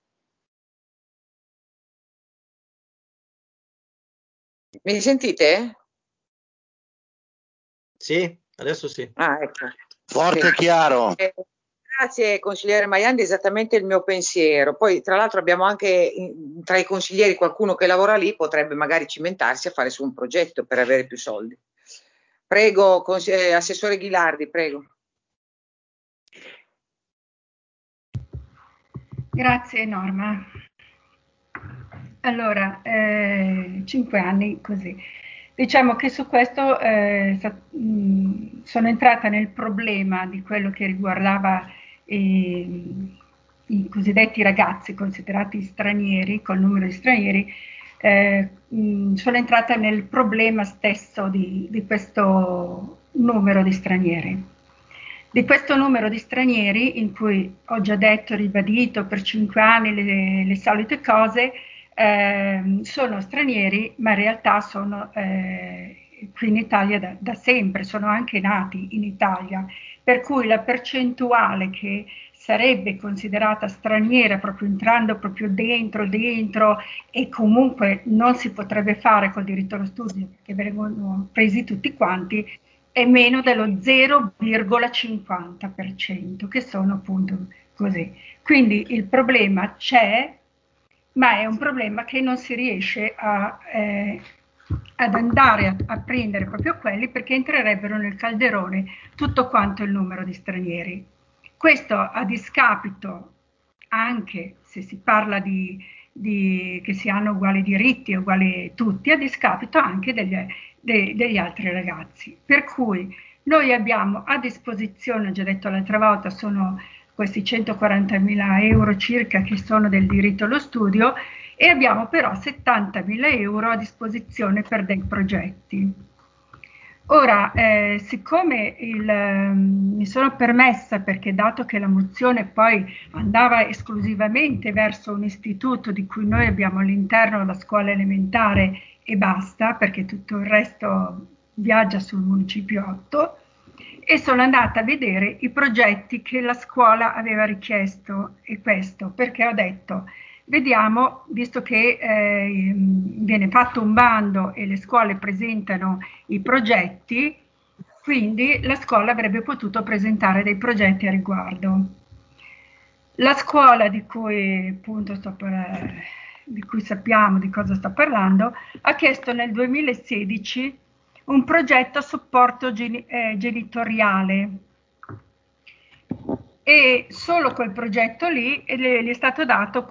Mi sentite? Sì, adesso sì. Ah, ecco. Forte e chiaro. Grazie consigliere Maiandi, esattamente il mio pensiero. Poi tra l'altro abbiamo anche tra i consiglieri qualcuno che lavora lì, potrebbe magari cimentarsi a fare su un progetto per avere più soldi. Prego, Assessore Ghilardi, prego. Grazie Norma. Allora, 5 anni così. Diciamo che su questo sono entrata nel problema di quello che riguardava i cosiddetti ragazzi considerati stranieri, col numero di stranieri. Sono entrata nel problema stesso di questo numero di stranieri. Di questo numero di stranieri, in cui ho già detto, ribadito per 5 anni le solite cose, sono stranieri, ma in realtà sono qui in Italia da sempre, sono anche nati in Italia, per cui la percentuale che sarebbe considerata straniera proprio entrando proprio dentro e comunque non si potrebbe fare col diritto allo studio perché vengono presi tutti quanti, è meno dello 0,50%, che sono appunto così. Quindi il problema c'è, ma è un problema che non si riesce ad andare a prendere proprio quelli, perché entrerebbero nel calderone tutto quanto il numero di stranieri. Questo a discapito, anche se si parla che si hanno uguali diritti, uguali tutti, a discapito anche degli altri ragazzi. Per cui noi abbiamo a disposizione, ho già detto l'altra volta, sono questi 140.000 euro circa che sono del diritto allo studio, e abbiamo però 70.000 euro a disposizione per dei progetti. Ora, siccome mi sono permessa, perché dato che la mozione poi andava esclusivamente verso un istituto di cui noi abbiamo all'interno la scuola elementare e basta, perché tutto il resto viaggia sul municipio 8, e sono andata a vedere i progetti che la scuola aveva richiesto, e questo perché ho detto, vediamo, visto che viene fatto un bando e le scuole presentano i progetti, quindi la scuola avrebbe potuto presentare dei progetti a riguardo. La scuola di cui appunto di cui sappiamo di cosa sto parlando, ha chiesto nel 2016 un progetto a supporto genitoriale, e solo quel progetto lì gli è stato dato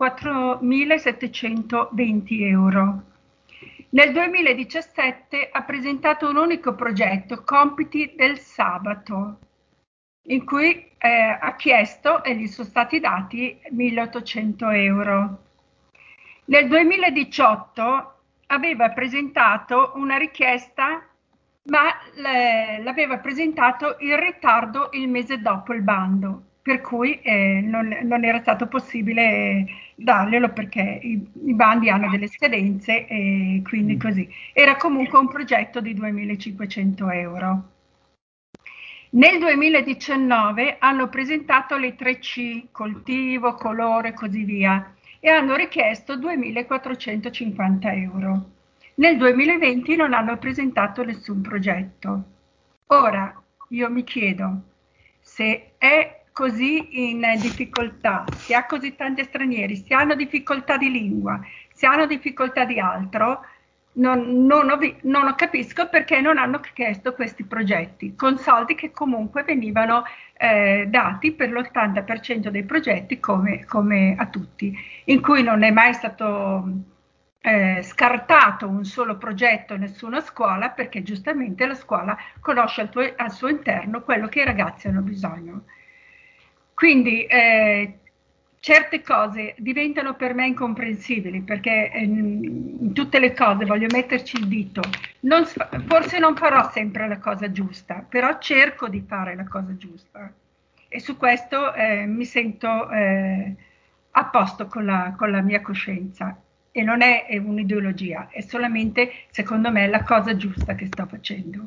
4.720 euro. Nel 2017 ha presentato un unico progetto, Compiti del sabato, in cui ha chiesto e gli sono stati dati 1.800 euro. Nel 2018 aveva presentato una richiesta, ma l'aveva presentato in ritardo il mese dopo il bando, per cui non era stato possibile darglielo, perché i bandi hanno delle scadenze e quindi così. Era comunque un progetto di 2.500 euro. Nel 2019 hanno presentato le 3C, coltivo, colore e così via, e hanno richiesto 2.450 euro. Nel 2020 non hanno presentato nessun progetto. Ora, io mi chiedo, se è così in difficoltà, se ha così tanti stranieri, se hanno difficoltà di lingua, se hanno difficoltà di altro, non capisco perché non hanno chiesto questi progetti, con soldi che comunque venivano dati per l'80% dei progetti come a tutti, in cui non è mai stato scartato un solo progetto in nessuna scuola, perché giustamente la scuola conosce al suo interno quello che i ragazzi hanno bisogno. Quindi certe cose diventano per me incomprensibili, perché in tutte le cose voglio metterci il dito. Forse non farò sempre la cosa giusta, però cerco di fare la cosa giusta, e su questo mi sento a posto con la mia coscienza, e non è un'ideologia, è solamente, secondo me, la cosa giusta che sto facendo.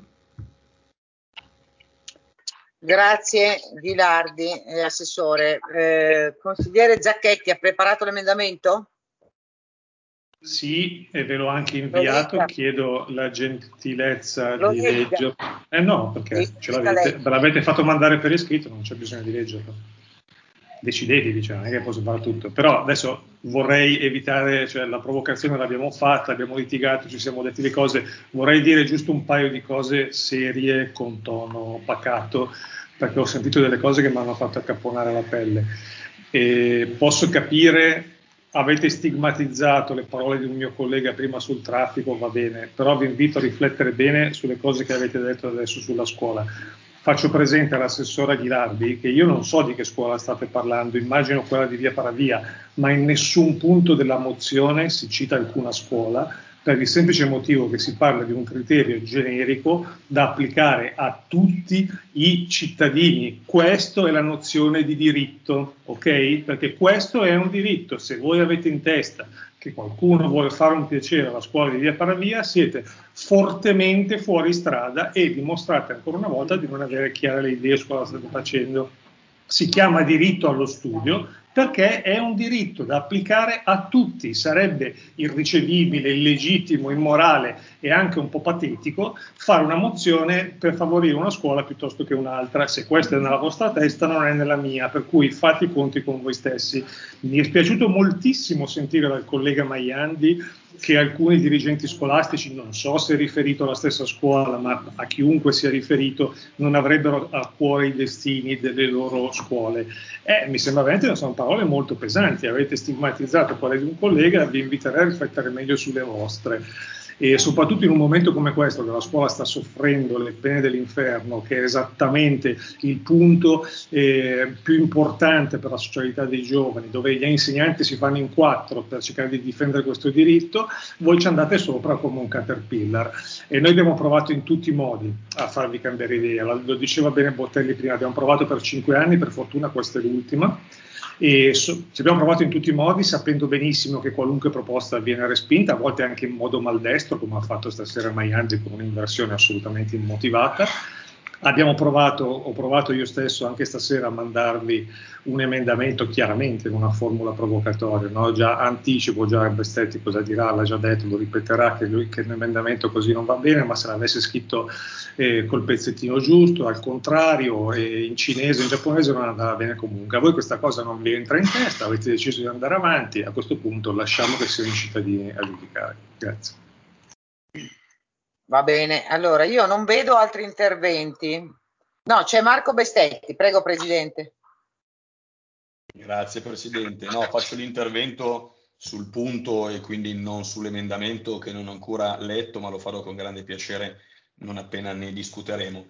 Grazie Ghilardi, Assessore. Consigliere Zacchetti, ha preparato l'emendamento? Sì, e ve l'ho anche inviato, chiedo la gentilezza di leggerlo. No, perché ve l'avete fatto mandare per iscritto, non c'è bisogno di leggerlo. decidetevi, cioè, non è che posso fare tutto. Però adesso vorrei evitare, cioè, la provocazione l'abbiamo fatta, abbiamo litigato, ci siamo detti le cose, vorrei dire giusto un paio di cose serie con tono pacato, perché ho sentito delle cose che mi hanno fatto accapponare la pelle. E posso capire, avete stigmatizzato le parole di un mio collega prima sul traffico, va bene, però vi invito a riflettere bene sulle cose che avete detto adesso sulla scuola. Faccio presente all'assessora Ghilardi che io non so di che scuola state parlando, immagino quella di Via Paravia, ma in nessun punto della mozione si cita alcuna scuola, per il semplice motivo che si parla di un criterio generico da applicare a tutti i cittadini. Questo è la nozione di diritto, ok? Perché questo è un diritto. Se voi avete in testa che qualcuno vuole fare un piacere alla scuola di Via Paravia, siete fortemente fuori strada e dimostrate ancora una volta di non avere chiare le idee su cosa state facendo. Si chiama diritto allo studio perché è un diritto da applicare a tutti. Sarebbe irricevibile, illegittimo, immorale e anche un po' patetico fare una mozione per favorire una scuola piuttosto che un'altra. Se questa è nella vostra testa, non è nella mia, per cui fate i conti con voi stessi. Mi è piaciuto moltissimo sentire dal collega Maiandi che alcuni dirigenti scolastici, non so se è riferito alla stessa scuola, ma a chiunque sia riferito, non avrebbero a cuore i destini delle loro scuole. Mi sembra veramente che sono parole molto pesanti. Avete stigmatizzato quelle di un collega, vi inviterei a riflettere meglio sulle vostre. E soprattutto in un momento come questo, che la scuola sta soffrendo le pene dell'inferno, che è esattamente il punto più importante per la socialità dei giovani, dove gli insegnanti si fanno in quattro per cercare di difendere questo diritto, voi ci andate sopra come un caterpillar. E noi abbiamo provato in tutti i modi a farvi cambiare idea. Lo diceva bene Bottelli prima, abbiamo provato per 5 anni, per fortuna questa è l'ultima. E ci abbiamo provato in tutti i modi, sapendo benissimo che qualunque proposta viene respinta, a volte anche in modo maldestro, come ha fatto stasera Maiandi con un'inversione assolutamente immotivata. Ho provato io stesso anche stasera a mandarvi un emendamento chiaramente in una formula provocatoria, no? Già anticipo, già Bestetti cosa dirà, l'ha già detto, lo ripeterà che l'emendamento così non va bene, ma se l'avesse scritto col pezzettino giusto, al contrario, in cinese, in giapponese non andava bene comunque. A voi questa cosa non vi entra in testa, avete deciso di andare avanti, a questo punto lasciamo che siano i cittadini a giudicare. Grazie. Va bene, allora io non vedo altri interventi. No, c'è Marco Bestetti, prego Presidente. Grazie Presidente. No, faccio l'intervento sul punto e quindi non sull'emendamento che non ho ancora letto, ma lo farò con grande piacere non appena ne discuteremo.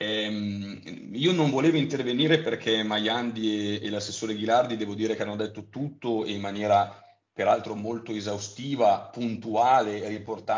Io non volevo intervenire perché Maiandi e l'assessore Ghilardi devo dire che hanno detto tutto in maniera peraltro molto esaustiva, puntuale,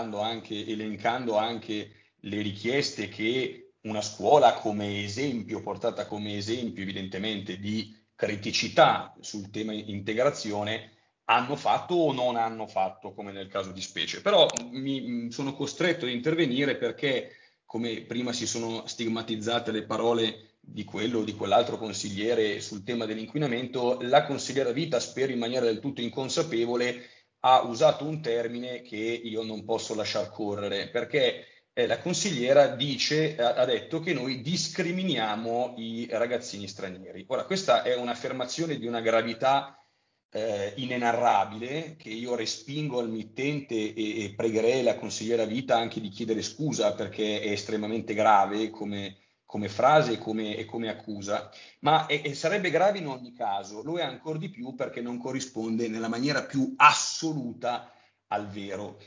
elencando anche le richieste che una scuola come esempio, portata come esempio evidentemente di criticità sul tema integrazione, hanno fatto o non hanno fatto, come nel caso di specie. Però sono costretto ad intervenire perché, come prima si sono stigmatizzate le parole di quello o di quell'altro consigliere sul tema dell'inquinamento, la consigliera Vita, spero in maniera del tutto inconsapevole, ha usato un termine che io non posso lasciar correre, perché la consigliera ha detto che noi discriminiamo i ragazzini stranieri. Ora, questa è un'affermazione di una gravità inenarrabile, che io respingo al mittente e pregherei la consigliera Vita anche di chiedere scusa, perché è estremamente grave come frase e come accusa, ma sarebbe grave in ogni caso. Lo è ancora di più perché non corrisponde nella maniera più assoluta al vero.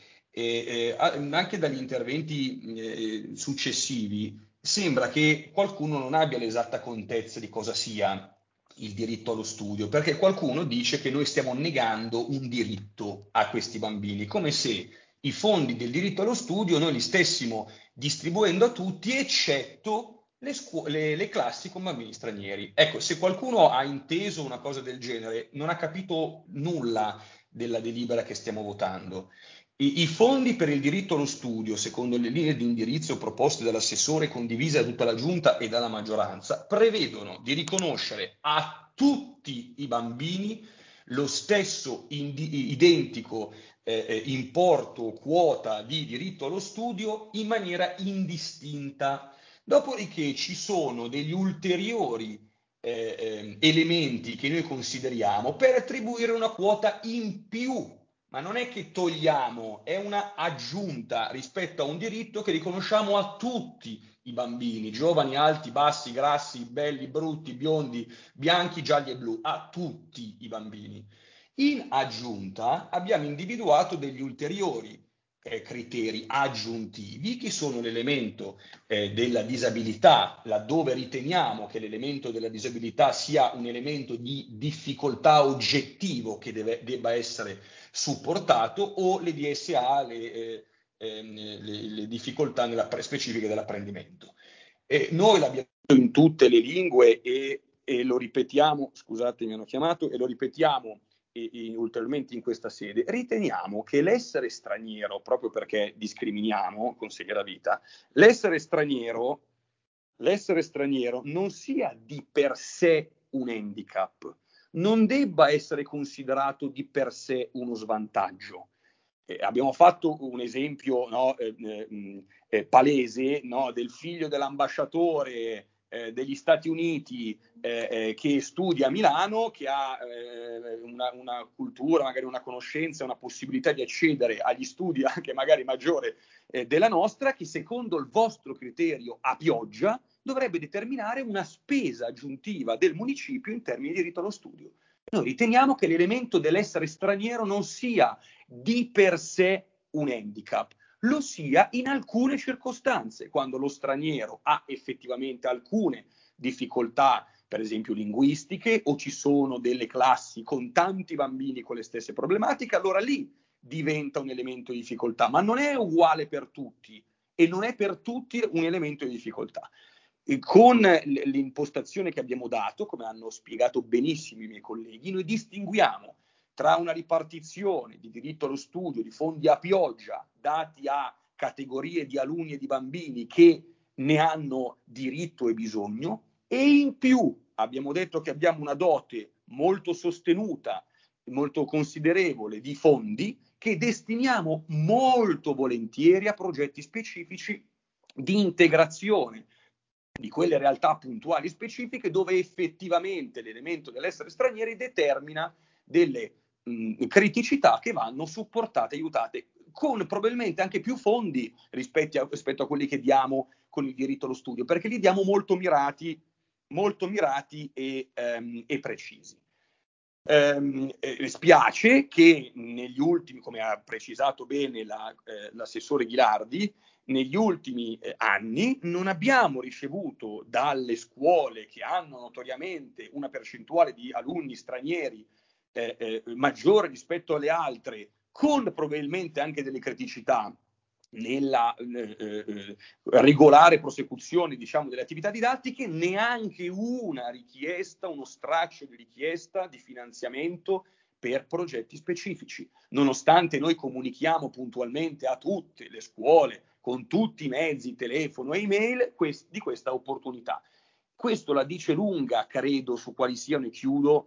Anche dagli interventi successivi sembra che qualcuno non abbia l'esatta contezza di cosa sia il diritto allo studio, perché qualcuno dice che noi stiamo negando un diritto a questi bambini, come se i fondi del diritto allo studio noi li stessimo distribuendo a tutti, eccetto le classi con bambini stranieri. Ecco, se qualcuno ha inteso una cosa del genere, non ha capito nulla della delibera che stiamo votando. I fondi per il diritto allo studio, secondo le linee di indirizzo proposte dall'assessore e condivise da tutta la giunta e dalla maggioranza, prevedono di riconoscere a tutti i bambini lo stesso identico importo o quota di diritto allo studio in maniera indistinta. Dopodiché ci sono degli ulteriori elementi che noi consideriamo per attribuire una quota in più. Ma non è che togliamo, è una aggiunta rispetto a un diritto che riconosciamo a tutti i bambini, giovani, alti, bassi, grassi, belli, brutti, biondi, bianchi, gialli e blu, a tutti i bambini. In aggiunta abbiamo individuato degli ulteriori criteri aggiuntivi che sono l'elemento della disabilità, laddove riteniamo che l'elemento della disabilità sia un elemento di difficoltà oggettivo che debba essere supportato, o le DSA, le difficoltà specifiche dell'apprendimento. Noi l'abbiamo in tutte le lingue e lo ripetiamo, scusate mi hanno chiamato, e lo ripetiamo ulteriormente in questa sede. Riteniamo che l'essere straniero, proprio perché discriminiamo, consigliera Vita, l'essere straniero non sia di per sé un handicap, non debba essere considerato di per sé uno svantaggio. Abbiamo fatto un esempio palese del figlio dell'ambasciatore degli Stati Uniti che studia a Milano, che ha una cultura, magari una conoscenza, una possibilità di accedere agli studi anche magari maggiore della nostra, che secondo il vostro criterio a pioggia dovrebbe determinare una spesa aggiuntiva del municipio in termini di diritto allo studio. Noi riteniamo che l'elemento dell'essere straniero non sia di per sé un handicap, lo sia in alcune circostanze, quando lo straniero ha effettivamente alcune difficoltà, per esempio linguistiche, o ci sono delle classi con tanti bambini con le stesse problematiche, allora lì diventa un elemento di difficoltà, ma non è uguale per tutti e non è per tutti un elemento di difficoltà. Con l'impostazione che abbiamo dato, come hanno spiegato benissimo i miei colleghi, noi distinguiamo tra una ripartizione di diritto allo studio, di fondi a pioggia, dati a categorie di alunni e di bambini che ne hanno diritto e bisogno, e in più abbiamo detto che abbiamo una dote molto sostenuta, molto considerevole di fondi che destiniamo molto volentieri a progetti specifici di integrazione di quelle realtà puntuali specifiche dove effettivamente l'elemento dell'essere stranieri determina delle criticità che vanno supportate, aiutate, con probabilmente anche più fondi rispetto a quelli che diamo con il diritto allo studio, perché li diamo molto mirati e precisi. Spiace che negli ultimi, come ha precisato bene l'assessore Ghilardi, negli ultimi anni non abbiamo ricevuto dalle scuole che hanno notoriamente una percentuale di alunni stranieri maggiore rispetto alle altre, con probabilmente anche delle criticità nella regolare prosecuzione, diciamo, delle attività didattiche, neanche una richiesta, uno straccio di richiesta di finanziamento per progetti specifici, nonostante noi comunichiamo puntualmente a tutte le scuole con tutti i mezzi, telefono e email, di questa opportunità. Questo la dice lunga, credo, su quali siano, e chiudo,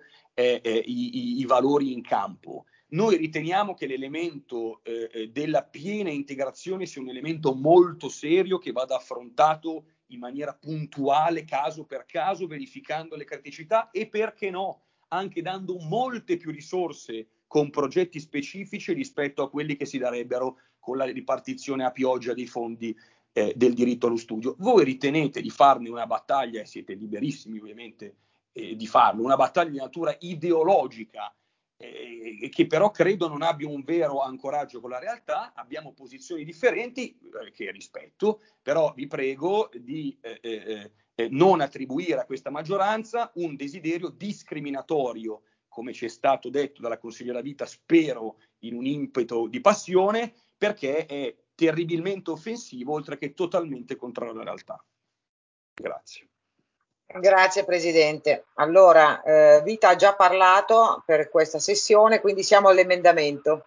i valori in campo. Noi riteniamo che l'elemento della piena integrazione sia un elemento molto serio che vada affrontato in maniera puntuale, caso per caso, verificando le criticità e, perché no, anche dando molte più risorse con progetti specifici rispetto a quelli che si darebbero con la ripartizione a pioggia dei fondi del diritto allo studio. Voi ritenete di farne una battaglia, e siete liberissimi ovviamente di farlo, una battaglia di natura ideologica, che però credo non abbia un vero ancoraggio con la realtà. Abbiamo posizioni differenti che rispetto, però vi prego di non attribuire a questa maggioranza un desiderio discriminatorio, come ci è stato detto dalla consigliera Vita, spero in un impeto di passione, perché è terribilmente offensivo, oltre che totalmente contrario alla realtà. Grazie. Grazie Presidente. Allora, Vita ha già parlato per questa sessione, quindi siamo all'emendamento.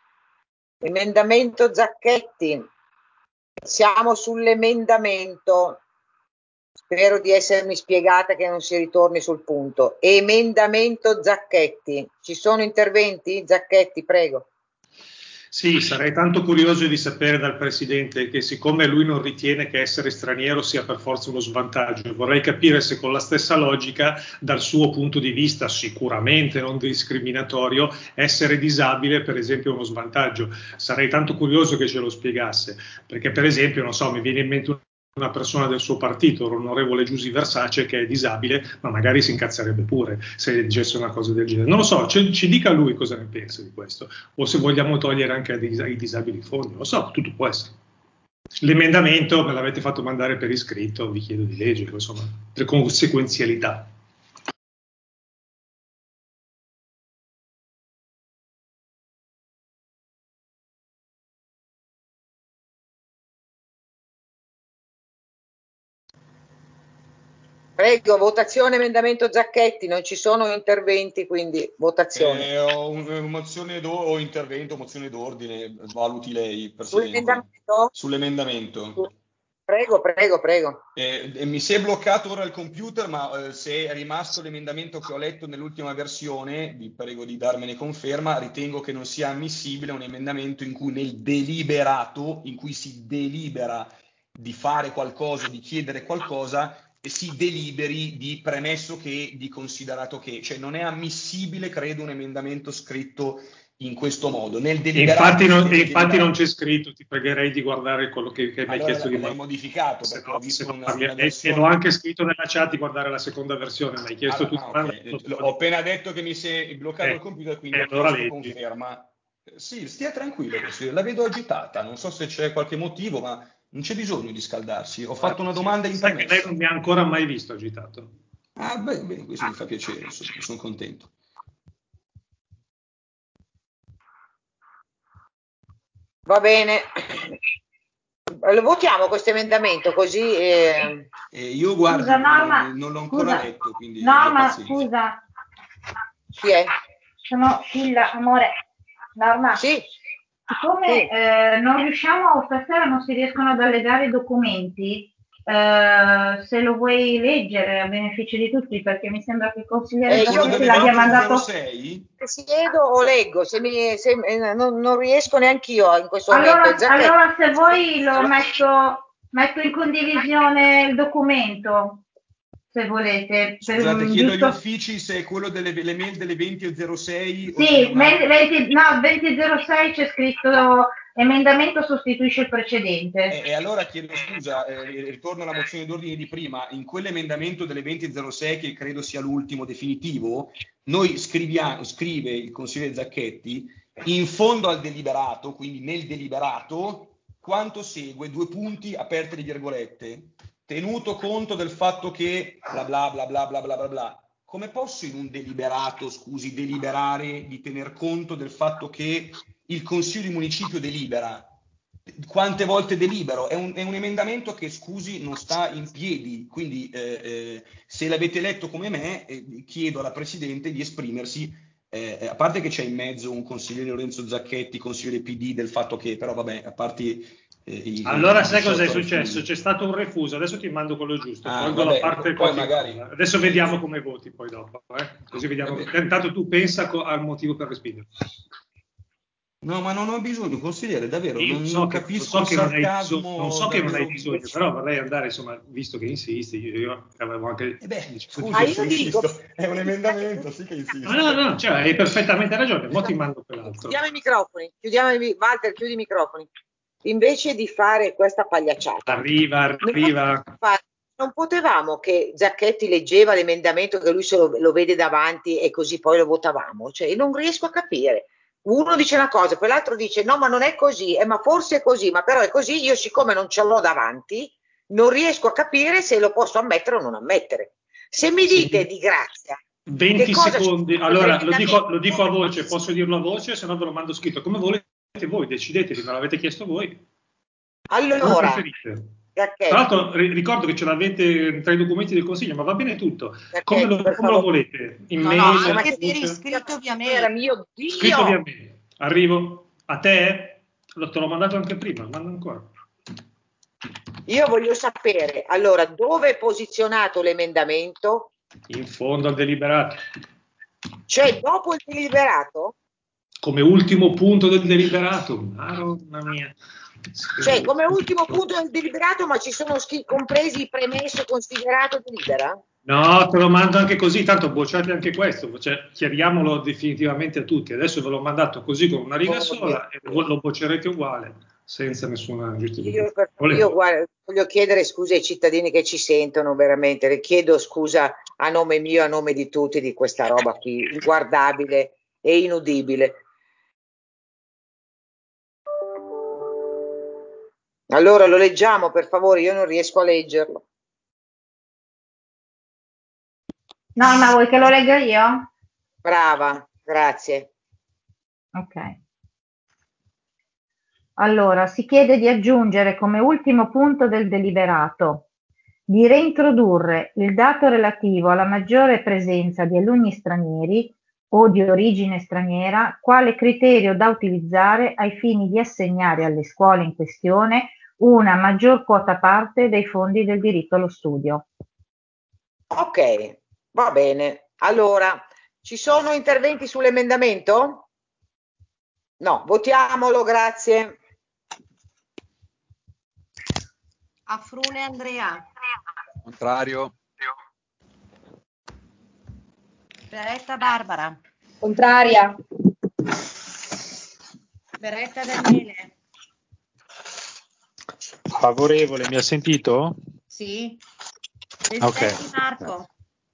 Emendamento Zacchetti. Siamo sull'emendamento. Spero di essermi spiegata, che non si ritorni sul punto. Emendamento Zacchetti. Ci sono interventi? Zacchetti, prego. Sì, sarei tanto curioso di sapere dal Presidente che siccome lui non ritiene che essere straniero sia per forza uno svantaggio, vorrei capire se con la stessa logica, dal suo punto di vista sicuramente non discriminatorio, essere disabile per esempio è uno svantaggio. Sarei tanto curioso che ce lo spiegasse, perché per esempio, non so, mi viene in mente una persona del suo partito, l'onorevole Giusy Versace, che è disabile, ma magari si incazzerebbe pure se dicesse una cosa del genere. Non lo so, ci dica lui cosa ne pensa di questo, o se vogliamo togliere anche ai disabili i fondi, non lo so, tutto può essere. L'emendamento me l'avete fatto mandare per iscritto, vi chiedo di leggerlo, insomma, le conseguenzialità. Prego, votazione emendamento Zacchetti, non ci sono interventi, quindi votazione. Ho una mozione o intervento, mozione d'ordine, valuti lei, Presidente. Sull'emendamento? Sull'emendamento. Prego. Mi si è bloccato ora il computer, ma se è rimasto l'emendamento che ho letto nell'ultima versione, vi prego di darmene conferma, ritengo che non sia ammissibile un emendamento in cui nel deliberato, in cui si delibera di fare qualcosa, di chiedere qualcosa, e si deliberi di premesso che, di considerato che. Cioè non è ammissibile, credo, un emendamento scritto in questo modo. Nel deliberato infatti non c'è scritto, ti pregherei di guardare quello che mi hai chiesto di modificato, perché ho visto una e l'ho anche scritto nella chat di guardare la seconda versione, mi hai chiesto okay. Ho appena detto che mi si è bloccato il computer, quindi ho chiesto conferma. Sì, stia tranquillo, la vedo agitata, non so se c'è qualche motivo, ma non c'è bisogno di scaldarsi. Ho fatto una domanda in premessa. Lei non mi ha ancora mai visto agitato. Bene, questo mi fa piacere, sono contento. Va bene. Lo votiamo questo emendamento così. Io guardo, scusa, Norma, non l'ho ancora letto, quindi Norma, scusa. Chi è? Sono Scilla, amore. Norma. Sì. Siccome non riusciamo, stasera non si riescono ad allegare i documenti, se lo vuoi leggere a beneficio di tutti, perché mi sembra che il consigliere Zacchetti l'abbia mandato. Siedo o leggo, non riesco neanche io in questo momento. Allora se vuoi lo metto in condivisione il documento, se volete. Scusate, chiedo agli uffici se è quello delle mail delle 20.06. Sì, 20.06 c'è scritto emendamento sostituisce il precedente. E allora chiedo scusa, ritorno alla mozione d'ordine di prima. In quell'emendamento delle 20.06, che credo sia l'ultimo definitivo, noi scrive il consigliere Zacchetti, in fondo al deliberato, quindi nel deliberato, quanto segue, 2 punti, aperte le virgolette, tenuto conto del fatto che bla bla bla bla bla bla bla bla. Come posso in un deliberato, deliberare di tener conto del fatto che il Consiglio di Municipio delibera? Quante volte delibero? È un emendamento che, scusi, non sta in piedi, quindi se l'avete letto come me, chiedo alla Presidente di esprimersi, a parte che c'è in mezzo un consigliere Lorenzo Zacchetti, consigliere PD, del fatto che, però vabbè, a parte... Allora sai cosa è successo? C'è stato un refuso, adesso ti mando quello giusto, la parte poi magari... Adesso vediamo come voti poi dopo, così vediamo. Intanto tu pensa al motivo per respingere. No, ma non ho bisogno, consigliere, davvero, non capisco il sarcasmo. Non so che non hai bisogno, però vorrei andare, insomma, visto che insisti, io avevo anche... È un emendamento, sì che insisto. No, cioè, hai perfettamente ragione, mo ti mando quell'altro. Chiudiamo i microfoni, Walter, chiudi i microfoni. Invece di fare questa pagliacciata. Arriva. Non potevamo che Zacchetti leggeva l'emendamento che lui lo vede davanti e così poi lo votavamo? Cioè, non riesco a capire. Uno dice una cosa, poi l'altro dice no, ma non è così, ma forse è così, ma però è così. Io, siccome non ce l'ho davanti, non riesco a capire se lo posso ammettere o non ammettere. Se mi dite di grazia 20 secondi, allora lo dico a voce, posso dirlo a voce, se no ve lo mando scritto come volete voi, decidetevi, me l'avete chiesto voi. Allora, tra l'altro ricordo che ce l'avete tra i documenti del Consiglio, ma va bene tutto. Come lo volete? In mail? Scritto via mail. Mio Dio. Scritto via mail. Arrivo a te? Te l'ho mandato anche prima, manda ancora. Io voglio sapere, allora, dove è posizionato l'emendamento? In fondo al deliberato. Cioè, dopo il deliberato? come ultimo punto del deliberato. Mamma mia. Cioè, come ultimo punto del deliberato, ma ci sono compresi premesso, considerato, delibera? No, te lo mando anche così, tanto bocciate anche questo, cioè, chiariamolo definitivamente a tutti. Adesso ve l'ho mandato così con una riga sola e lo boccerete uguale, senza nessuna giustificazione. Io guarda, voglio chiedere scusa ai cittadini che ci sentono, veramente, le chiedo scusa a nome mio, a nome di tutti, di questa roba qui, inguardabile e inudibile. Allora lo leggiamo, per favore, io non riesco a leggerlo. Norma, vuoi che lo legga io? Brava, grazie. Ok. Allora, si chiede di aggiungere come ultimo punto del deliberato di reintrodurre il dato relativo alla maggiore presenza di alunni stranieri o di origine straniera quale criterio da utilizzare ai fini di assegnare alle scuole in questione una maggior quota parte dei fondi del diritto allo studio. Ok, va bene. Allora, ci sono interventi sull'emendamento? No, votiamolo, grazie. Afrune Andrea. Contrario. Beretta Barbara. Contraria. Beretta Daniele. Favorevole, mi ha sentito? Sì. Ok. Marco.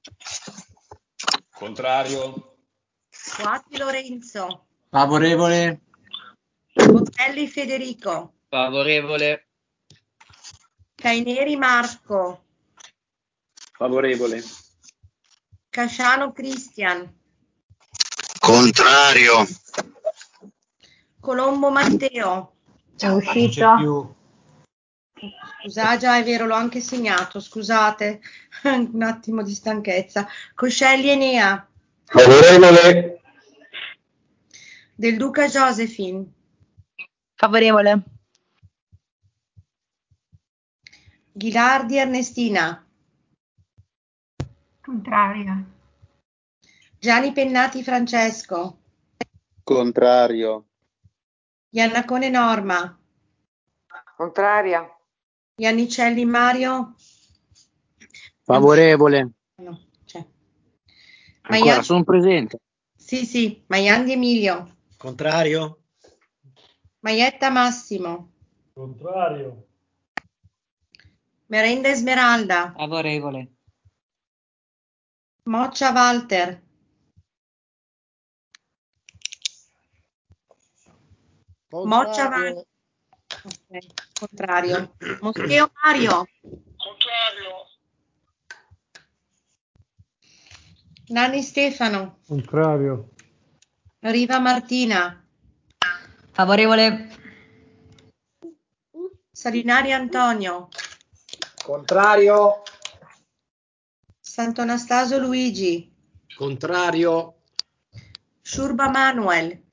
Contrario. Quatti Lorenzo. Favorevole. Botelli Federico. Favorevole. Caineri Marco. Favorevole. Casciano Cristian. Contrario. Colombo Matteo. È uscito. Scusate, già è vero, l'ho anche segnato, scusate, un attimo di stanchezza. Coscelli Enea. Favorevole. Del Duca Josephine. Favorevole. Ghilardi Ernestina. Contraria. Gianni Pennati Francesco. Contrario. Iannacone Norma. Contraria. Iannicelli Mario. Favorevole. No, c'è. Ancora, sono presente. Sì, Maiandi Emilio. Contrario. Maietta Massimo. Contrario. Merenda Esmeralda. Favorevole. Moccia Walter. Moccia Walter. Okay. Contrario. Moscheo Mario. Contrario. Nanni Stefano. Contrario. Riva Martina. Favorevole. Salinari Antonio. Contrario. Sant'Anastasio Luigi. Contrario. Sciurba Manuel.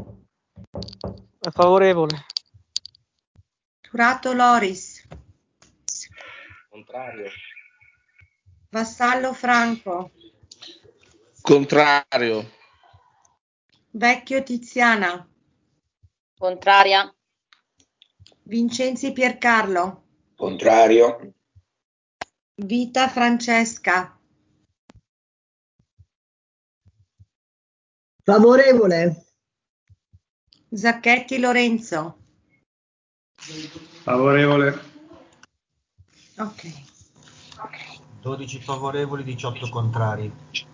È favorevole. Turato Loris. Contrario. Vassallo Franco. Contrario. Vecchio Tiziana. Contraria. Vincenzi Piercarlo. Contrario. Vita Francesca. Favorevole. Zacchetti Lorenzo. Favorevole. Ok. 12 favorevoli, 18 contrari.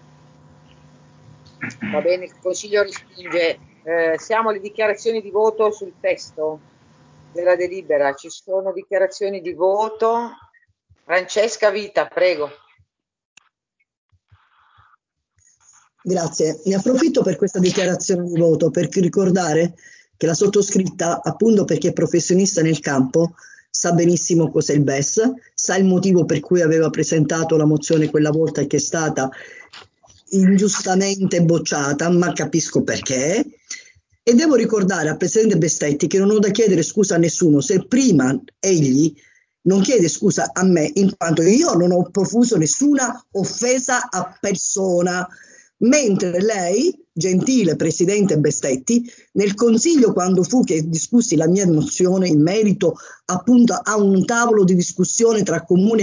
Va bene, il Consiglio respinge. Siamo alle dichiarazioni di voto sul testo della delibera. Ci sono dichiarazioni di voto. Francesca Vita, prego. Grazie. Ne approfitto per questa dichiarazione di voto per ricordare che la sottoscritta, appunto perché è professionista nel campo, sa benissimo cos'è il BES, sa il motivo per cui aveva presentato la mozione quella volta e che è stata ingiustamente bocciata, ma capisco perché. E devo ricordare al Presidente Bestetti che non ho da chiedere scusa a nessuno se prima egli non chiede scusa a me, in quanto io non ho profuso nessuna offesa a persona, mentre lei gentile presidente Bestetti, nel consiglio quando fu che discussi la mia mozione in merito appunto a un tavolo di discussione tra comuni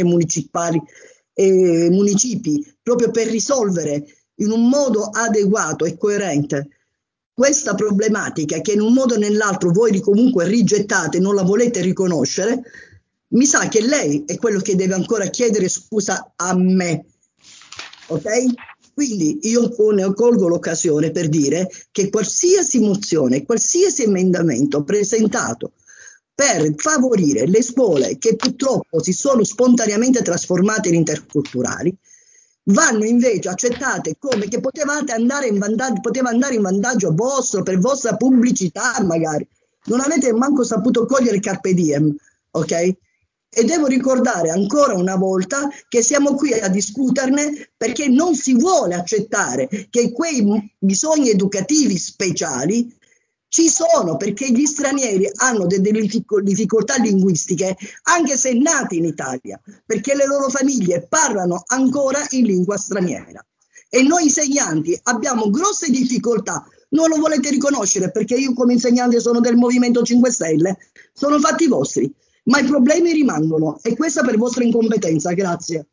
e municipi, proprio per risolvere in un modo adeguato e coerente questa problematica che in un modo o nell'altro voi comunque rigettate, non la volete riconoscere, mi sa che lei è quello che deve ancora chiedere scusa a me, ok? Quindi io colgo l'occasione per dire che qualsiasi mozione, qualsiasi emendamento presentato per favorire le scuole che purtroppo si sono spontaneamente trasformate in interculturali, vanno invece accettate come che poteva andare in vantaggio vostro, per vostra pubblicità magari. Non avete manco saputo cogliere il carpe diem, ok? E devo ricordare ancora una volta che siamo qui a discuterne perché non si vuole accettare che quei bisogni educativi speciali ci sono, perché gli stranieri hanno delle difficoltà linguistiche anche se nati in Italia, perché le loro famiglie parlano ancora in lingua straniera e noi insegnanti abbiamo grosse difficoltà. Non lo volete riconoscere perché io come insegnante sono del Movimento 5 Stelle, sono fatti vostri, ma i problemi rimangono e questa per vostra incompetenza. Grazie.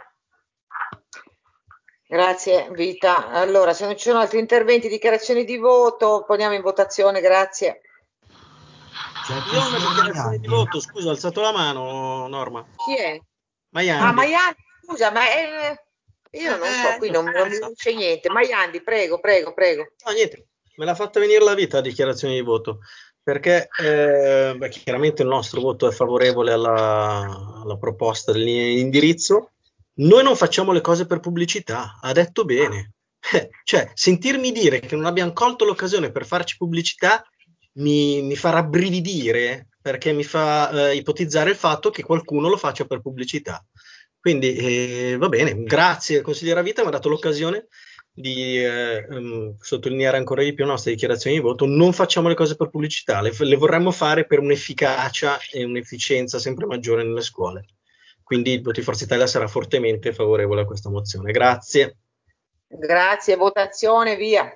Grazie Vita. Allora, se non ci sono altri interventi, dichiarazioni di voto, poniamo in votazione, grazie. Io ho una dichiarazione di voto, scusa, ho alzato la mano, Norma. Chi è? Maiandi. Ah, Maiandi, scusa, ma io non so, qui non mi dice niente. Maiandi, prego. No, niente, me l'ha fatta venire la vita la dichiarazione di voto, perché chiaramente il nostro voto è favorevole alla proposta dell'indirizzo. Noi non facciamo le cose per pubblicità, ha detto bene. Cioè, sentirmi dire che non abbiamo colto l'occasione per farci pubblicità mi fa rabbrividire, perché mi fa ipotizzare il fatto che qualcuno lo faccia per pubblicità. Quindi va bene, grazie consigliera Vita, mi ha dato l'occasione di sottolineare ancora di più la nostra dichiarazione di voto. Non facciamo le cose per pubblicità, le vorremmo fare per un'efficacia e un'efficienza sempre maggiore nelle scuole. Quindi il voto di Forza Italia sarà fortemente favorevole a questa mozione. Grazie. Grazie, votazione, via.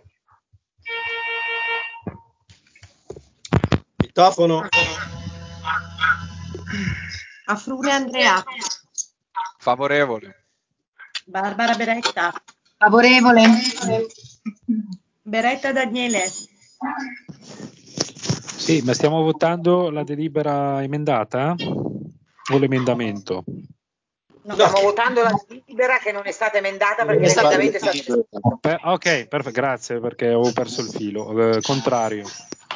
Citofono. A Frune Andrea. Favorevole. Barbara Beretta. Favorevole. Beretta Daniele. Sì, ma stiamo votando la delibera emendata o l'emendamento? No, stiamo votando la delibera che non è stata emendata perché l'emendamento è stato... Ok, perfetto, grazie perché avevo perso il filo. Contrario.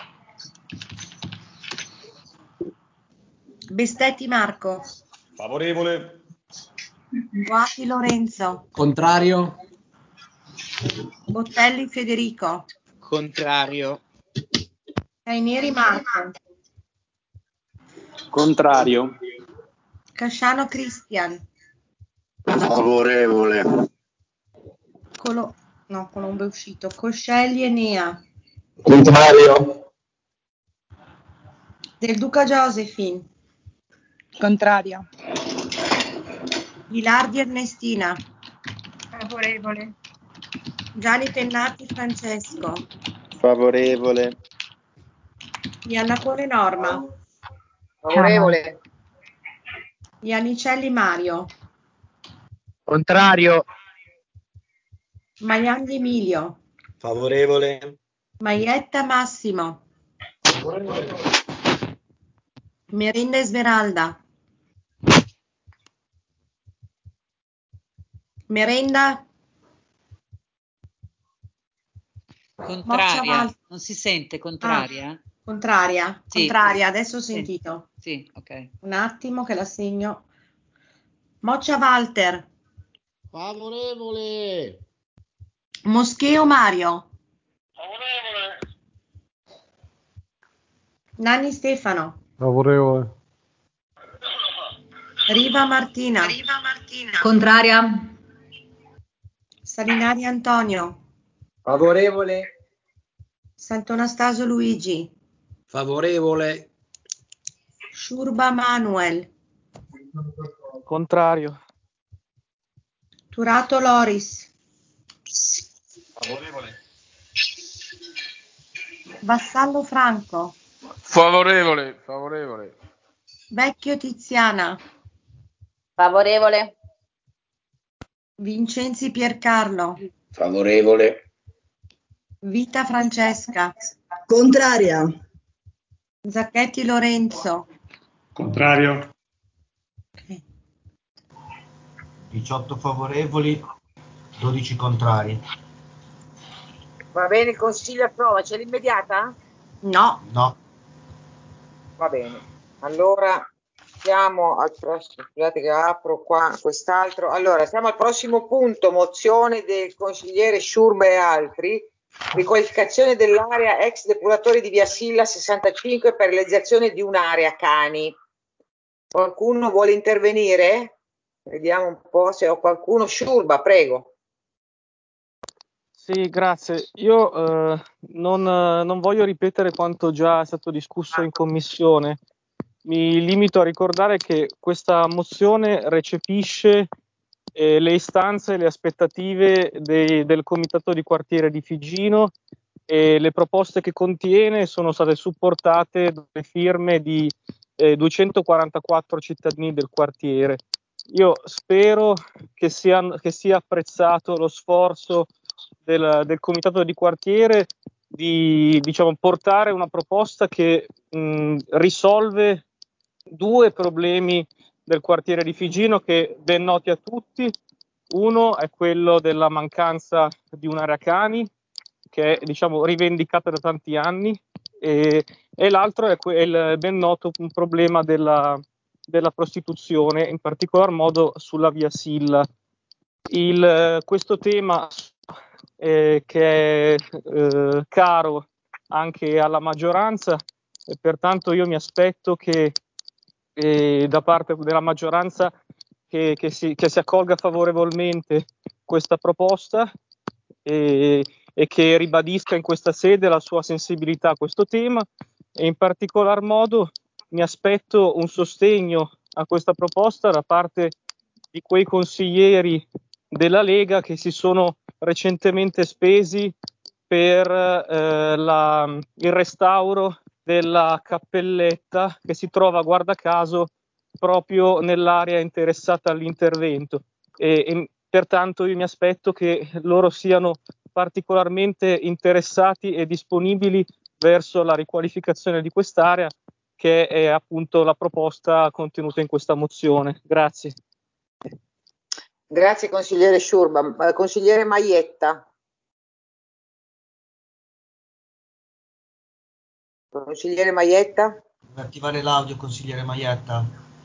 Bestetti Marco. Favorevole. Guati Lorenzo. Contrario. Bottelli Federico. Contrario. Cainieri Marco. Contrario. Casciano Cristian. Favorevole. Colombo è uscito. Coscelli Enea. Contrario. Del Duca Josephine. Contraria. Vilardi Ernestina. Favorevole. Gianni Pennati Francesco. Favorevole. Iannacone Norma. Favorevole. Iannicelli Mario. Contrario. Maiandi Emilio. Favorevole. Maietta Massimo. Merinda Esmeralda. Merenda. Contraria, non si sente, contraria? Contraria, Sì, contraria, adesso ho sì, sentito. sì, ok. Un attimo che la segno. Moccia Walter. Favorevole. Moscheo Mario. Favorevole. Nanni Stefano. Favorevole. Riva Martina. Contraria. Salinari Antonio. Favorevole. Sant'Anastasio Luigi. Favorevole. Sciurba Manuel. Contrario. Turato Loris. Favorevole. Vassallo Franco. Favorevole. Vecchio Tiziana. Favorevole. Vincenzi Piercarlo. Favorevole. Vita Francesca. Contraria. Zacchetti Lorenzo. Contrario. 18 favorevoli, 12 contrari. Va bene, il Consiglio approva. C'è l'immediata? No. Va bene. Allora siamo al prossimo. Scusate che apro qua quest'altro. Allora, siamo al prossimo punto, mozione del consigliere Sciurba e altri, riqualificazione dell'area ex depuratore di Via Silla 65 per realizzazione di un'area cani. Qualcuno vuole intervenire? Vediamo un po' se ho qualcuno. Sciurba, prego. Sì, grazie. Io non voglio ripetere quanto già è stato discusso in commissione. Mi limito a ricordare che questa mozione recepisce le istanze e le aspettative del Comitato di Quartiere di Figino, e le proposte che contiene sono state supportate dalle firme di 244 cittadini del quartiere. Io spero che sia apprezzato lo sforzo del Comitato di Quartiere di, diciamo, portare una proposta che risolve due problemi del quartiere di Figino che ben noti a tutti. Uno è quello della mancanza di un'area cani, che è, diciamo, rivendicata da tanti anni, e l'altro è il ben noto un problema della prostituzione, in particolar modo sulla via Silla. Questo tema che è caro anche alla maggioranza, e pertanto io mi aspetto che da parte della maggioranza che si accolga favorevolmente questa proposta e che ribadisca in questa sede la sua sensibilità a questo tema, e in particolar modo mi aspetto un sostegno a questa proposta da parte di quei consiglieri della Lega che si sono recentemente spesi per il restauro della cappelletta che si trova, guarda caso, proprio nell'area interessata all'intervento, e pertanto io mi aspetto che loro siano particolarmente interessati e disponibili verso la riqualificazione di quest'area, che è appunto la proposta contenuta in questa mozione. Grazie. Grazie consigliere Sciurba. Consigliere Maietta. Consigliere Maietta? Deve attivare l'audio, consigliere Maietta.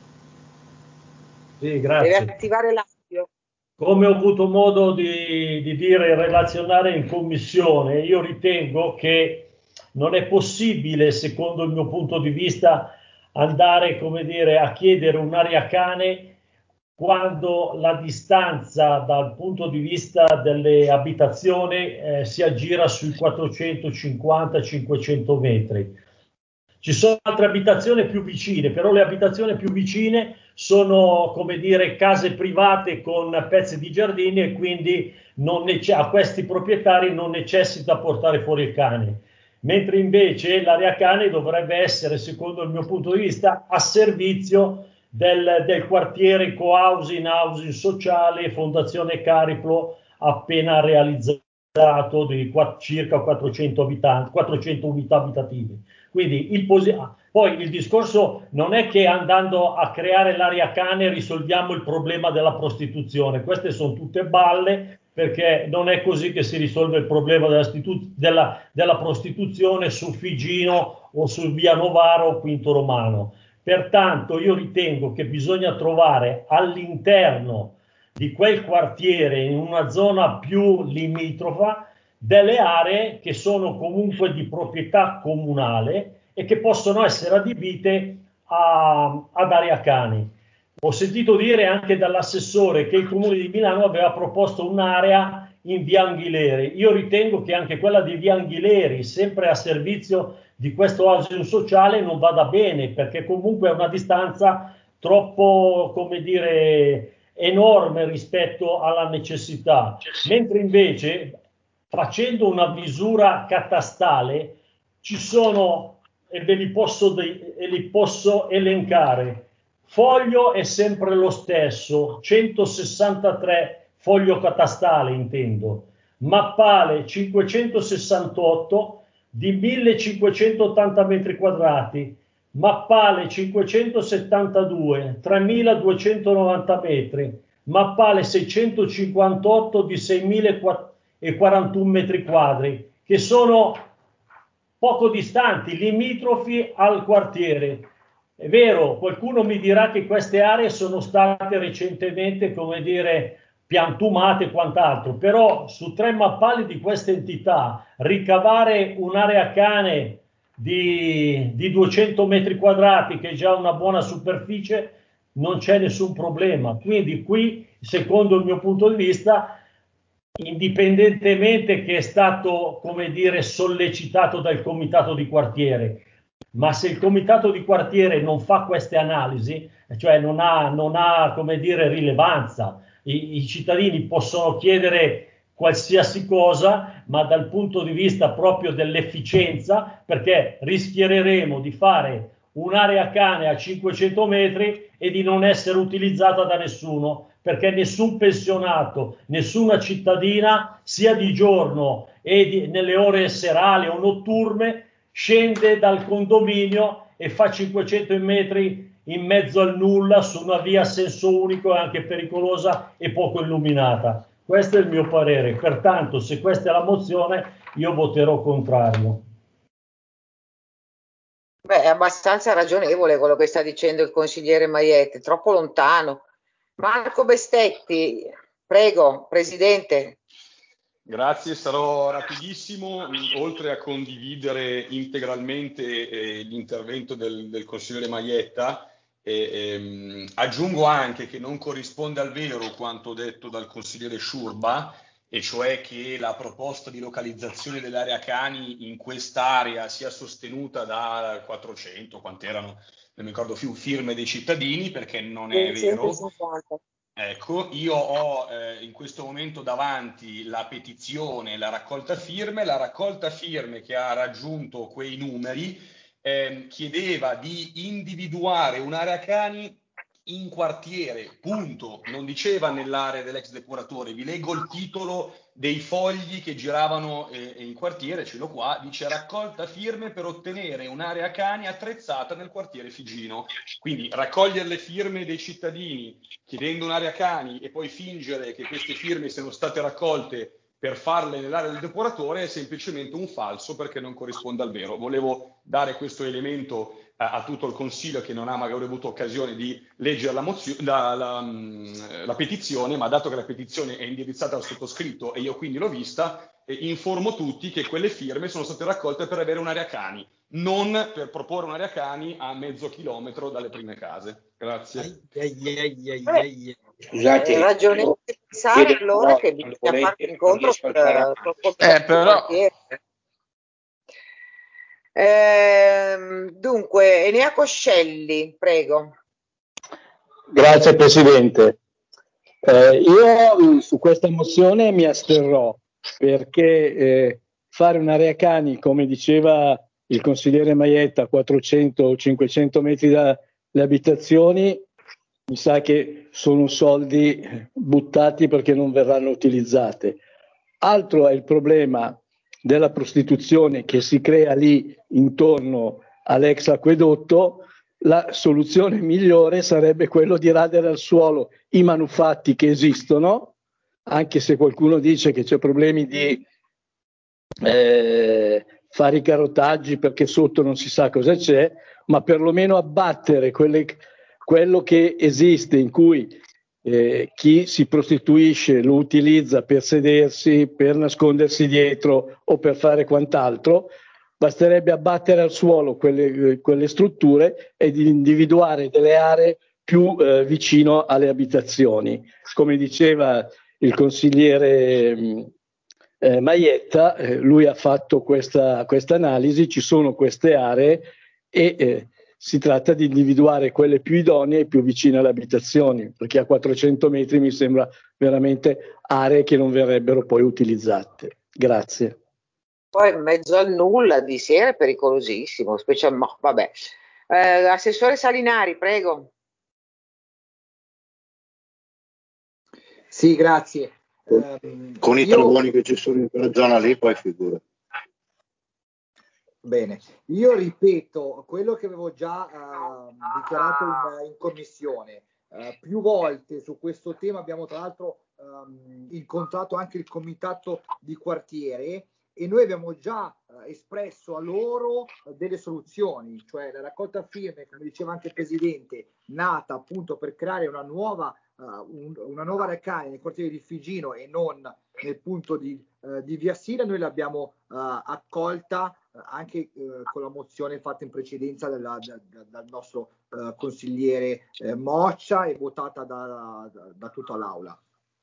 Sì, grazie. Deve attivare l'audio. Come ho avuto modo di dire e relazionare in commissione, io ritengo che non è possibile, secondo il mio punto di vista, andare, come dire, a chiedere un'area cane quando la distanza dal punto di vista delle abitazioni si aggira sui 450-500 metri. Ci sono altre abitazioni più vicine, però le abitazioni più vicine sono, come dire, case private con pezzi di giardini, e quindi a questi proprietari non necessita portare fuori il cane. Mentre invece l'area cane dovrebbe essere, secondo il mio punto di vista, a servizio del quartiere co-housing, housing sociale, Fondazione Cariplo, appena realizzato di circa 400 unità abitative. Quindi poi il discorso non è che andando a creare l'area cane risolviamo il problema della prostituzione. Queste sono tutte balle, perché non è così che si risolve il problema della prostituzione su Figino o su Via Novara o Quinto Romano. Pertanto io ritengo che bisogna trovare all'interno di quel quartiere, in una zona più limitrofa, delle aree che sono comunque di proprietà comunale e che possono essere adibite ad area cani. Ho sentito dire anche dall'assessore che il Comune di Milano aveva proposto un'area in via Anghileri. Io ritengo che anche quella di via Anghileri, sempre a servizio di questo housing sociale, non vada bene, perché comunque è una distanza troppo, come dire, enorme rispetto alla necessità. Mentre invece, facendo una misura catastale, ci sono, e li posso elencare. Foglio è sempre lo stesso, 163 foglio catastale intendo, mappale 568 di 1580 metri quadrati, mappale 572, 3290 metri, mappale 658 di 6041 metri quadri, che sono poco distanti, limitrofi al quartiere. È vero, qualcuno mi dirà che queste aree sono state recentemente, come dire, piantumate e quant'altro, però su 3 mappali di questa entità ricavare un'area cane di 200 metri quadrati, che è già una buona superficie, non c'è nessun problema. Quindi qui, secondo il mio punto di vista, indipendentemente che è stato, come dire, sollecitato dal comitato di quartiere, ma se il comitato di quartiere non fa queste analisi, cioè non ha come dire, rilevanza, i cittadini possono chiedere qualsiasi cosa, ma dal punto di vista proprio dell'efficienza, perché rischieremo di fare un'area cane a 500 metri e di non essere utilizzata da nessuno, perché nessun pensionato, nessuna cittadina, sia di giorno e nelle ore serali o notturne, scende dal condominio e fa 500 metri in mezzo al nulla su una via a senso unico, anche pericolosa e poco illuminata. Questo è il mio parere. Pertanto, se questa è la mozione, io voterò contrario. Beh, è abbastanza ragionevole quello che sta dicendo il consigliere Maiette, troppo lontano. Marco Bestetti, prego, Presidente. Grazie, sarò rapidissimo. Oltre a condividere integralmente l'intervento del consigliere Maietta, aggiungo anche che non corrisponde al vero quanto detto dal consigliere Sciurba, e cioè che la proposta di localizzazione dell'area cani in quest'area sia sostenuta da 400, quante erano, non mi ricordo più, firme dei cittadini, perché non è vero. 150. Ecco, io ho in questo momento davanti la petizione, la raccolta firme che ha raggiunto quei numeri, chiedeva di individuare un'area cani in quartiere, punto, non diceva nell'area dell'ex depuratore. Vi leggo il titolo dei fogli che giravano in quartiere, ce l'ho qua, dice raccolta firme per ottenere un'area cani attrezzata nel quartiere Figino. Quindi raccogliere le firme dei cittadini chiedendo un'area cani e poi fingere che queste firme siano state raccolte per farle nell'area del depuratore è semplicemente un falso, perché non corrisponde al vero. Volevo dare questo elemento a tutto il Consiglio, che non ha magari avuto occasione di leggere la petizione, ma dato che la petizione è indirizzata al sottoscritto e io quindi l'ho vista, informo tutti che quelle firme sono state raccolte per avere un'area cani, non per proporre un'area cani a mezzo chilometro dalle prime case. Grazie. Scusate, Ragionevole pensare allora che bisogna fare un incontro però dunque, Enea Coscelli, prego. Grazie Presidente. Io su questa mozione mi asterrò perché fare un'area cani, come diceva il consigliere Maietta, a 400 o 500 metri dalle abitazioni, mi sa che sono soldi buttati perché non verranno utilizzate. Altro è il problema della prostituzione che si crea lì intorno all'ex acquedotto. La soluzione migliore sarebbe quello di radere al suolo i manufatti che esistono, anche se qualcuno dice che c'è problemi di fare i carotaggi perché sotto non si sa cosa c'è, ma perlomeno abbattere quello che esiste, in cui chi si prostituisce lo utilizza per sedersi, per nascondersi dietro o per fare quant'altro. Basterebbe abbattere al suolo quelle strutture ed individuare delle aree più vicino alle abitazioni. Come diceva il consigliere Maietta, lui ha fatto questa analisi, ci sono queste aree e si tratta di individuare quelle più idonee e più vicine alle abitazioni, perché a 400 metri mi sembra veramente aree che non verrebbero poi utilizzate. Grazie. Poi in mezzo al nulla di sera è pericolosissimo, specialmente, vabbè. Assessore Salinari, prego. Sì, grazie. Con i trovoni che ci sono in quella zona lì, poi figura. Bene, io ripeto quello che avevo già dichiarato in commissione. Più volte su questo tema abbiamo tra l'altro incontrato anche il comitato di quartiere e noi abbiamo già espresso a loro delle soluzioni, cioè la raccolta firme, come diceva anche il Presidente, nata appunto per creare una nuova Recani nel quartiere di Figino e non nel punto di Via Sila. Noi l'abbiamo accolta anche con la mozione fatta in precedenza dal nostro consigliere Moccia e votata da tutta l'Aula.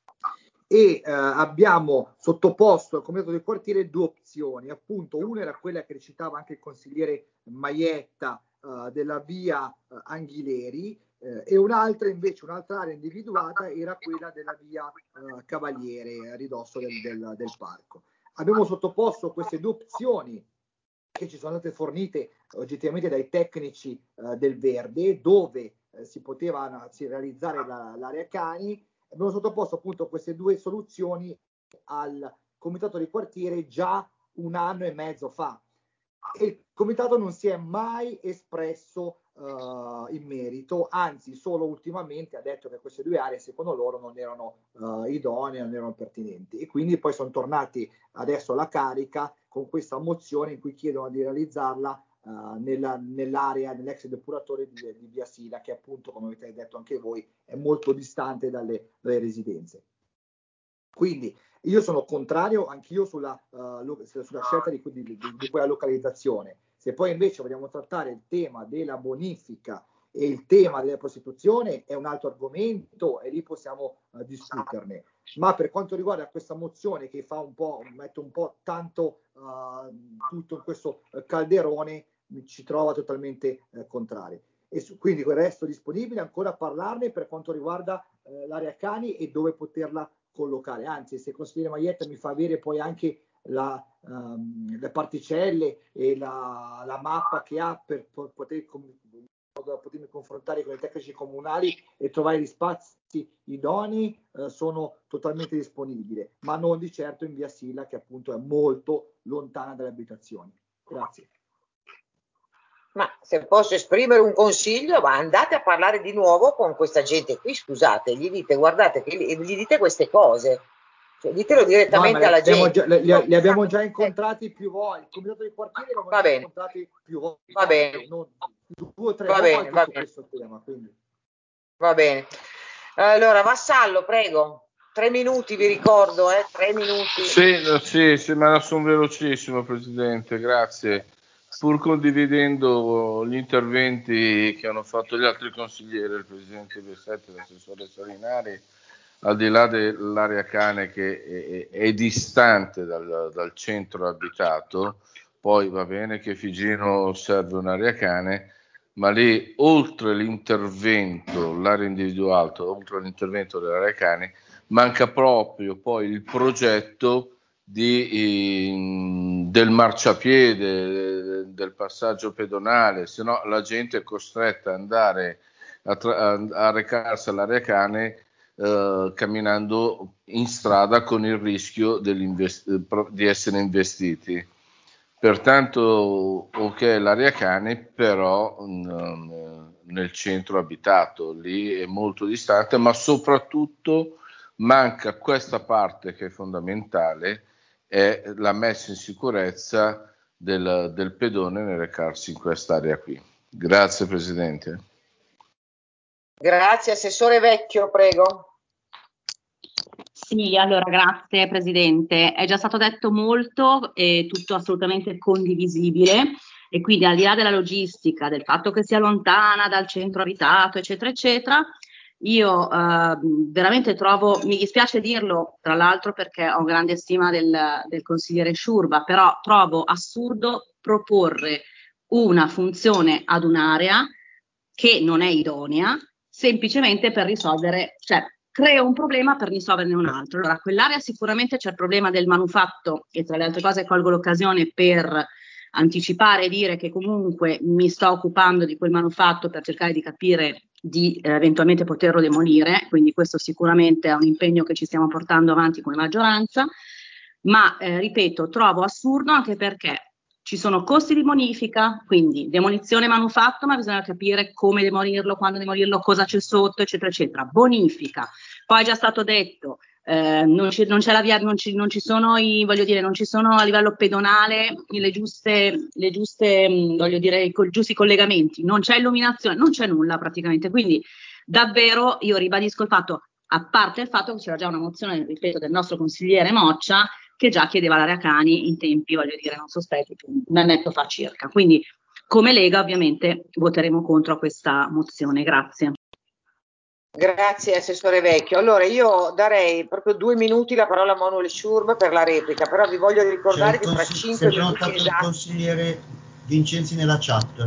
E abbiamo sottoposto al comitato del quartiere due opzioni, appunto una era quella che recitava anche il consigliere Maietta della via Anghileri e un'altra invece, un'altra area individuata era quella della via Cavaliere a ridosso del parco. Abbiamo sottoposto queste due opzioni che ci sono state fornite oggettivamente dai tecnici del Verde, dove si poteva realizzare l'area cani. Abbiamo sottoposto appunto queste due soluzioni al comitato di quartiere già 1 anno e mezzo fa e il comitato non si è mai espresso in merito, anzi solo ultimamente ha detto che queste due aree secondo loro non erano idonee, non erano pertinenti e quindi poi sono tornati adesso alla carica con questa mozione in cui chiedono di realizzarla nell'area, nell'ex depuratore di Via Sila, che appunto, come avete detto anche voi, è molto distante dalle residenze. Quindi io sono contrario anch'io sulla scelta di quella localizzazione. Se poi invece vogliamo trattare il tema della bonifica e il tema della prostituzione è un altro argomento e lì possiamo discuterne. Ma per quanto riguarda questa mozione che mette un po' tanto tutto in questo calderone, ci trova totalmente contrari. E quindi resto disponibile ancora a parlarne per quanto riguarda l'area cani e dove poterla collocare. Anzi, se il consigliere Maietta mi fa avere poi anche le particelle e la mappa che ha per potermi confrontare con i tecnici comunali e trovare gli spazi idonei, sono totalmente disponibile, ma non di certo in Via Sila, che appunto è molto lontana dalle abitazioni. Grazie. Ma se posso esprimere un consiglio, ma andate a parlare di nuovo con questa gente qui, scusate, gli dite, guardate, che gli dite queste cose, cioè, ditelo direttamente alla gente. Li abbiamo già incontrati più volte, il comitato di quartiere l'abbiamo già incontrati più volte, va bene. Non 2 o 3 volte su questo tema. Quindi. Va bene. Allora, Vassallo, prego. 3 minuti, vi ricordo, 3 minuti. Sì, ma sono velocissimo, Presidente, grazie. Pur condividendo gli interventi che hanno fatto gli altri consiglieri, il Presidente Bessetti e l'assessore Salinari, al di là dell'area cane che è distante dal centro abitato, poi va bene che Figino serve un'area cane, ma lì oltre l'intervento, l'area individuale, oltre l'intervento dell'area cane, manca proprio poi il progetto del marciapiede, del passaggio pedonale, se no la gente è costretta ad andare a recarsi all'area cane camminando in strada con il rischio di essere investiti. Pertanto ok l'area cane, però nel centro abitato, lì è molto distante, ma soprattutto manca questa parte che è fondamentale, è la messa in sicurezza del pedone nel recarsi in quest'area qui. Grazie Presidente. Grazie, Assessore Vecchio, prego. Sì, allora grazie Presidente. È già stato detto molto e tutto assolutamente condivisibile e quindi al di là della logistica, del fatto che sia lontana dal centro abitato, eccetera, eccetera, io veramente mi dispiace dirlo, tra l'altro perché ho grande stima del consigliere Sciurba, però trovo assurdo proporre una funzione ad un'area che non è idonea semplicemente per risolvere, cioè creo un problema per risolverne un altro. Allora, a quell'area sicuramente c'è il problema del manufatto, e tra le altre cose colgo l'occasione per anticipare e dire che comunque mi sto occupando di quel manufatto per cercare di capire di eventualmente poterlo demolire, quindi questo sicuramente è un impegno che ci stiamo portando avanti come maggioranza, ma ripeto, trovo assurdo anche perché ci sono costi di bonifica, quindi demolizione manufatto, ma bisogna capire come demolirlo, quando demolirlo, cosa c'è sotto, eccetera, eccetera. Bonifica. Poi è già stato detto, non c'è la via, non ci sono voglio dire, non ci sono a livello pedonale le giuste voglio dire, i giusti collegamenti, non c'è illuminazione, non c'è nulla praticamente. Quindi davvero io ribadisco il fatto, a parte il fatto che c'era già una mozione, ripeto, del nostro consigliere Moccia, che già chiedeva l'area cani in tempi, voglio dire, non sospetti, un annetto fa circa. Quindi come Lega ovviamente voteremo contro questa mozione. Grazie. Grazie Assessore Vecchio. Allora io darei proprio 2 minuti la parola a Manuel Schurb per la replica, però vi voglio ricordare che fra 5 si è minuti prenotato il consigliere Vincenzi nella chat.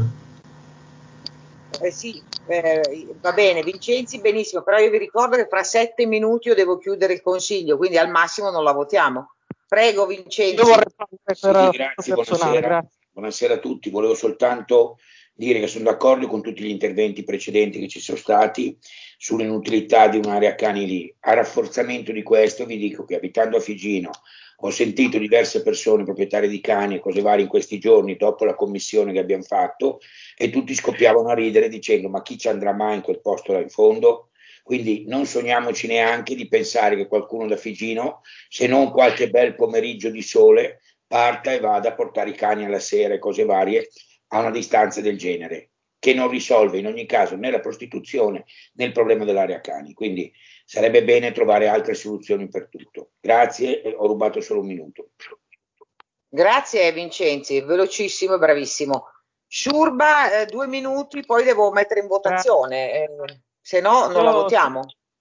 Sì, va bene, Vincenzi, benissimo, però io vi ricordo che fra 7 minuti io devo chiudere il consiglio, quindi al massimo non la votiamo. Prego Vincenzi. Io vorrei parlare Sì, grazie, buonasera. Buonasera a tutti. Volevo soltanto dire che sono d'accordo con tutti gli interventi precedenti che ci sono stati sull'inutilità di un'area cani lì. A rafforzamento di questo vi dico che abitando a Figino ho sentito diverse persone proprietarie di cani e cose varie in questi giorni dopo la commissione che abbiamo fatto e tutti scoppiavano a ridere dicendo ma chi ci andrà mai in quel posto là in fondo? Quindi non sogniamoci neanche di pensare che qualcuno da Figino, se non qualche bel pomeriggio di sole, parta e vada a portare i cani alla sera e cose varie a una distanza del genere, che non risolve in ogni caso né la prostituzione né il problema dell'area cani. Quindi sarebbe bene trovare altre soluzioni per tutto. Grazie, ho rubato solo un minuto. Grazie Vincenzi, velocissimo e bravissimo. Schurba, 2 minuti, poi devo mettere in votazione, se no non la votiamo.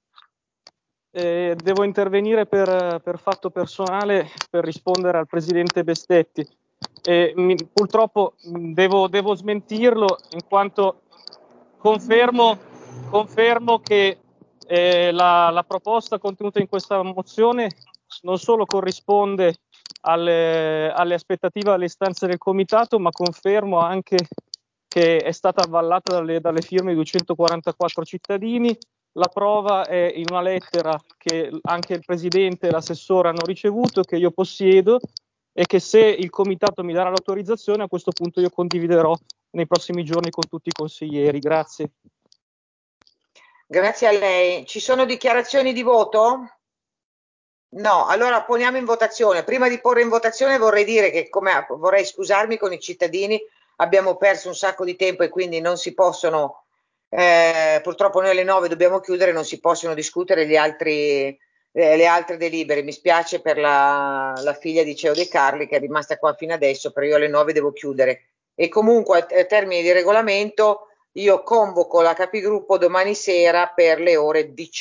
Devo intervenire per fatto personale per rispondere al presidente Bestetti. Purtroppo devo smentirlo in quanto confermo che la proposta contenuta in questa mozione non solo corrisponde alle aspettative e alle istanze del comitato, ma confermo anche che è stata avvallata dalle firme di 244 cittadini. La prova è in una lettera che anche il presidente e l'assessore hanno ricevuto, che io possiedo, e che se il comitato mi darà l'autorizzazione a questo punto io condividerò nei prossimi giorni con tutti i consiglieri. Grazie. Grazie a lei. Ci sono dichiarazioni di voto? No, allora poniamo in votazione. Prima di porre in votazione vorrei dire che vorrei scusarmi con i cittadini, abbiamo perso un sacco di tempo e quindi non si possono purtroppo noi alle 9 dobbiamo chiudere, non si possono discutere le altre delibere. Mi spiace per la figlia di Ceo De Carli che è rimasta qua fino adesso, però io alle 9 devo chiudere. E comunque a termini di regolamento io convoco la capigruppo domani sera per le ore 18.